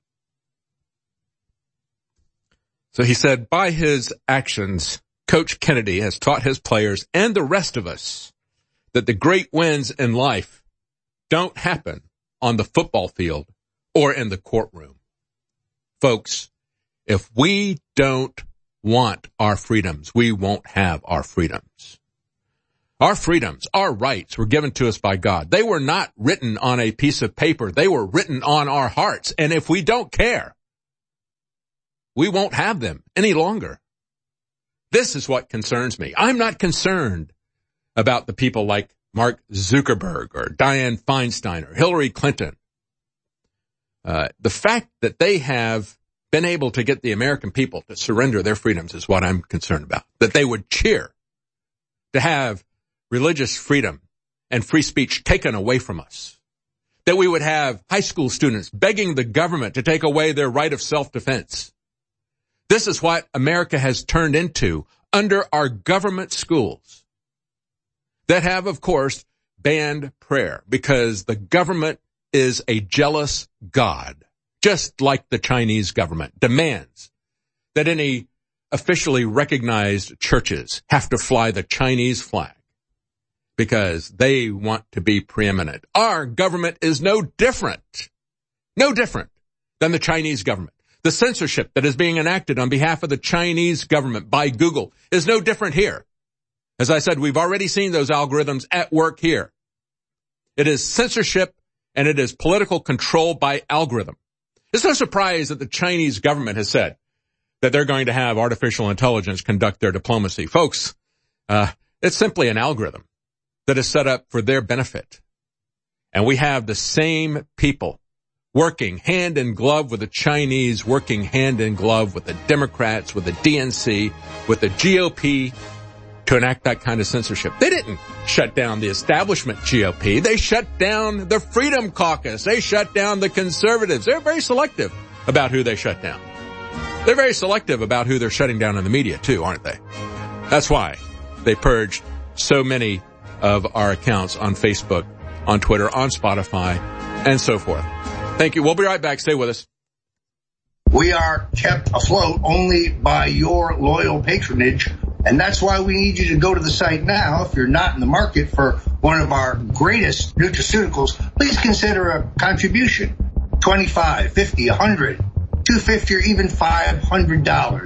So he said, by his actions, Coach Kennedy has taught his players and the rest of us that the great wins in life don't happen on the football field or in the courtroom. Folks, if we don't want our freedoms, we won't have our freedoms. Our freedoms, our rights were given to us by God. They were not written on a piece of paper. They were written on our hearts. And if we don't care, we won't have them any longer. This is what concerns me. I'm not concerned about the people like Mark Zuckerberg or Dianne Feinstein or Hillary Clinton. The fact that they have been able to get the American people to surrender their freedoms is what I'm concerned about. That they would cheer to have religious freedom and free speech taken away from us. That we would have high school students begging the government to take away their right of self-defense. This is what America has turned into under our government schools that have, of course, banned prayer because the government is a jealous God, just like the Chinese government demands that any officially recognized churches have to fly the Chinese flag because they want to be preeminent. Our government is no different than the Chinese government. The censorship that is being enacted on behalf of the Chinese government by Google is no different here. As I said, we've already seen those algorithms at work here. It is censorship and it is political control by algorithm. It's no surprise that the Chinese government has said that they're going to have artificial intelligence conduct their diplomacy. Folks, it's simply an algorithm that is set up for their benefit. And we have the same people working hand in glove with the Chinese, working hand in glove with the Democrats, with the DNC, with the GOP to enact that kind of censorship. They didn't shut down the establishment GOP. They shut down the Freedom Caucus. They shut down the conservatives. They're very selective about who they shut down. They're very selective about who they're shutting down in the media too, aren't they? That's why they purged so many of our accounts on Facebook, on Twitter, on Spotify, and so forth. Thank you. We'll be right back. Stay with us. We are kept afloat only by your loyal patronage, and that's why we need you to go to the site now. If you're not in the market for one of our greatest nutraceuticals, please consider a contribution. $25, $50, $100, $250, or even $500.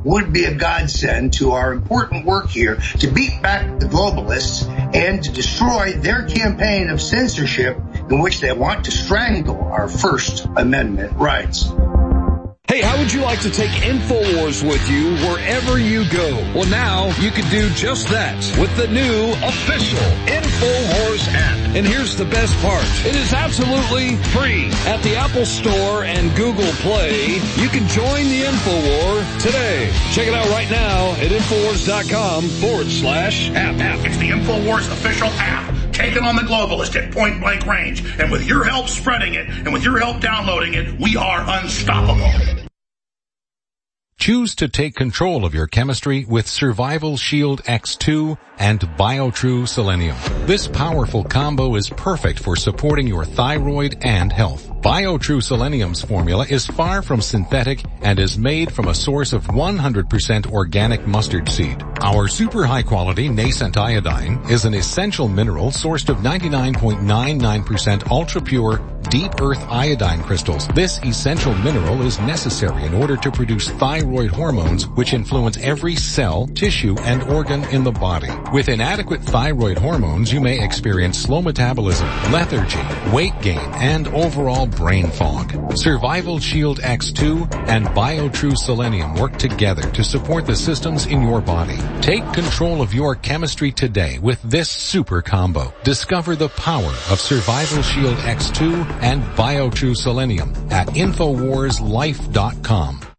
would be a godsend to our important work here to beat back the globalists and to destroy their campaign of censorship in which they want to strangle our First Amendment rights. Hey, how would you like to take InfoWars with you wherever you go? Well, now you can do just that with the new official InfoWars app. And here's the best part. It is absolutely free. At the Apple Store and Google Play, you can join the InfoWar today. Check it out right now at InfoWars.com/app. It's the InfoWars official app. Taking on the globalist at point blank range. And with your help spreading it, and with your help downloading it, we are unstoppable. Choose to take control of your chemistry with Survival Shield X2 and BioTrue Selenium. This powerful combo is perfect for supporting your thyroid and health. BioTrue Selenium's formula is far from synthetic and is made from a source of 100% organic mustard seed. Our super high quality nascent iodine is an essential mineral sourced of 99.99% ultra pure deep earth iodine crystals. This essential mineral is necessary in order to produce thyroid hormones which influence every cell, tissue, and organ in the body. With inadequate thyroid hormones, you may experience slow metabolism, lethargy, weight gain, and overall brain fog. Survival Shield X2 and BioTrue Selenium work together to support the systems in your body. Take control of your chemistry today with this super combo. Discover the power of Survival Shield X2 and BioTrue Selenium at InfoWarsLife.com.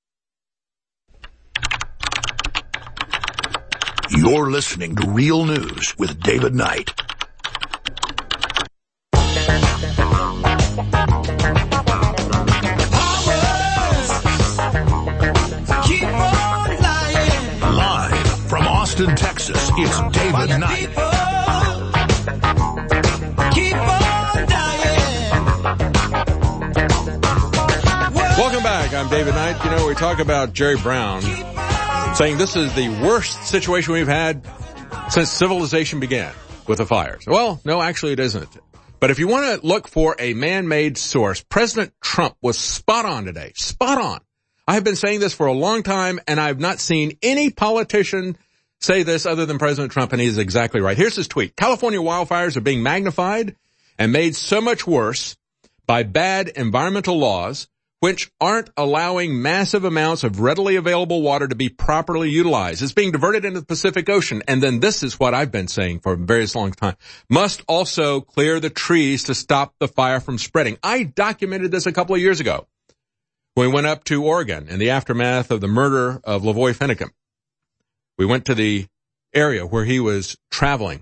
You're listening to Real News with David Knight. Live from Austin, Texas, it's David Knight. Welcome back. I'm David Knight. You know, we talk about Jerry Brown saying this is the worst situation we've had since civilization began with the fires. Well, no, actually it isn't. But if you want to look for a man-made source, President Trump was spot on today. Spot on. I have been saying this for a long time, and I've not seen any politician say this other than President Trump, and he's exactly right. Here's his tweet. California wildfires are being magnified and made so much worse by bad environmental laws which aren't allowing massive amounts of readily available water to be properly utilized. It's being diverted into the Pacific Ocean. And then this is what I've been saying for a very long time. Must also clear the trees to stop the fire from spreading. I documented this a couple of years ago when we went up to Oregon in the aftermath of the murder of Lavoy Finicum. We went to the area where he was traveling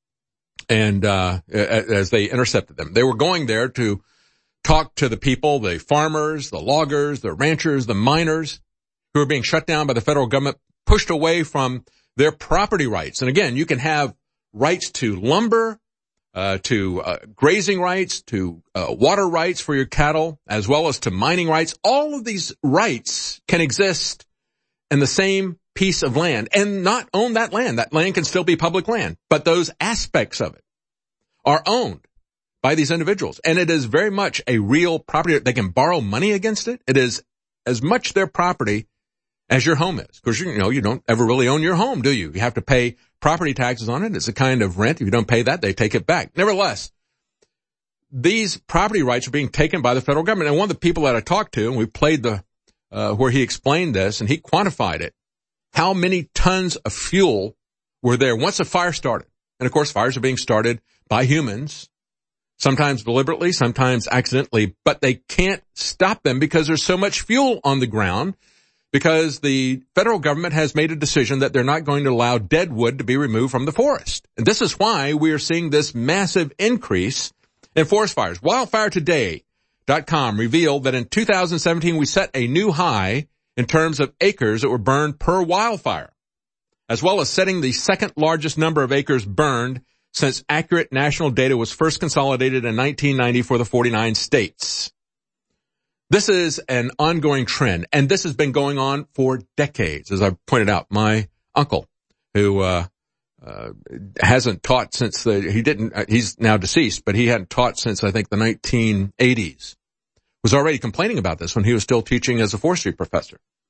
and as they intercepted them. They were going there to talk to the people, the farmers, the loggers, the ranchers, the miners who are being shut down by the federal government, pushed away from their property rights. And again, you can have rights to lumber, to grazing rights, to water rights for your cattle, as well as to mining rights. All of these rights can exist in the same piece of land and not own that land. That land can still be public land, but those aspects of it are owned by these individuals. And it is very much a real property. They can borrow money against it. It is as much their property as your home is. Because, you know, you don't ever really own your home, do you? You have to pay property taxes on it. It's a kind of rent. If you don't pay that, they take it back. Nevertheless, these property rights are being taken by the federal government. And one of the people that I talked to, and we played where he explained this, and he quantified it, how many tons of fuel were there once a fire started. And of course, fires are being started by humans, sometimes deliberately, sometimes accidentally, but they can't stop them because there's so much fuel on the ground, because the federal government has made a decision that they're not going to allow dead wood to be removed from the forest. And this is why we are seeing this massive increase in forest fires. WildfireToday.com revealed that in 2017 we set a new high in terms of acres that were burned per wildfire, as well as setting the second largest number of acres burned since accurate national data was first consolidated in 1990 for the 49 states. This is an ongoing trend, and this has been going on for decades. As I pointed out, my uncle, who hasn't taught since he's now deceased, but he hadn't taught since I think the 1980s, was already complaining about this when he was still teaching as a forestry professor.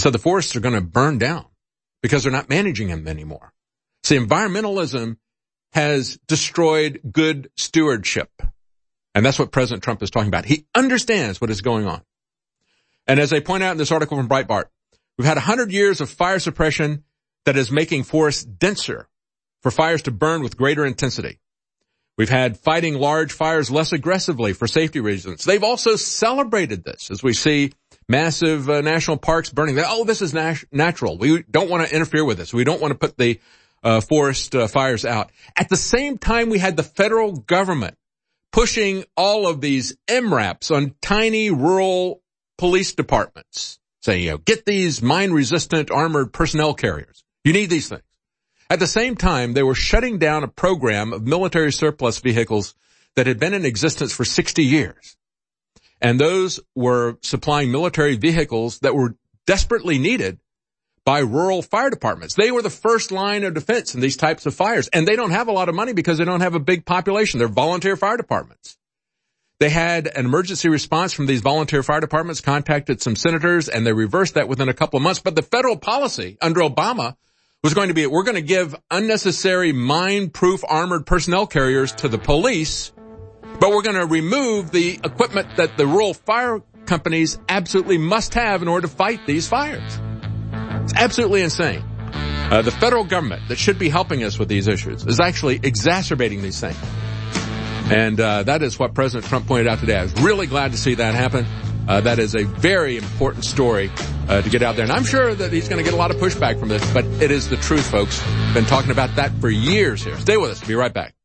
So the forests are going to burn down because they're not managing them anymore. See, environmentalism has destroyed good stewardship. And that's what President Trump is talking about. He understands what is going on. And as they point out in this article from Breitbart, we've had 100 years of fire suppression that is making forests denser for fires to burn with greater intensity. We've had fighting large fires less aggressively for safety reasons. They've also celebrated this as we see massive national parks burning. Oh, this is natural. We don't want to interfere with this. We don't want to put the forest fires out. At the same time, we had the federal government pushing all of these MRAPs on tiny rural police departments, saying, get these mine-resistant armored personnel carriers. You need these things. At the same time, they were shutting down a program of military surplus vehicles that had been in existence for 60 years. And those were supplying military vehicles that were desperately needed by rural fire departments. They were the first line of defense in these types of fires. And they don't have a lot of money because they don't have a big population. They're volunteer fire departments. They had an emergency response from these volunteer fire departments, contacted some senators, and they reversed that within a couple of months. But the federal policy under Obama was going to be, we're going to give unnecessary mine-proof armored personnel carriers to the police, but we're going to remove the equipment that the rural fire companies absolutely must have in order to fight these fires. It's absolutely insane. The federal government that should be helping us with these issues is actually exacerbating these things. And that is what President Trump pointed out today. I was really glad to see that happen. That is a very important story to get out there. And I'm sure that he's going to get a lot of pushback from this, but it is the truth, folks. Been talking about that for years here. Stay with us. Be right back.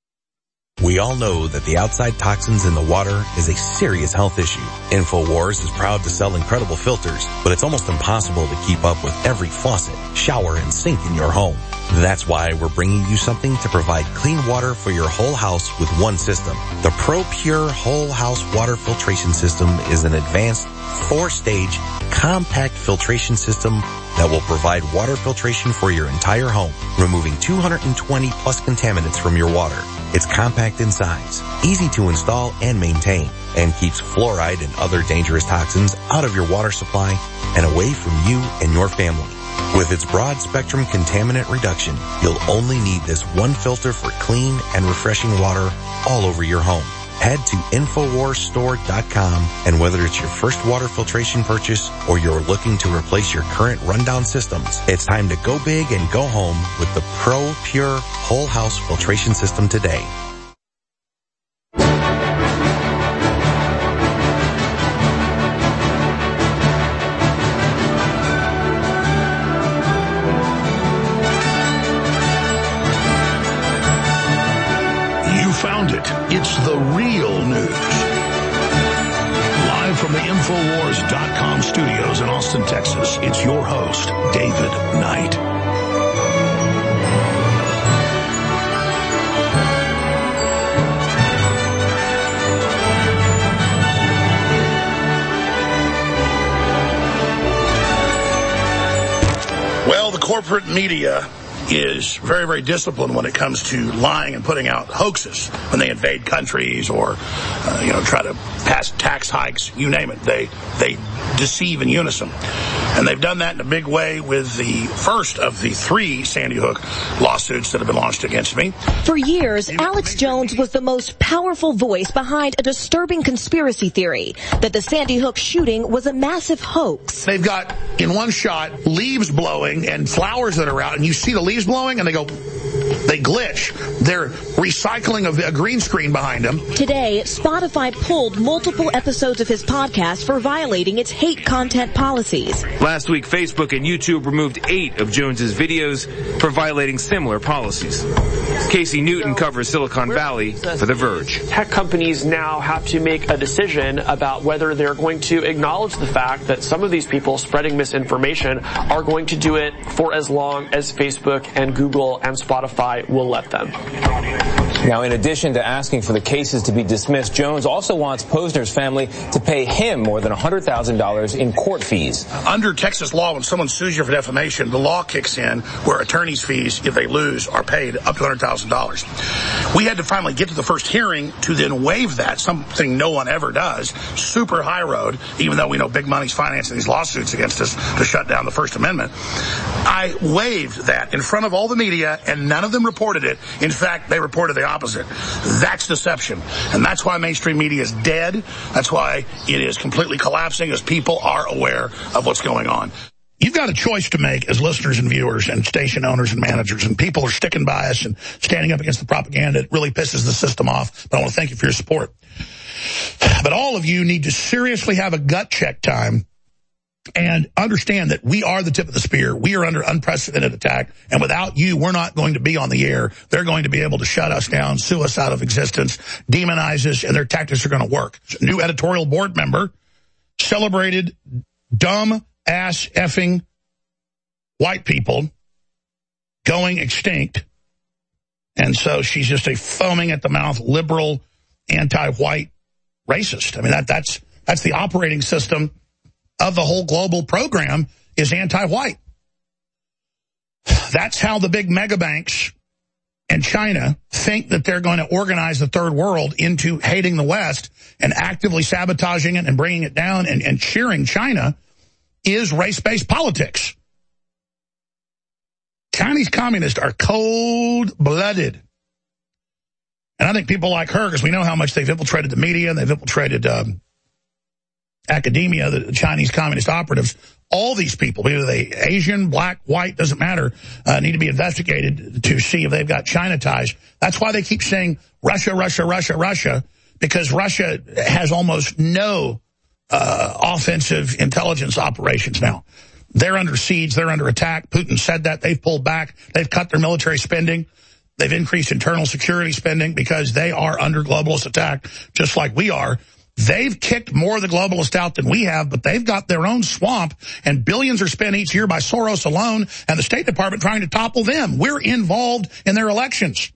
We all know that the outside toxins in the water is a serious health issue. InfoWars is proud to sell incredible filters, but it's almost impossible to keep up with every faucet, shower, and sink in your home. That's why we're bringing you something to provide clean water for your whole house with one system. The ProPure Whole House Water Filtration System is an advanced 4-stage compact filtration system that will provide water filtration for your entire home, removing 220 plus contaminants from your water. It's compact in size, easy to install and maintain, and keeps fluoride and other dangerous toxins out of your water supply and away from you and your family. With its broad spectrum contaminant reduction, you'll only need this one filter for clean and refreshing water all over your home. Head to InfoWarsStore.com, and whether it's your first water filtration purchase or you're looking to replace your current rundown systems, it's time to go big and go home with the ProPure Whole House Filtration System today. Found it. It's the real news. Live from the Infowars.com studios in Austin, Texas, it's your host, David Knight. Well, the corporate media is very, very disciplined when it comes to lying and putting out hoaxes when they invade countries or, try to pass tax hikes, you name it. They deceive in unison. And they've done that in a big way with the first of the 3 Sandy Hook lawsuits that have been launched against me. For years, Alex Jones was the most powerful voice behind a disturbing conspiracy theory that the Sandy Hook shooting was a massive hoax. They've got, in one shot, leaves blowing and flowers that are out, and you see the leaves blowing, and they glitch. They're recycling a green screen behind them. Today, Spotify pulled multiple episodes of his podcast for violating its hate content policies. Last week, Facebook and YouTube removed 8 of Jones's videos for violating similar policies. Casey Newton covers Silicon Valley for The Verge. Tech companies now have to make a decision about whether they're going to acknowledge the fact that some of these people spreading misinformation are going to do it for as long as Facebook and Google and Spotify will let them. Now, in addition to asking for the cases to be dismissed, Jones also wants Posner's family to pay him more than $100,000 in court fees. Under Texas law, when someone sues you for defamation, the law kicks in where attorney's fees, if they lose, are paid up to $100,000. We had to finally get to the first hearing to then waive that, something no one ever does. Super high road, even though we know big money's financing these lawsuits against us to shut down the First Amendment. I waived that in front of all the media, and none of them reported it. In fact, they reported the opposite. That's deception. And that's why mainstream media is dead. That's why it is completely collapsing, as people are aware of what's going on. You've got a choice to make as listeners and viewers and station owners and managers, and people are sticking by us and standing up against the propaganda. It really pisses the system off, but I want to thank you for your support. But all of you need to seriously have a gut check time and understand that we are the tip of the spear. We are under unprecedented attack, and without you, we're not going to be on the air. They're going to be able to shut us down, sue us out of existence, demonize us, and their tactics are going to work. New editorial board member celebrated dumb ass effing white people going extinct, and so she's just a foaming at the mouth liberal, anti-white racist. I mean, that's the operating system of the whole global program, is anti-white. That's how the big mega banks and China think that they're going to organize the third world into hating the West and actively sabotaging it and bringing it down and cheering China, is race-based politics. Chinese communists are cold-blooded. And I think people like her, because we know how much they've infiltrated the media and they've infiltrated academia, the Chinese communist operatives, all these people, whether they Asian, black, white, doesn't matter, need to be investigated to see if they've got China ties. That's why they keep saying Russia, Russia, Russia, Russia, because Russia has almost no offensive intelligence operations now. They're under siege. They're under attack. Putin said that. They've pulled back. They've cut their military spending. They've increased internal security spending because they are under globalist attack, just like we are. They've kicked more of the globalists out than we have, but they've got their own swamp, and billions are spent each year by Soros alone and the State Department trying to topple them. We're involved in their elections.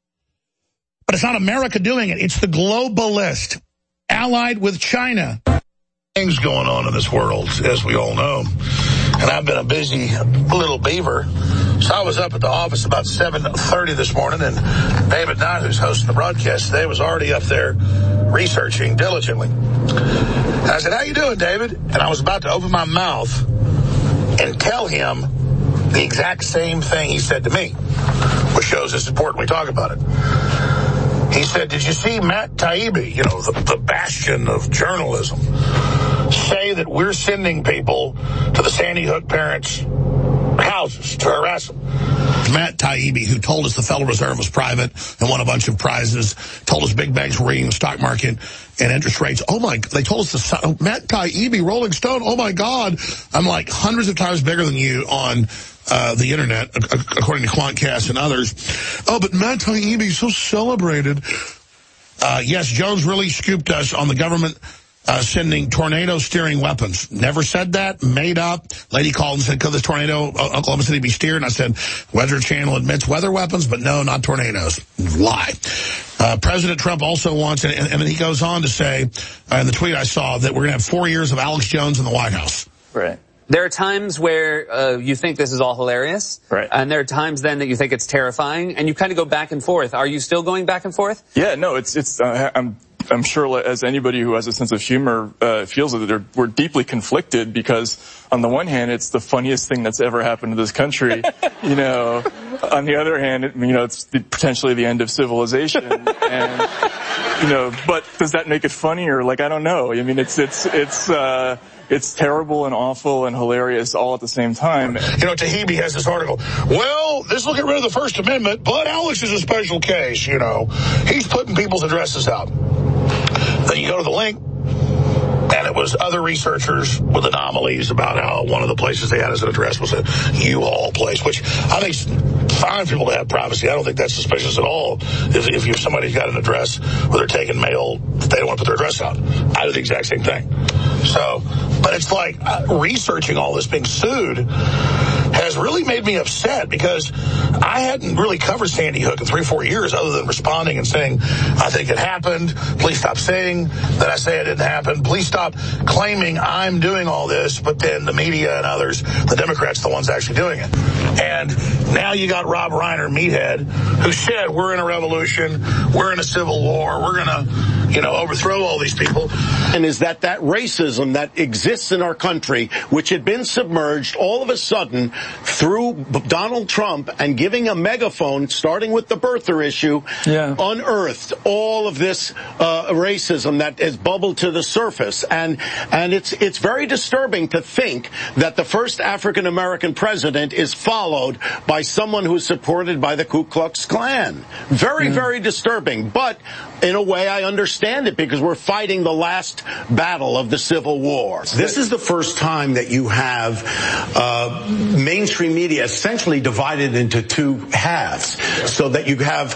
But it's not America doing it. It's the globalist allied with China. Things going on in this world, as we all know. And I've been a busy little beaver. So I was up at the office about 7:30 this morning, and David Knight, who's hosting the broadcast today, was already up there researching diligently. And I said, "How you doing, David?" And I was about to open my mouth and tell him the exact same thing he said to me, which shows it's important we talk about it. He said, "Did you see Matt Taibbi, you know, the bastion of journalism, say that we're sending people to the Sandy Hook parents' houses to harass them?" Matt Taibbi, who told us the Federal Reserve was private and won a bunch of prizes, told us big banks were reading the stock market and interest rates. Oh my, they told us Matt Taibbi, Rolling Stone, oh my God. I'm like hundreds of times bigger than you on the internet, according to Quantcast and others. Oh, but Matt Taibbi is so celebrated. Yes, Jones really scooped us on the government sending tornado-steering weapons. Never said that, made up. Lady called and said, could this tornado Oklahoma City be steered? And I said, Weather Channel admits weather weapons, but no, not tornadoes. Lie. President Trump also wants, and then he goes on to say, in the tweet I saw, that we're going to have 4 years of Alex Jones in the White House. Right. There are times where you think this is all hilarious, right? And there are times then that you think it's terrifying, and you kind of go back and forth. Are you still going back and forth? Yeah, no, I'm sure as anybody who has a sense of humor feels that we're deeply conflicted, because on the one hand, it's the funniest thing that's ever happened to this country. You know, on the other hand, it's potentially the end of civilization. And, but does that make it funnier? Like, I don't know. I mean, it's terrible and awful and hilarious all at the same time. Taibbi has this article. Well, this will get rid of the First Amendment, but Alex is a special case, He's putting people's addresses out. Then you go to the link, and it was other researchers with anomalies about how one of the places they had as an address was a U-Haul place, which I think is fine for people to have privacy. I don't think that's suspicious at all. If somebody's got an address where they're taking mail, they don't want to put their address out. I do the exact same thing. But it's like researching all this, being sued, has really made me upset because I hadn't really covered Sandy Hook in 3 or 4 years other than responding and saying, I think it happened. Please stop saying that I say it didn't happen. Please stop claiming I'm doing all this, but then the media and others, the Democrats, the ones actually doing it. And now you got Rob Reiner, meathead, who said we're in a revolution, we're in a civil war, we're going to, overthrow all these people. And is that racism that exists in our country, which had been submerged all of a sudden through Donald Trump and giving a megaphone, starting with the birther issue, unearthed all of this racism that has bubbled to the surface. And it's very disturbing to think that the first African-American president is followed by someone who's supported by the Ku Klux Klan. Very, very disturbing. But in a way, I understand it because we're fighting the last battle of the Civil War. This is the first time that you have mainstream media essentially divided into two halves, so that you have,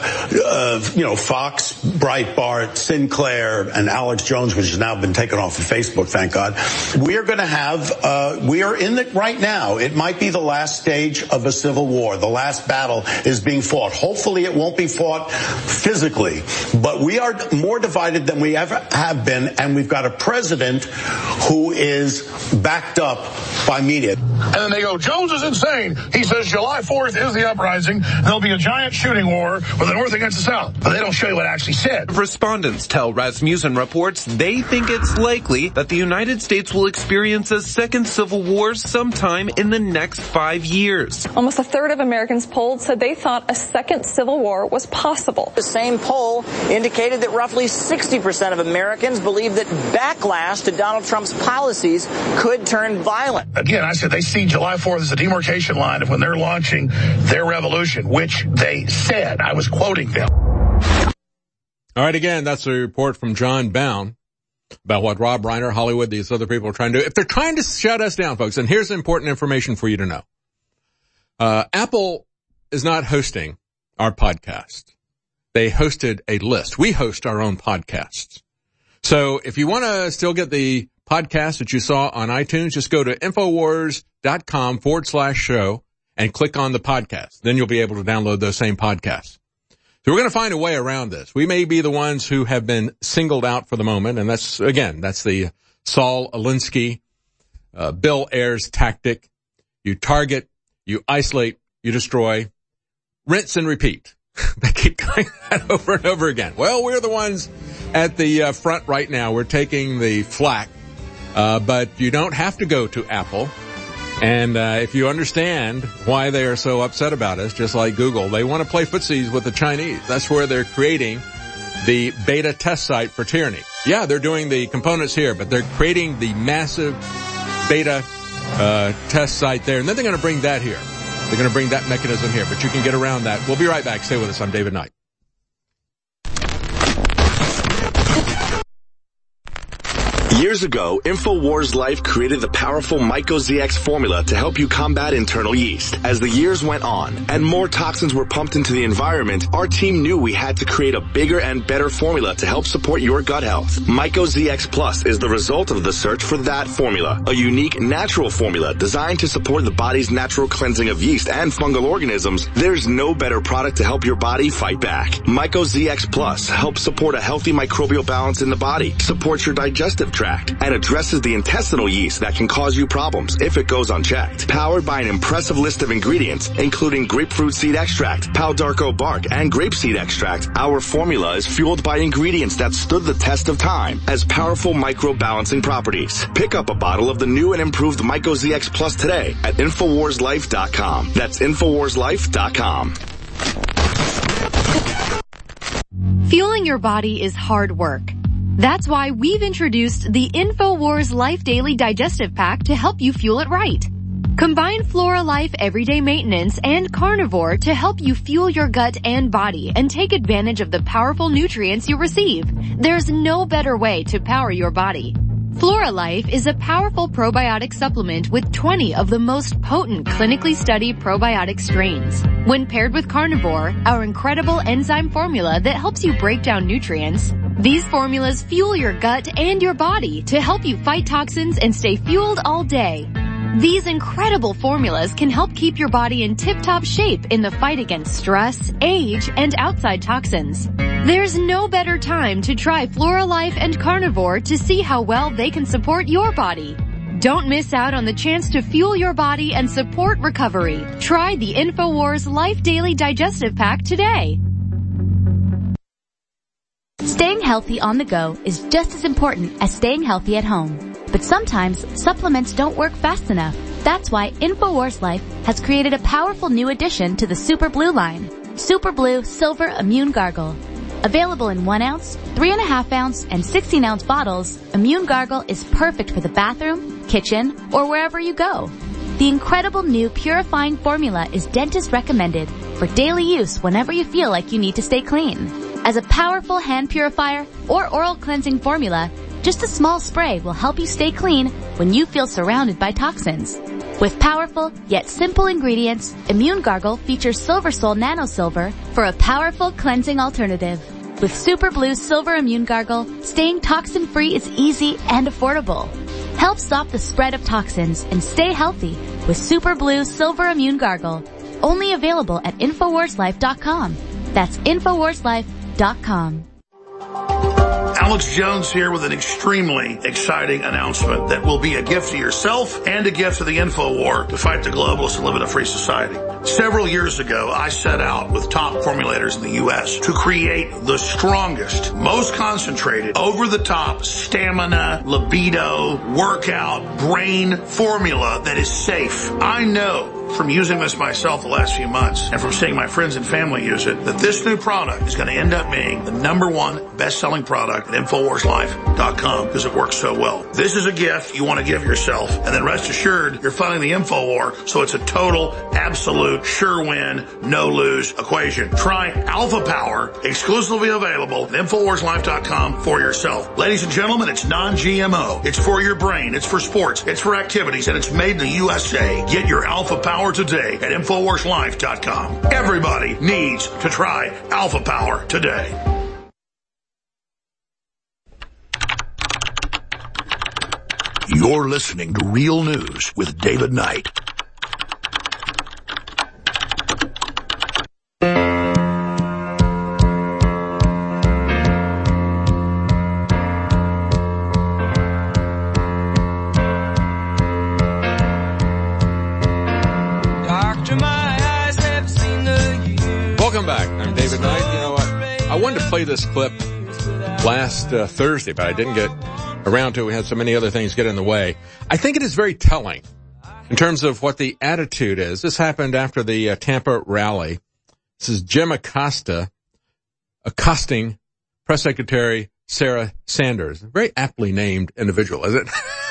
Fox, Breitbart, Sinclair, and Alex Jones, which has now been taken off of Facebook, thank God. We are going to have, we are in it right now. It might be the last stage of a civil war. The last battle is being fought. Hopefully it won't be fought physically, but we are more divided than we ever have been, and we've got a president who is backed up by media. And then they go, Jones is insane. He says July 4th is the uprising. There'll be a giant shooting war with the North against the South. But they don't show you what actually said. Respondents tell Rasmussen Reports they think it's likely that the United States will experience a second civil war sometime in the next 5 years. Almost a third of Americans polled said they thought a second civil war was possible. The same poll indicated that roughly 60% of Americans believe that backlash to Donald Trump's policies could turn violent. Again, I said they see July 4th as a demarcation line of when they're launching their revolution, which they said. I was quoting them. All right, again, that's a report from John Bound about what Rob Reiner, Hollywood, these other people are trying to do. If they're trying to shut us down, folks, and here's important information for you to know. Apple is not hosting our podcast. They hosted a list. We host our own podcasts. So if you want to still get the podcast that you saw on iTunes, just go to Infowars.com/show and click on the podcast. Then you'll be able to download those same podcasts. So we're going to find a way around this. We may be the ones who have been singled out for the moment, and that's the Saul Alinsky, Bill Ayers tactic. You target, you isolate, you destroy, rinse and repeat. They keep doing that over and over again. Well, we're the ones at the front right now. We're taking the flak, but you don't have to go to Apple. And if you understand why they are so upset about us, just like Google, they want to play footsies with the Chinese. That's where they're creating the beta test site for tyranny. Yeah, they're doing the components here, but they're creating the massive beta test site there. And then they're going to bring that here. They're going to bring that mechanism here, but you can get around that. We'll be right back. Stay with us. I'm David Knight. Years ago, InfoWars Life created the powerful MycoZX formula to help you combat internal yeast. As the years went on and more toxins were pumped into the environment, our team knew we had to create a bigger and better formula to help support your gut health. MycoZX Plus is the result of the search for that formula, a unique natural formula designed to support the body's natural cleansing of yeast and fungal organisms. There's no better product to help your body fight back. MycoZX Plus helps support a healthy microbial balance in the body, supports your digestive tract, and addresses the intestinal yeast that can cause you problems if it goes unchecked. Powered by an impressive list of ingredients, including grapefruit seed extract, Palo d'Arco bark, and grapeseed extract, our formula is fueled by ingredients that stood the test of time as powerful microbalancing properties. Pick up a bottle of the new and improved MycoZX Plus today at InfoWarsLife.com. That's InfoWarsLife.com. Fueling your body is hard work. That's why we've introduced the InfoWars Life Daily Digestive Pack to help you fuel it right. Combine Flora Life Everyday Maintenance and Carnivore to help you fuel your gut and body and take advantage of the powerful nutrients you receive. There's no better way to power your body. Flora Life is a powerful probiotic supplement with 20 of the most potent clinically studied probiotic strains. When paired with Carnivore, our incredible enzyme formula that helps you break down nutrients, These formulas fuel your gut and your body to help you fight toxins and stay fueled all day. These incredible formulas can help keep your body in tip-top shape in the fight against stress, age, and outside toxins. There's no better time to try Floralife and Carnivore to see how well they can support your body. Don't miss out on the chance to fuel your body and support recovery. Try the InfoWars Life Daily Digestive Pack today. Staying healthy on the go is just as important as staying healthy at home. But sometimes supplements don't work fast enough. That's why InfoWars Life has created a powerful new addition to the Super Blue line. Super Blue Silver Immune Gargle. Available in 1 ounce, 3.5 ounce, and 16 ounce bottles, Immune Gargle is perfect for the bathroom, kitchen, or wherever you go. The incredible new purifying formula is dentist recommended for daily use whenever you feel like you need to stay clean. As a powerful hand purifier or oral cleansing formula, just a small spray will help you stay clean when you feel surrounded by toxins. With powerful yet simple ingredients, Immune Gargle features Silver Sol Nano Silver for a powerful cleansing alternative. With Super Blue Silver Immune Gargle, staying toxin-free is easy and affordable. Help stop the spread of toxins and stay healthy with Super Blue Silver Immune Gargle. Only available at InfoWarsLife.com. That's InfoWarsLife.com. Alex Jones here with an extremely exciting announcement that will be a gift to yourself and a gift to the InfoWar to fight the globalists and live in a free society. Several years ago, I set out with top formulators in the U.S. to create the strongest, most concentrated, over-the-top stamina, libido, workout, brain formula that is safe. I know from using this myself the last few months and from seeing my friends and family use it that this new product is going to end up being the #1 best-selling product at InfoWarsLife.com because it works so well. This is a gift you want to give yourself, and then rest assured you're funding the InfoWar, so it's a total, absolute, sure win, no lose equation. Try Alpha Power, exclusively available at InfoWarsLife.com for yourself. Ladies and gentlemen, it's non-GMO. It's for your brain. It's for sports. It's for activities, and it's made in the USA. Get your Alpha Power today at InfoWarsLife.com. Everybody needs to try Alpha Power today. You're listening to Real News with David Knight. Welcome back. I'm David Knight. You know what? I wanted to play this clip last Thursday, but I didn't get around to it. We had so many other things get in the way. I think it is very telling in terms of what the attitude is. This happened after the Tampa rally. This is Jim Acosta accosting Press Secretary Sarah Sanders. A very aptly named individual, is it?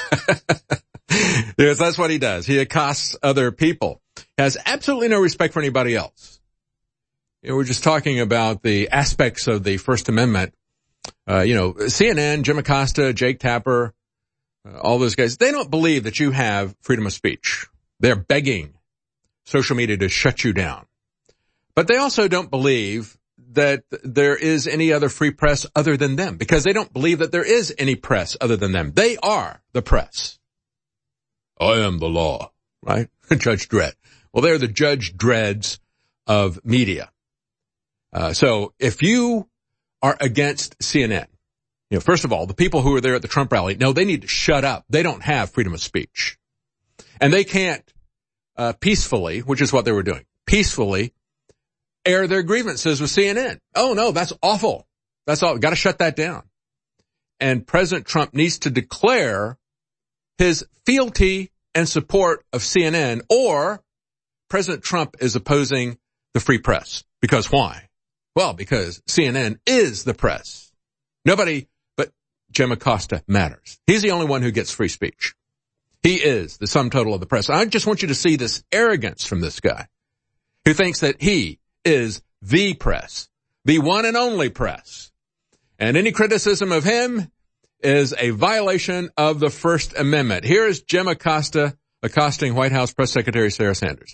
Yes, that's what he does. He accosts other people. He has absolutely no respect for anybody else. You know, we're just talking about the aspects of the First Amendment. CNN, Jim Acosta, Jake Tapper, all those guys, they don't believe that you have freedom of speech. They're begging social media to shut you down. But they also don't believe that there is any other free press other than them, because they don't believe that there is any press other than them. They are the press. I am the law, right? Judge Dredd. Well, they're the Judge Dredds of media. So if you are against CNN, you know, first of all, the people who were there at the Trump rally, no, they need to shut up. They don't have freedom of speech. And they can't, peacefully, which is what they were doing, peacefully air their grievances with CNN. Oh no, that's awful. That's all. Got to shut that down. And President Trump needs to declare his fealty and support of CNN, or President Trump is opposing the free press. Because why? Well, because CNN is the press. Nobody but Jim Acosta matters. He's the only one who gets free speech. He is the sum total of the press. I just want you to see this arrogance from this guy who thinks that he is the press, the one and only press. And any criticism of him is a violation of the First Amendment. Here is Jim Acosta accosting White House Press Secretary Sarah Sanders.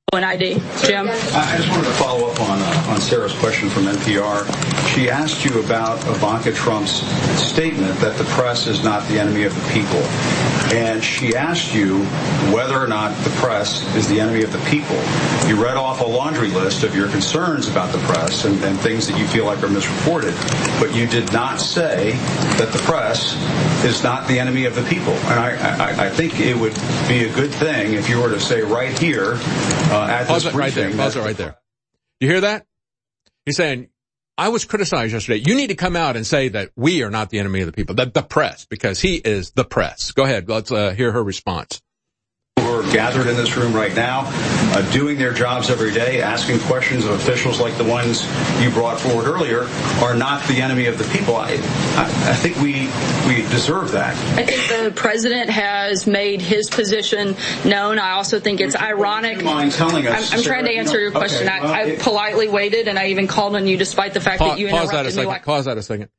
and ID. Jim? I just wanted to follow up on Sarah's question from NPR. She asked you about Ivanka Trump's statement that the press is not the enemy of the people. And she asked you whether or not the press is the enemy of the people. You read off a laundry list of your concerns about the press and things that you feel like are misreported, but you did not say that the press is not the enemy of the people. And I think it would be a good thing if you were to say right here at this briefing. Pause it right there. You hear that? He's saying, I was criticized yesterday. You need to come out and say that we are not the enemy of the people, the press, because he is the press. Go ahead. Let's hear her response. Who are gathered in this room right now, doing their jobs every day, asking questions of officials like the ones you brought forward earlier, are not the enemy of the people. I think we deserve that. I think the president has made his position known. I also think it's ironic. Would you mind telling us? I'm trying to answer your question. Okay, well, I politely waited, and I even called on you despite the fact that you interrupted me. Pause that a second.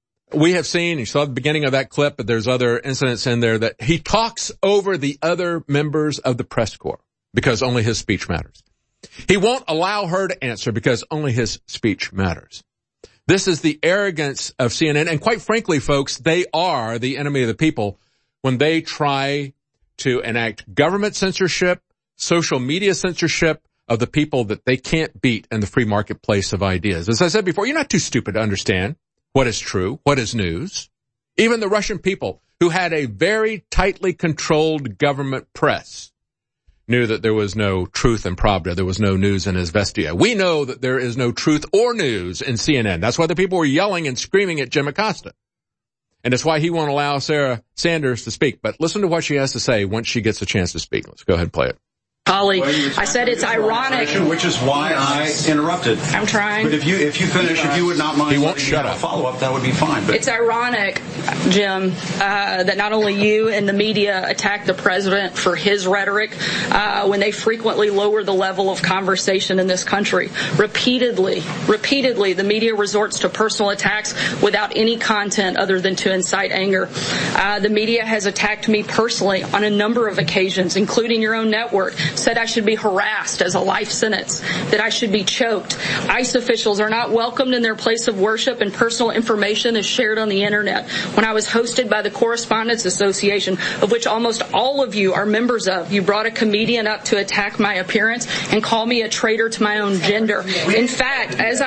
We have seen, you saw the beginning of that clip, but there's other incidents in there that he talks over the other members of the press corps because only his speech matters. He won't allow her to answer because only his speech matters. This is the arrogance of CNN. And quite frankly, folks, they are the enemy of the people when they try to enact government censorship, social media censorship of the people that they can't beat in the free marketplace of ideas. As I said before, you're not too stupid to understand what is true, what is news. Even the Russian people, who had a very tightly controlled government press, knew that there was no truth in Pravda. There was no news in Izvestia. We know that there is no truth or news in CNN. That's why the people were yelling and screaming at Jim Acosta. And that's why he won't allow Sarah Sanders to speak. But listen to what she has to say once she gets a chance to speak. Let's go ahead and play it. Holly, I said it's ironic. Which is why I interrupted. I'm trying. But if you finish, if you would not mind, he won't shut up. Follow-up, that would be fine. But it's ironic, Jim, that not only you and the media attack the president for his rhetoric when they frequently lower the level of conversation in this country. Repeatedly, the media resorts to personal attacks without any content other than to incite anger. The media has attacked me personally on a number of occasions, including your own network. Said I should be harassed as a life sentence, that I should be choked. ICE officials are not welcomed in their place of worship, and personal information is shared on the internet. When I was hosted by the Correspondents Association, of which almost all of you are members of, you brought a comedian up to attack my appearance and call me a traitor to my own gender. In fact, as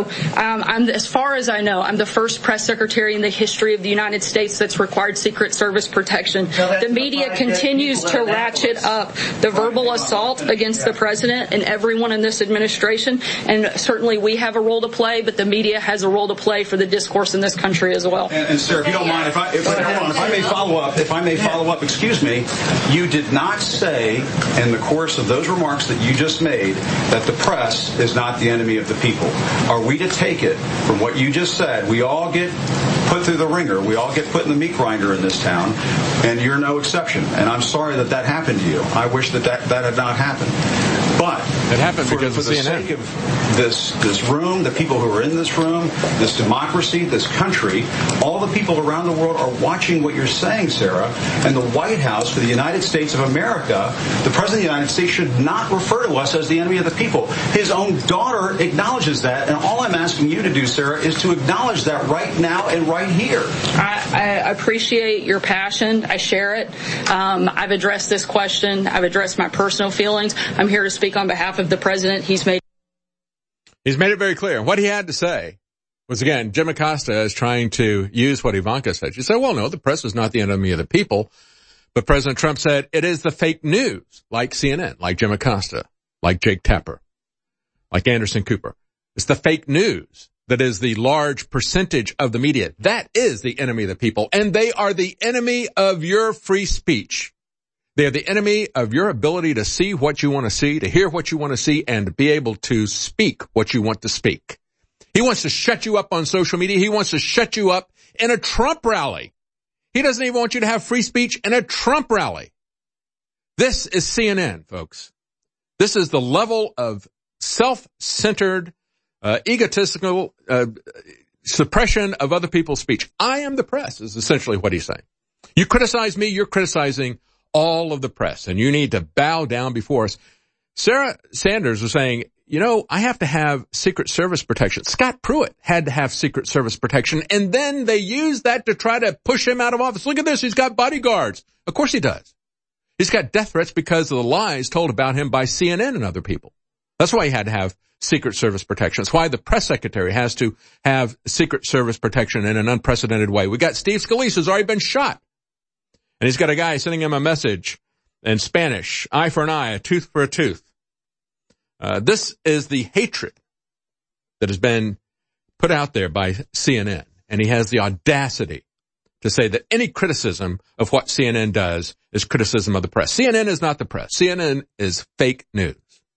far as I know, I'm the first press secretary in the history of the United States that's required Secret Service protection. The media continues to ratchet up the verbal assault against the president and everyone in this administration, and certainly we have a role to play, but the media has a role to play for the discourse in this country as well. And sir, if you don't mind, if I may follow up, excuse me, you did not say in the course of those remarks that you just made that the press is not the enemy of the people. Are we to take it from what you just said? We all get put through the ringer. We all get put in the meat grinder in this town, and you're no exception. And I'm sorry that happened to you. I wish that had not happened. But it happened because for the sake of this room, the people who are in this room, this democracy, this country, all the people around the world are watching what you're saying, Sarah. And the White House for the United States of America, the President of the United States should not refer to us as the enemy of the people. His own daughter acknowledges that, and all I'm asking you to do, Sarah, is to acknowledge that right now and right here. I appreciate your passion. I share it. I've addressed this question. I've addressed my personal feelings. I'm here to speak on behalf of the president. He's made it very clear. What he had to say was, again, Jim Acosta is trying to use what Ivanka said. She said, well, no, the press is not the enemy of the people. But President Trump said it is the fake news, like CNN, like Jim Acosta, like Jake Tapper, like Anderson Cooper. It's the fake news that is the large percentage of the media. That is the enemy of the people. And they are the enemy of your free speech. They are the enemy of your ability to see what you want to see, to hear what you want to see, and to be able to speak what you want to speak. He wants to shut you up on social media. He wants to shut you up in a Trump rally. He doesn't even want you to have free speech in a Trump rally. This is CNN, folks. This is the level of self-centered, egotistical suppression of other people's speech. I am the press is essentially what he's saying. You criticize me, you're criticizing all of the press, and you need to bow down before us. Sarah Sanders was saying, I have to have Secret Service protection. Scott Pruitt had to have Secret Service protection, and then they used that to try to push him out of office. Look at this. He's got bodyguards. Of course he does. He's got death threats because of the lies told about him by CNN and other people. That's why he had to have Secret Service protection. That's why the press secretary has to have Secret Service protection in an unprecedented way. We got Steve Scalise, who's already been shot. And he's got a guy sending him a message in Spanish, eye for an eye, a tooth for a tooth. This is the hatred that has been put out there by CNN, and he has the audacity to say that any criticism of what CNN does is criticism of the press. CNN is not the press. CNN is fake news.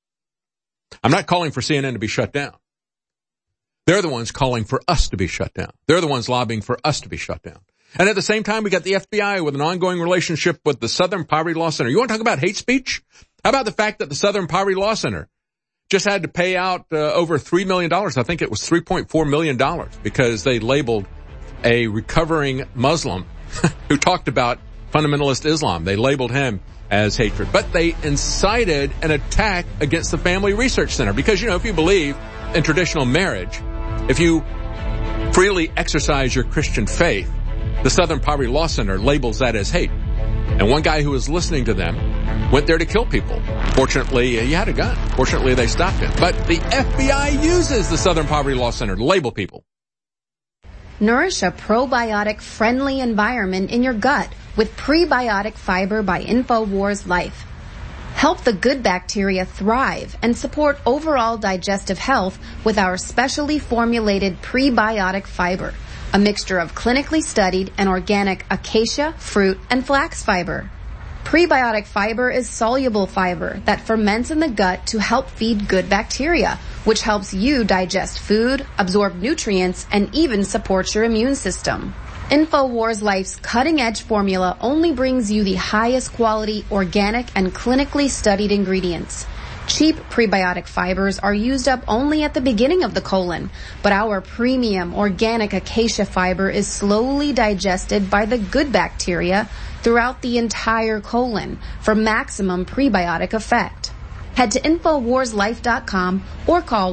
I'm not calling for CNN to be shut down. They're the ones calling for us to be shut down. They're the ones lobbying for us to be shut down. And at the same time, we got the FBI with an ongoing relationship with the Southern Poverty Law Center. You want to talk about hate speech? How about the fact that the Southern Poverty Law Center just had to pay out over $3 million. I think it was $3.4 million because they labeled a recovering Muslim who talked about fundamentalist Islam. They labeled him as hatred. But they incited an attack against the Family Research Center because, if you believe in traditional marriage, if you freely exercise your Christian faith, the Southern Poverty Law Center labels that as hate. And one guy who was listening to them went there to kill people. Fortunately, he had a gun. Fortunately, they stopped him. But the FBI uses the Southern Poverty Law Center to label people. Nourish a probiotic-friendly environment in your gut with Prebiotic Fiber by InfoWars Life. Help the good bacteria thrive and support overall digestive health with our specially formulated prebiotic fiber, a mixture of clinically studied and organic acacia, fruit, and flax fiber. Prebiotic fiber is soluble fiber that ferments in the gut to help feed good bacteria, which helps you digest food, absorb nutrients, and even supports your immune system. InfoWars Life's cutting-edge formula only brings you the highest quality, organic, and clinically studied ingredients. Cheap prebiotic fibers are used up only at the beginning of the colon, but our premium organic acacia fiber is slowly digested by the good bacteria throughout the entire colon for maximum prebiotic effect. Head to InfoWarsLife.com or call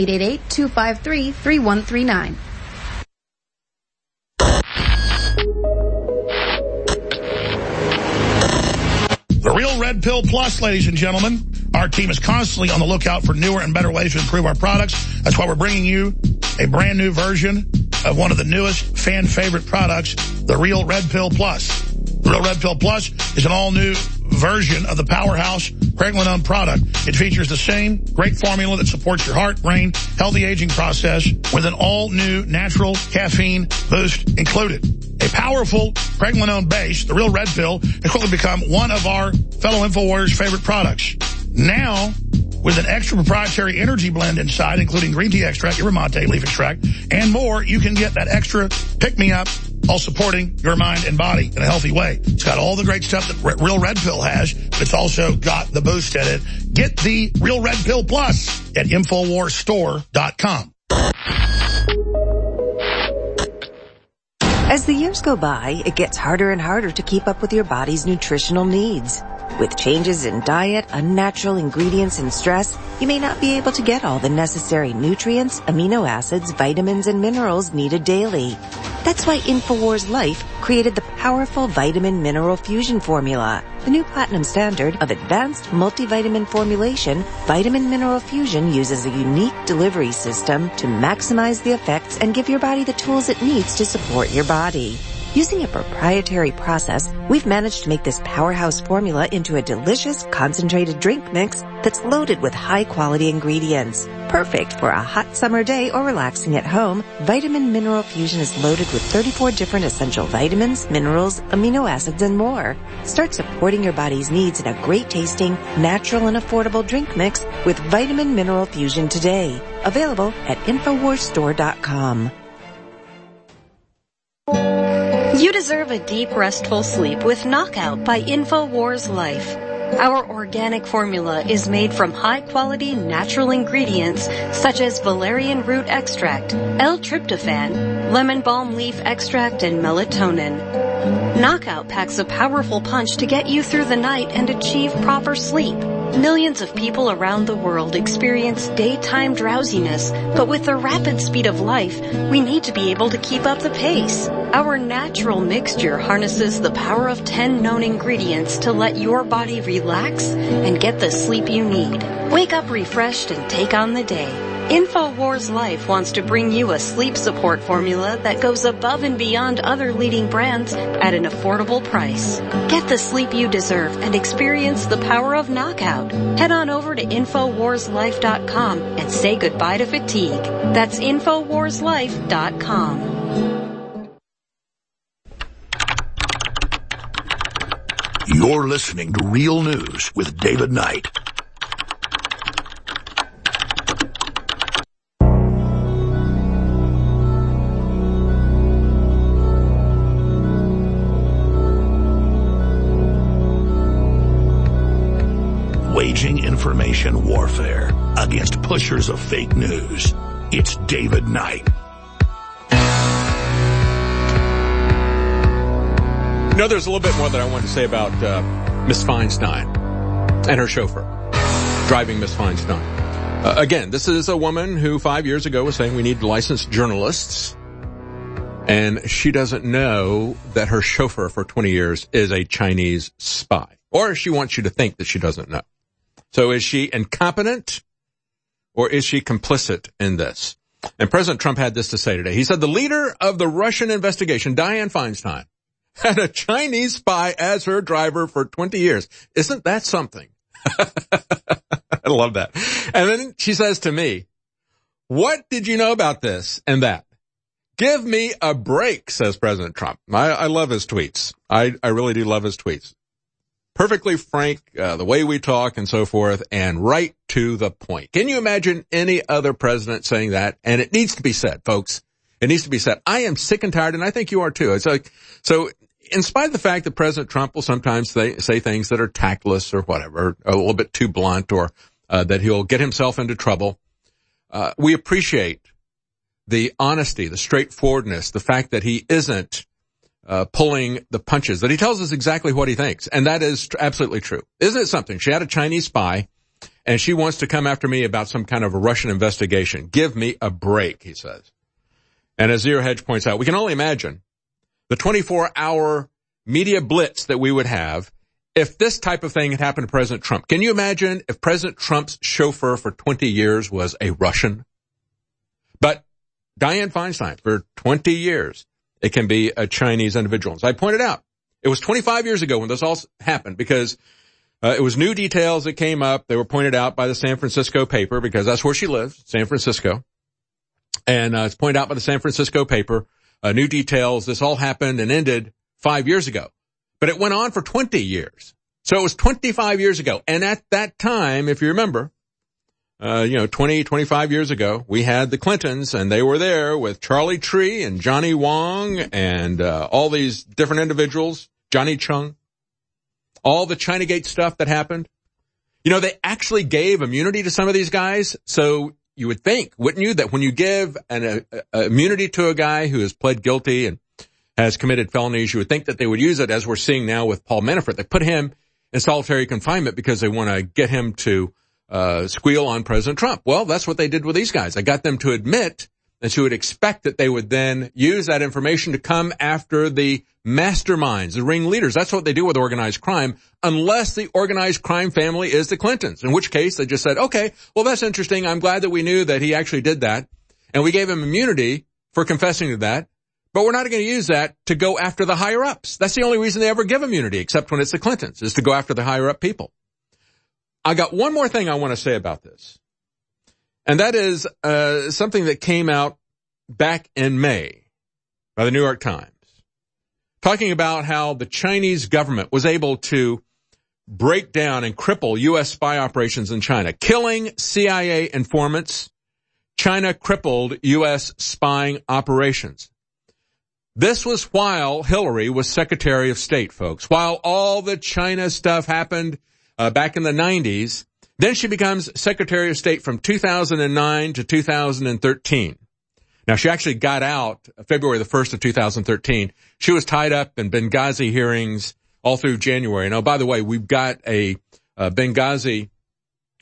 1-888-253-3139. The Real Red Pill Plus, ladies and gentlemen. Our team is constantly on the lookout for newer and better ways to improve our products. That's why we're bringing you a brand new version of one of the newest fan favorite products, the Real Red Pill Plus. The Real Red Pill Plus is an all-new version of the powerhouse Pregnenolone product. It features the same great formula that supports your heart, brain, healthy aging process with an all-new natural caffeine boost included. A powerful Pregnenolone base, the Real Red Pill, has quickly become one of our fellow InfoWarriors' favorite products. Now, with an extra proprietary energy blend inside, including green tea extract, yerba mate, leaf extract, and more, you can get that extra pick-me-up while supporting your mind and body in a healthy way. It's got all the great stuff that Real Red Pill has, but it's also got the boost in it. Get the Real Red Pill Plus at InfoWarsStore.com. As the years go by, it gets harder and harder to keep up with your body's nutritional needs. With changes in diet, unnatural ingredients, and stress, you may not be able to get all the necessary nutrients, amino acids, vitamins, and minerals needed daily. That's why InfoWars Life created the powerful Vitamin Mineral Fusion formula. The new platinum standard of advanced multivitamin formulation, Vitamin Mineral Fusion uses a unique delivery system to maximize the effects and give your body the tools it needs to support your body. Using a proprietary process, we've managed to make this powerhouse formula into a delicious, concentrated drink mix that's loaded with high-quality ingredients. Perfect for a hot summer day or relaxing at home, Vitamin Mineral Fusion is loaded with 34 different essential vitamins, minerals, amino acids, and more. Start supporting your body's needs in a great-tasting, natural, and affordable drink mix with Vitamin Mineral Fusion today. Available at InfoWarsStore.com. You deserve a deep, restful sleep with Knockout by InfoWars Life. Our organic formula is made from high-quality natural ingredients such as valerian root extract, L-tryptophan, lemon balm leaf extract, and melatonin. Knockout packs a powerful punch to get you through the night and achieve proper sleep. Millions of people around the world experience daytime drowsiness, but with the rapid speed of life, we need to be able to keep up the pace. Our natural mixture harnesses the power of 10 known ingredients to let your body relax and get the sleep you need. Wake up refreshed and take on the day. InfoWars Life wants to bring you a sleep support formula that goes above and beyond other leading brands at an affordable price. Get the sleep you deserve and experience the power of knockout. Head on over to InfoWarsLife.com and say goodbye to fatigue. That's InfoWarsLife.com. You're listening to Real News with David Knight. Waging information warfare against pushers of fake news. It's David Knight. You know, there's a little bit more that I wanted to say about Miss Feinstein and her chauffeur driving Miss Feinstein. Again, this is a woman who 5 years ago was saying we need licensed journalists, and she doesn't know that her chauffeur for 20 years is a Chinese spy. Or she wants you to think that she doesn't know. So is she incompetent, or is she complicit in this? And President Trump had this to say today. He said the leader of the Russian investigation, Dianne Feinstein, had a Chinese spy as her driver for 20 years. Isn't that something? I love that. And then she says to me, what did you know about this and that? Give me a break, says President Trump. I love his tweets. I really do love his tweets. Perfectly frank, the way we talk and so forth, and right to the point. Can you imagine any other president saying that? And it needs to be said, folks. It needs to be said. I am sick and tired, and I think you are too. It's like, so in spite of the fact that President Trump will sometimes say things that are tactless or whatever, a little bit too blunt, or that he'll get himself into trouble, we appreciate the honesty, the straightforwardness, the fact that he isn't pulling the punches, that he tells us exactly what he thinks. And that is absolutely true. Isn't it something? She had a Chinese spy, and she wants to come after me about some kind of a Russian investigation. Give me a break, he says. And as Zero Hedge points out, we can only imagine the 24-hour media blitz that we would have if this type of thing had happened to President Trump. Can you imagine if President Trump's chauffeur for 20 years was a Russian? But Dianne Feinstein, for 20 years, it can be a Chinese individual. As I pointed out, it was 25 years ago when this all happened, because it was new details that came up. They were pointed out by the San Francisco paper, because that's where she lives, San Francisco. And it's pointed out by the San Francisco paper, new details. This all happened and ended 5 years ago. But it went on for 20 years. So it was 25 years ago. And at that time, if you remember, 20, 25 years ago, we had the Clintons, and they were there with Charlie Tree and Johnny Wong and all these different individuals, Johnny Chung, all the Chinagate stuff that happened. You know, they actually gave immunity to some of these guys. So you would think, wouldn't you, that when you give an immunity to a guy who has pled guilty and has committed felonies, you would think that they would use it, as we're seeing now with Paul Manafort. They put him in solitary confinement because they want to get him to squeal on President Trump. Well, that's what they did with these guys. They got them to admit that you would expect that they would then use that information to come after the masterminds, the ringleaders. That's what they do with organized crime, unless the organized crime family is the Clintons, in which case they just said, okay, well, that's interesting. I'm glad that we knew that he actually did that, and we gave him immunity for confessing to that, but we're not going to use that to go after the higher-ups. That's the only reason they ever give immunity, except when it's the Clintons, is to go after the higher-up people. I got one more thing I want to say about this, and that is something that came out back in May by the New York Times, talking about how the Chinese government was able to break down and cripple U.S. spy operations in China, killing CIA informants. China crippled U.S. spying operations. This was while Hillary was Secretary of State, folks, while all the China stuff happened back in the 90s. Then she becomes Secretary of State from 2009 to 2013. Now, she actually got out February the 1st of 2013. She was tied up in Benghazi hearings all through January. Now, by the way, we've got a Benghazi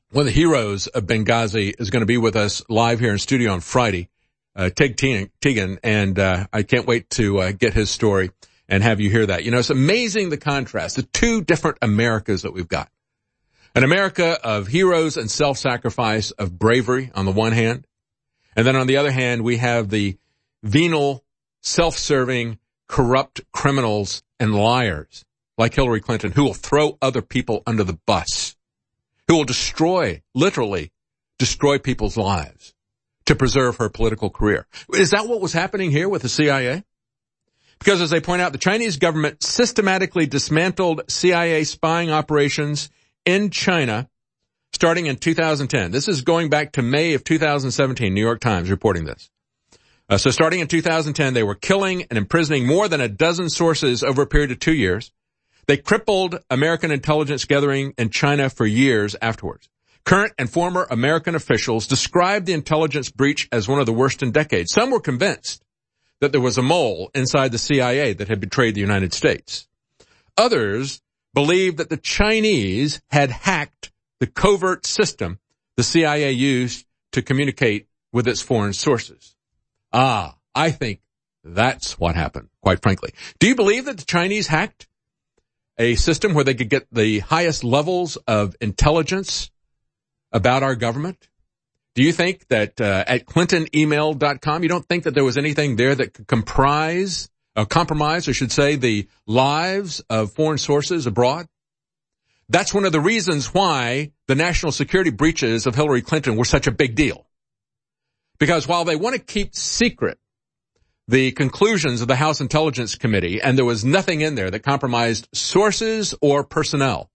One of the heroes of Benghazi is going to be with us live here in studio on Friday, Tig Teagan, and I can't wait to get his story and have you hear that. You know, it's amazing the contrast, the two different Americas that we've got. An America of heroes and self-sacrifice, of bravery on the one hand, and then on the other hand, we have the venal, self-serving, corrupt criminals and liars like Hillary Clinton who will throw other people under the bus, who will destroy, literally destroy people's lives to preserve her political career. Is that what was happening here with the CIA? Because as they point out, the Chinese government systematically dismantled CIA spying operations in China starting in 2010. This is going back to May of 2017, New York Times reporting this. So starting in 2010, they were killing and imprisoning more than a dozen sources over a period of 2 years. They crippled American intelligence gathering in China for years afterwards. Current and former American officials described the intelligence breach as one of the worst in decades. Some were convinced that there was a mole inside the CIA that had betrayed the United States. Others believed that the Chinese had hacked the covert system the CIA used to communicate with its foreign sources. I think that's what happened, quite frankly. Do you believe that the Chinese hacked a system where they could get the highest levels of intelligence about our government? Do you think that at ClintonEmail.com, you don't think that there was anything there that could compromise, I should say, the lives of foreign sources abroad? That's one of the reasons why the national security breaches of Hillary Clinton were such a big deal. Because while they want to keep secret the conclusions of the House Intelligence Committee, and there was nothing in there that compromised sources or personnel,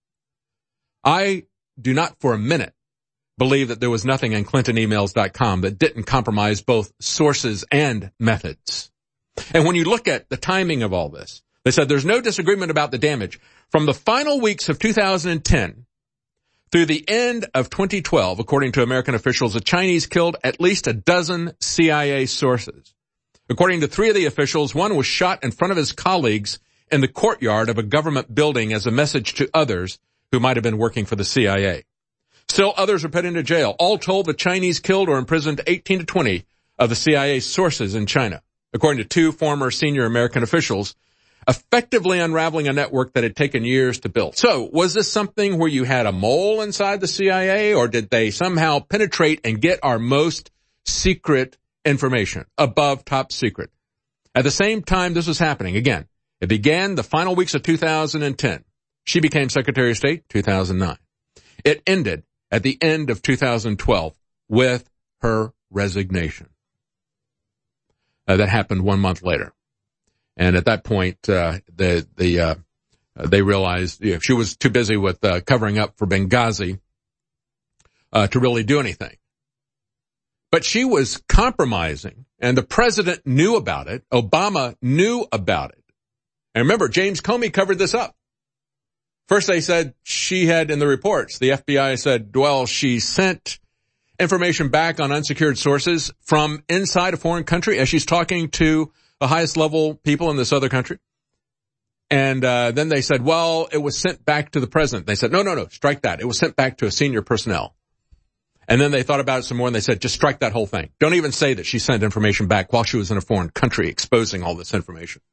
I do not for a minute believe that there was nothing in ClintonEmails.com that didn't compromise both sources and methods. And when you look at the timing of all this, they said there's no disagreement about the damage. From the final weeks of 2010 through the end of 2012, according to American officials, the Chinese killed at least a dozen CIA sources. According to three of the officials, one was shot in front of his colleagues in the courtyard of a government building as a message to others who might have been working for the CIA. Still, others were put into jail. All told, the Chinese killed or imprisoned 18 to 20 of the CIA sources in China, according to two former senior American officials, effectively unraveling a network that had taken years to build. So, was this something where you had a mole inside the CIA, or did they somehow penetrate and get our most secret information, above top secret? At the same time this was happening, again, it began the final weeks of 2010. She became Secretary of State, 2009. It ended at the end of 2012 with her resignation. That happened 1 month later. And at that point, they realized she was too busy with covering up for Benghazi to really do anything. But she was compromising, and the president knew about it. Obama knew about it. And remember, James Comey covered this up. First they said she had, in the reports, the FBI said, well, she sent information back on unsecured sources from inside a foreign country as she's talking to the highest level people in this other country. And then they said, well, it was sent back to the president. They said, no, strike that. It was sent back to a senior personnel. And then they thought about it some more and they said, just strike that whole thing. Don't even say that she sent information back while she was in a foreign country exposing all this information.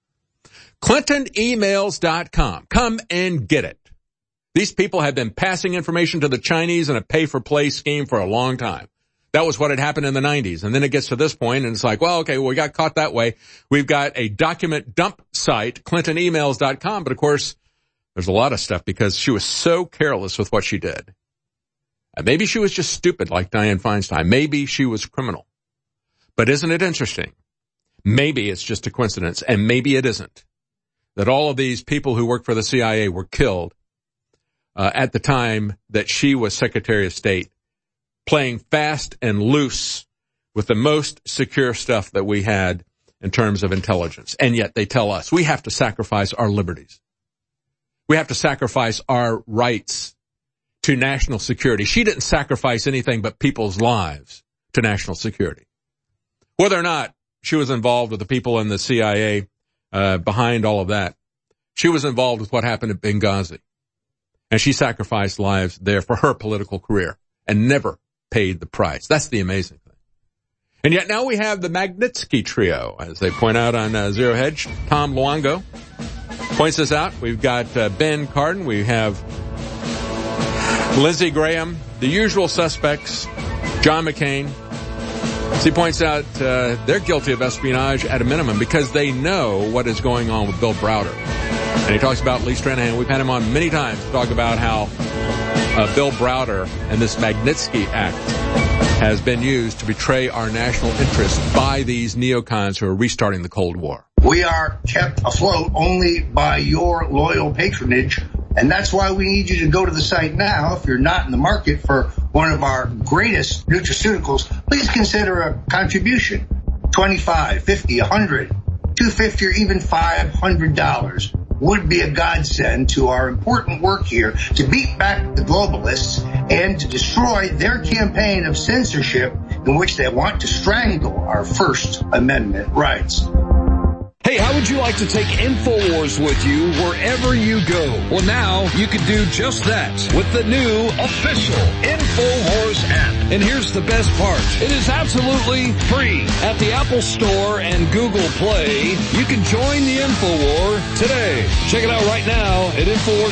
ClintonEmails.com. Come and get it. These people have been passing information to the Chinese in a pay-for-play scheme for a long time. That was what had happened in the 90s. And then it gets to this point and it's like, well, okay, we got caught that way. We've got a document dump site, ClintonEmails.com. But of course, there's a lot of stuff because she was so careless with what she did. And maybe she was just stupid like Dianne Feinstein. Maybe she was criminal. But isn't it interesting? Maybe it's just a coincidence, and maybe it isn't, that all of these people who worked for the CIA were killed at the time that she was Secretary of State, playing fast and loose with the most secure stuff that we had in terms of intelligence. And yet they tell us we have to sacrifice our liberties. We have to sacrifice our rights to national security. She didn't sacrifice anything but people's lives to national security. Whether or not she was involved with the people in the CIA behind all of that, she was involved with what happened at Benghazi. And she sacrificed lives there for her political career. and never paid the price. That's the amazing thing. And yet now we have the Magnitsky trio, as they point out on Zero Hedge. Tom Luongo points this out. We've got Ben Cardin. We have Lindsey Graham, the usual suspects, John McCain. As he points out, they're guilty of espionage at a minimum because they know what is going on with Bill Browder. And he talks about Lee Stranahan. We've had him on many times to talk about how Bill Browder and this Magnitsky Act has been used to betray our national interest by these neocons who are restarting the Cold War. We are kept afloat only by your loyal patronage, and that's why we need you to go to the site now. If you're not in the market for one of our greatest nutraceuticals, please consider a contribution. $25, $50, $100, $250, or even $500 would be a godsend to our important work here to beat back the globalists and to destroy their campaign of censorship in which they want to strangle our First Amendment rights. Hey, how would you like to take InfoWars with you wherever you go? Well, now you can do just that with the new official InfoWars app. And here's the best part. It is absolutely free. At the Apple Store and Google Play, you can join the InfoWar today. Check it out right now at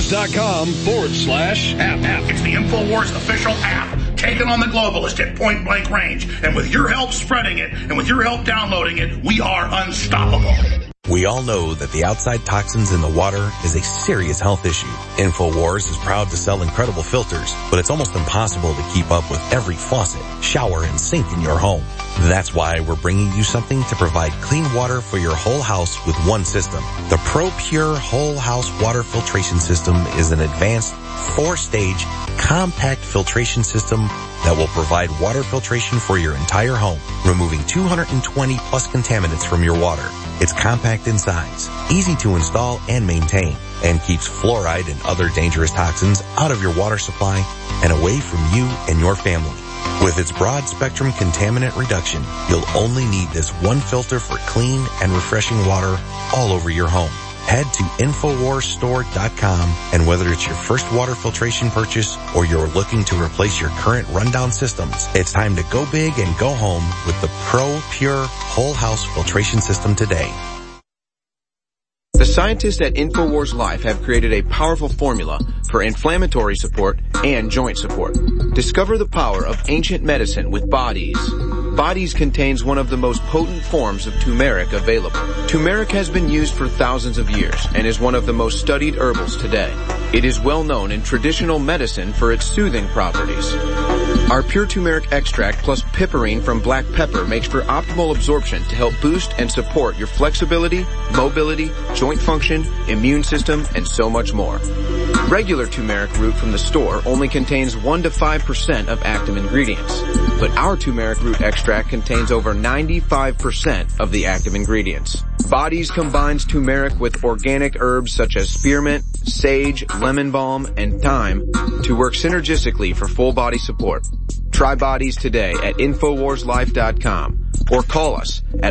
InfoWars.com/app. It's the InfoWars official app. Taking on the globalist at point blank range. And with your help spreading it, and with your help downloading it, we are unstoppable. We all know that the outside toxins in the water is a serious health issue. InfoWars is proud to sell incredible filters, but it's almost impossible to keep up with every faucet, shower, and sink in your home. That's why we're bringing you something to provide clean water for your whole house with one system. The ProPure Whole House Water Filtration System is an advanced 4-stage compact filtration system that will provide water filtration for your entire home, removing 220 plus contaminants from your water. It's compact in size, easy to install and maintain, and keeps fluoride and other dangerous toxins out of your water supply and away from you and your family. With its broad spectrum contaminant reduction, you'll only need this one filter for clean and refreshing water all over your home. Head to InfoWarsStore.com, and whether it's your first water filtration purchase or you're looking to replace your current rundown systems, it's time to go big and go home with the ProPure Whole House Filtration System today. The scientists at InfoWars Life have created a powerful formula for inflammatory support and joint support. Discover the power of ancient medicine with Bodies. Bodies contains one of the most potent forms of turmeric available. Turmeric has been used for thousands of years and is one of the most studied herbals today. It is well known in traditional medicine for its soothing properties. Our pure turmeric extract plus piperine from black pepper makes for optimal absorption to help boost and support your flexibility, mobility, joint function, immune system, and so much more. Regular turmeric root from the store only contains 1 to 5% of active ingredients, but our turmeric root extract contains over 95% of the active ingredients. Bodies combines turmeric with organic herbs such as spearmint, sage, lemon balm, and thyme to work synergistically for full body support. Try Bodies today at InfoWarsLife.com or call us at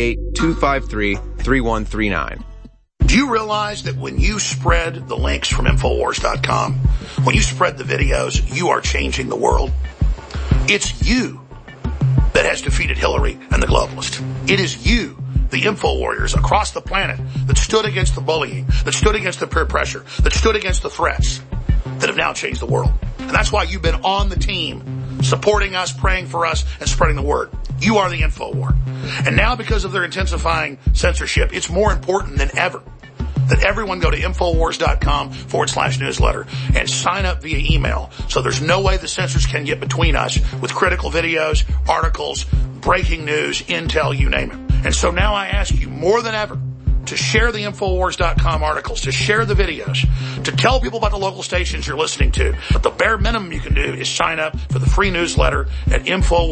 1-888-253-3139. Do you realize that when you spread the links from InfoWars.com, when you spread the videos, you are changing the world? It's you that has defeated Hillary and the globalists. It is you, the info warriors across the planet, that stood against the bullying, that stood against the peer pressure, that stood against the threats, that have now changed the world. And that's why you've been on the team, supporting us, praying for us, and spreading the word. You are the info war. And now, because of their intensifying censorship, it's more important than ever that everyone go to InfoWars.com/newsletter and sign up via email. So there's no way the censors can get between us with critical videos, articles, breaking news, intel, you name it. And so now I ask you more than ever to share the InfoWars.com articles, to share the videos, to tell people about the local stations you're listening to. But the bare minimum you can do is sign up for the free newsletter at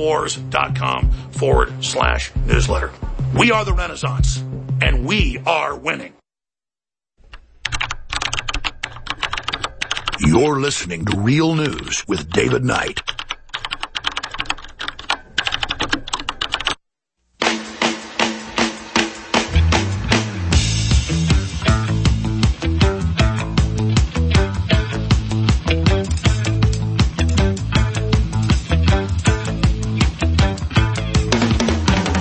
InfoWars.com/newsletter. We are the Renaissance, and we are winning. You're listening to Real News with David Knight.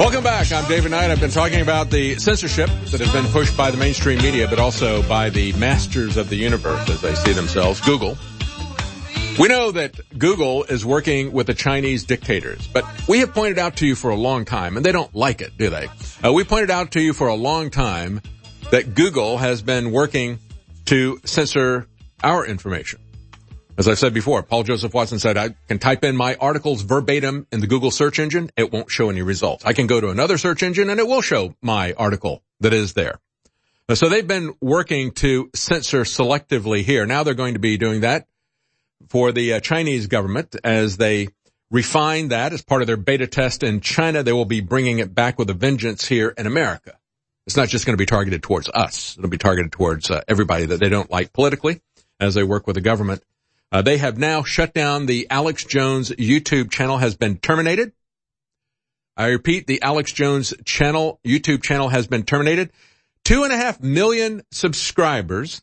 Welcome back. I'm David Knight. I've been talking about the censorship that has been pushed by the mainstream media, but also by the masters of the universe, as they see themselves, Google. We know that Google is working with the Chinese dictators, but we have pointed out to you for a long time, and they don't like it, do they? We pointed out to you for a long time that Google has been working to censor our information. As I've said before, Paul Joseph Watson said, I can type in my articles verbatim in the Google search engine. It won't show any results. I can go to another search engine and it will show my article that is there. So they've been working to censor selectively here. Now they're going to be doing that for the Chinese government as they refine that as part of their beta test in China. They will be bringing it back with a vengeance here in America. It's not just going to be targeted towards us. It'll be targeted towards everybody that they don't like politically as they work with the government. They have now shut down the Alex Jones YouTube channel has been terminated. I repeat, the Alex Jones channel, YouTube channel has been terminated. 2.5 million subscribers,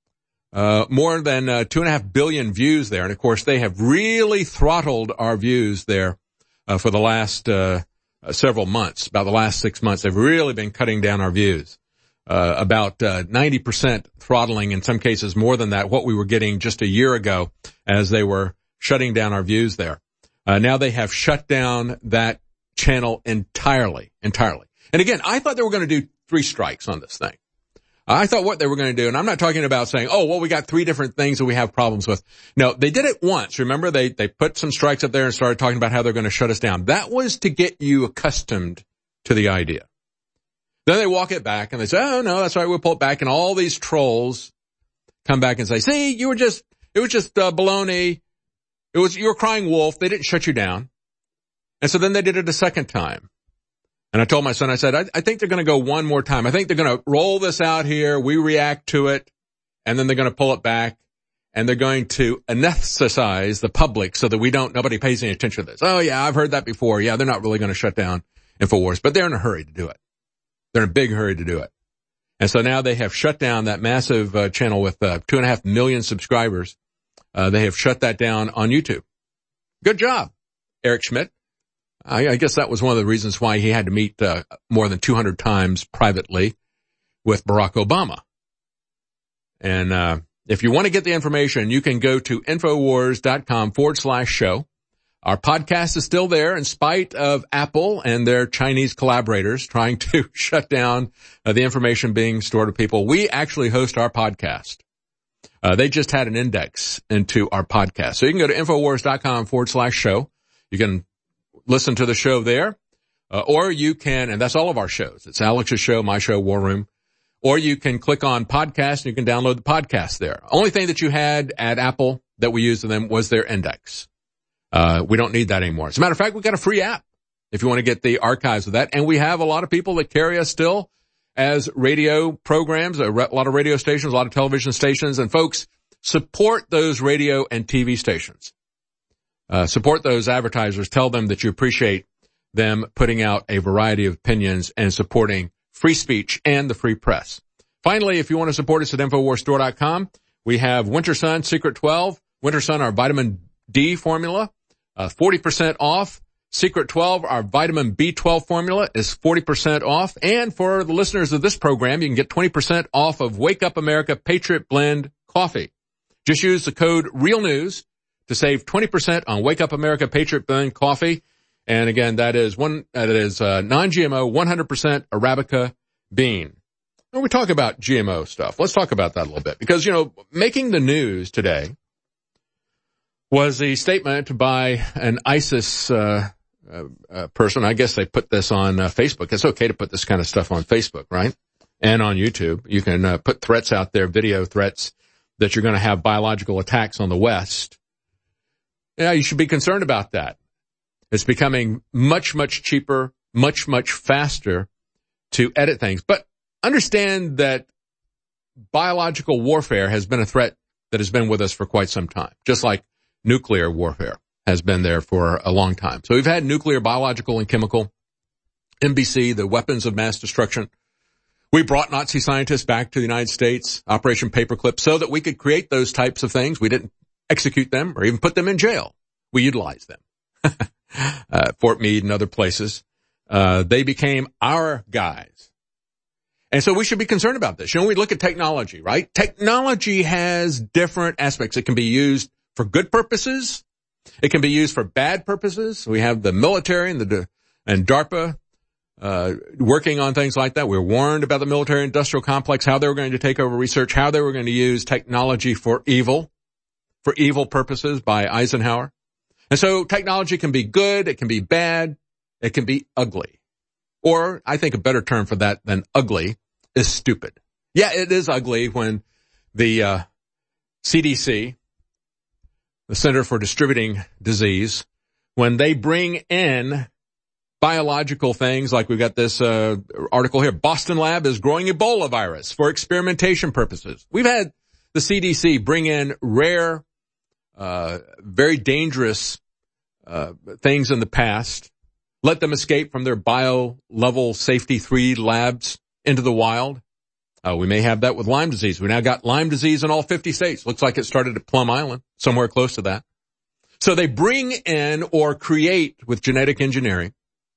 more than 2.5 billion views there. And of course, they have really throttled our views there, for the last, several months. About the last 6 months, they've really been cutting down our views. About 90% throttling, in some cases more than that, what we were getting just a year ago as they were shutting down our views there. Now they have shut down that channel entirely. And again, I thought they were going to do 3 strikes on this thing. I thought what they were going to do, and I'm not talking about saying, oh, well, we got 3 different things that we have problems with. No, they did it once. Remember, they put some strikes up there and started talking about how they're going to shut us down. That was to get you accustomed to the idea. Then they walk it back and they say, oh no, that's right, we'll pull it back. And all these trolls come back and say, see, it was just baloney. You were crying wolf. They didn't shut you down. And so then they did it a second time. And I told my son, I said, I think they're going to go one more time. I think they're going to roll this out here. We react to it. And then they're going to pull it back and they're going to anesthetize the public so that nobody pays any attention to this. Oh yeah, I've heard that before. Yeah, they're not really going to shut down InfoWars, but they're in a hurry to do it. They're in a big hurry to do it. And so now they have shut down that massive channel with 2.5 million subscribers. They have shut that down on YouTube. Good job, Eric Schmidt. I guess that was one of the reasons why he had to meet more than 200 times privately with Barack Obama. And if you want to get the information, you can go to Infowars.com/show. Our podcast is still there in spite of Apple and their Chinese collaborators trying to shut down the information being stored with people. We actually host our podcast. They just had an index into our podcast. So you can go to Infowars.com/show. You can listen to the show there. Or you can, and that's all of our shows. It's Alex's show, my show, War Room. Or you can click on podcast and you can download the podcast there. Only thing that you had at Apple that we used to them was their index. We don't need that anymore. As a matter of fact, we've got a free app if you want to get the archives of that. And we have a lot of people that carry us still as radio programs, a lot of radio stations, a lot of television stations. And folks, support those radio and TV stations. Support those advertisers. Tell them that you appreciate them putting out a variety of opinions and supporting free speech and the free press. Finally, if you want to support us at InfoWarsStore.com, we have Winter Sun Secret 12, Winter Sun, our vitamin D formula. 40% off. Secret 12, our vitamin B12 formula, is 40% off. And for the listeners of this program, you can get 20% off of Wake Up America Patriot Blend coffee. Just use the code REALNEWS to save 20% on Wake Up America Patriot Blend coffee. And again, that is non-GMO, 100% Arabica bean. When we talk about GMO stuff, let's talk about that a little bit because, making the news today was a statement by an ISIS person. I guess they put this on Facebook. It's okay to put this kind of stuff on Facebook, right? And on YouTube. You can put threats out there, video threats, that you're going to have biological attacks on the West. Yeah, you should be concerned about that. It's becoming much, much cheaper, much, much faster to edit things. But understand that biological warfare has been a threat that has been with us for quite some time, just like nuclear warfare has been there for a long time. So we've had nuclear, biological, and chemical, NBC, the weapons of mass destruction. We brought Nazi scientists back to the United States, Operation Paperclip, so that we could create those types of things. We didn't execute them or even put them in jail. We utilized them. Fort Meade and other places. They became our guys. And so we should be concerned about this. We look at technology, right? Technology has different aspects. It can be used for good purposes. It can be used for bad purposes. We have the military and DARPA working on things like that. We were warned about the military-industrial complex, how they were going to take over research, how they were going to use technology for evil purposes by Eisenhower. And so technology can be good, it can be bad, it can be ugly. Or I think a better term for that than ugly is stupid. Yeah, it is ugly when the CDC, the Center for Distributing Disease, when they bring in biological things like we've got this article here, Boston lab is growing Ebola virus for experimentation purposes. We've had the CDC bring in rare, very dangerous things in the past, let them escape from their bio-level safety 3 labs into the wild. We may have that with Lyme disease. We now got Lyme disease in all 50 states. Looks like it started at Plum Island, somewhere close to that. So they bring in or create with genetic engineering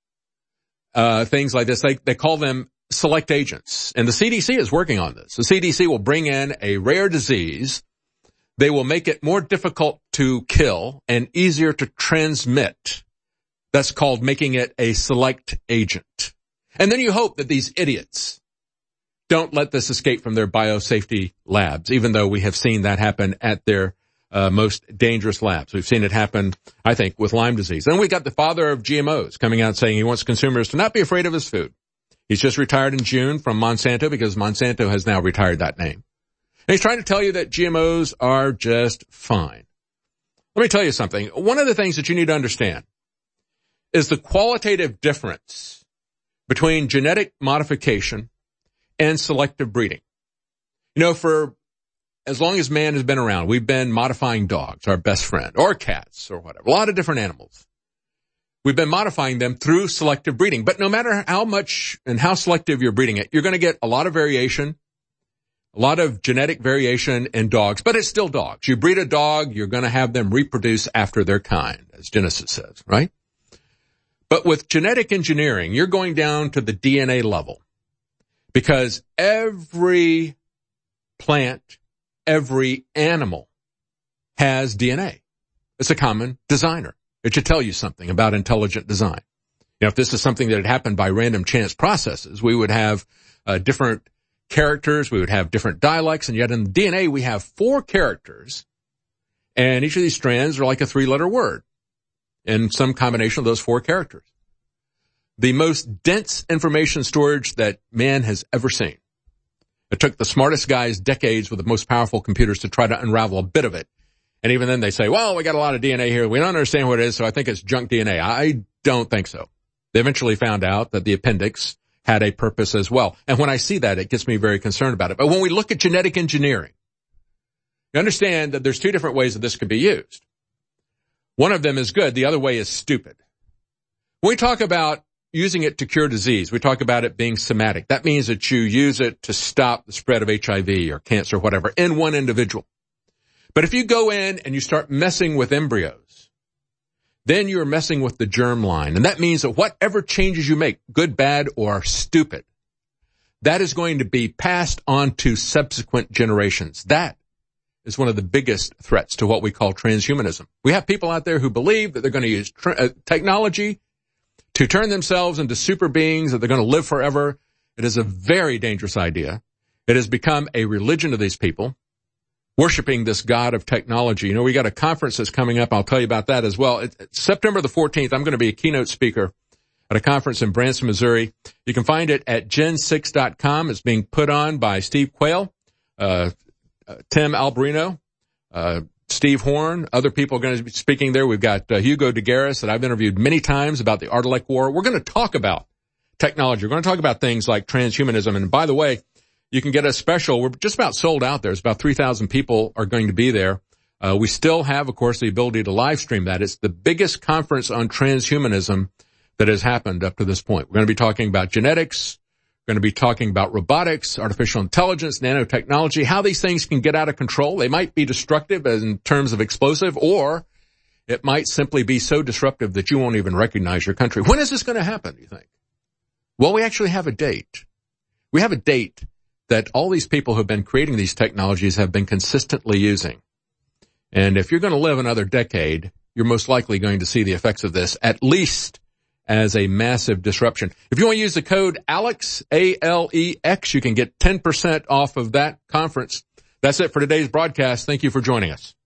things like this. They call them select agents. And the CDC is working on this. The CDC will bring in a rare disease. They will make it more difficult to kill and easier to transmit. That's called making it a select agent. And then you hope that these idiots don't let this escape from their biosafety labs, even though we have seen that happen at their most dangerous labs. We've seen it happen, I think, with Lyme disease. Then we got the father of GMOs coming out saying he wants consumers to not be afraid of his food. He's just retired in June from Monsanto because Monsanto has now retired that name. And he's trying to tell you that GMOs are just fine. Let me tell you something. One of the things that you need to understand is the qualitative difference between genetic modification and selective breeding. For as long as man has been around, we've been modifying dogs, our best friend, or cats, or whatever, a lot of different animals. We've been modifying them through selective breeding. But no matter how much and how selective you're breeding it, you're going to get a lot of variation, a lot of genetic variation in dogs, but it's still dogs. You breed a dog, you're going to have them reproduce after their kind, as Genesis says, right? But with genetic engineering, you're going down to the DNA level because every plant, every animal has DNA. It's a common designer. It should tell you something about intelligent design. If this is something that had happened by random chance processes, we would have different characters, we would have different dialects, and yet in the DNA we have 4 characters, and each of these strands are like a 3-letter word in some combination of those 4 characters. The most dense information storage that man has ever seen. It took the smartest guys decades with the most powerful computers to try to unravel a bit of it. And even then they say, well, we got a lot of DNA here. We don't understand what it is, so I think it's junk DNA. I don't think so. They eventually found out that the appendix had a purpose as well. And when I see that, it gets me very concerned about it. But when we look at genetic engineering, you understand that there's 2 different ways that this could be used. One of them is good. The other way is stupid. When we talk about using it to cure disease, we talk about it being somatic. That means that you use it to stop the spread of HIV or cancer or whatever in one individual. But if you go in and you start messing with embryos, then you're messing with the germline. And that means that whatever changes you make, good, bad, or stupid, that is going to be passed on to subsequent generations. That is one of the biggest threats to what we call transhumanism. We have people out there who believe that they're going to use technology to turn themselves into super beings, that they're going to live forever. It is a very dangerous idea. It has become a religion of these people, worshiping this God of technology. We got a conference that's coming up. I'll tell you about that as well. It's September the 14th. I'm going to be a keynote speaker at a conference in Branson, Missouri. You can find it at gen6.com. It's being put on by Steve Quayle, Tim Alberino, Steve Horn. Other people are going to be speaking there. We've got Hugo DeGaris that I've interviewed many times about the Ardalek War. We're going to talk about technology. We're going to talk about things like transhumanism. And by the way, you can get a special. We're just about sold out there. It's about 3,000 people are going to be there. We still have, of course, the ability to live stream that. It's the biggest conference on transhumanism that has happened up to this point. We're going to be talking about genetics. We're going to be talking about robotics, artificial intelligence, nanotechnology, how these things can get out of control. They might be destructive as in terms of explosive, or it might simply be so disruptive that you won't even recognize your country. When is this going to happen, do you think? Well, we actually have a date. We have a date that all these people who have been creating these technologies have been consistently using. And if you're going to live another decade, you're most likely going to see the effects of this, at least as a massive disruption. If you want to use the code ALEX, A-L-E-X, you can get 10% off of that conference. That's it for today's broadcast. Thank you for joining us.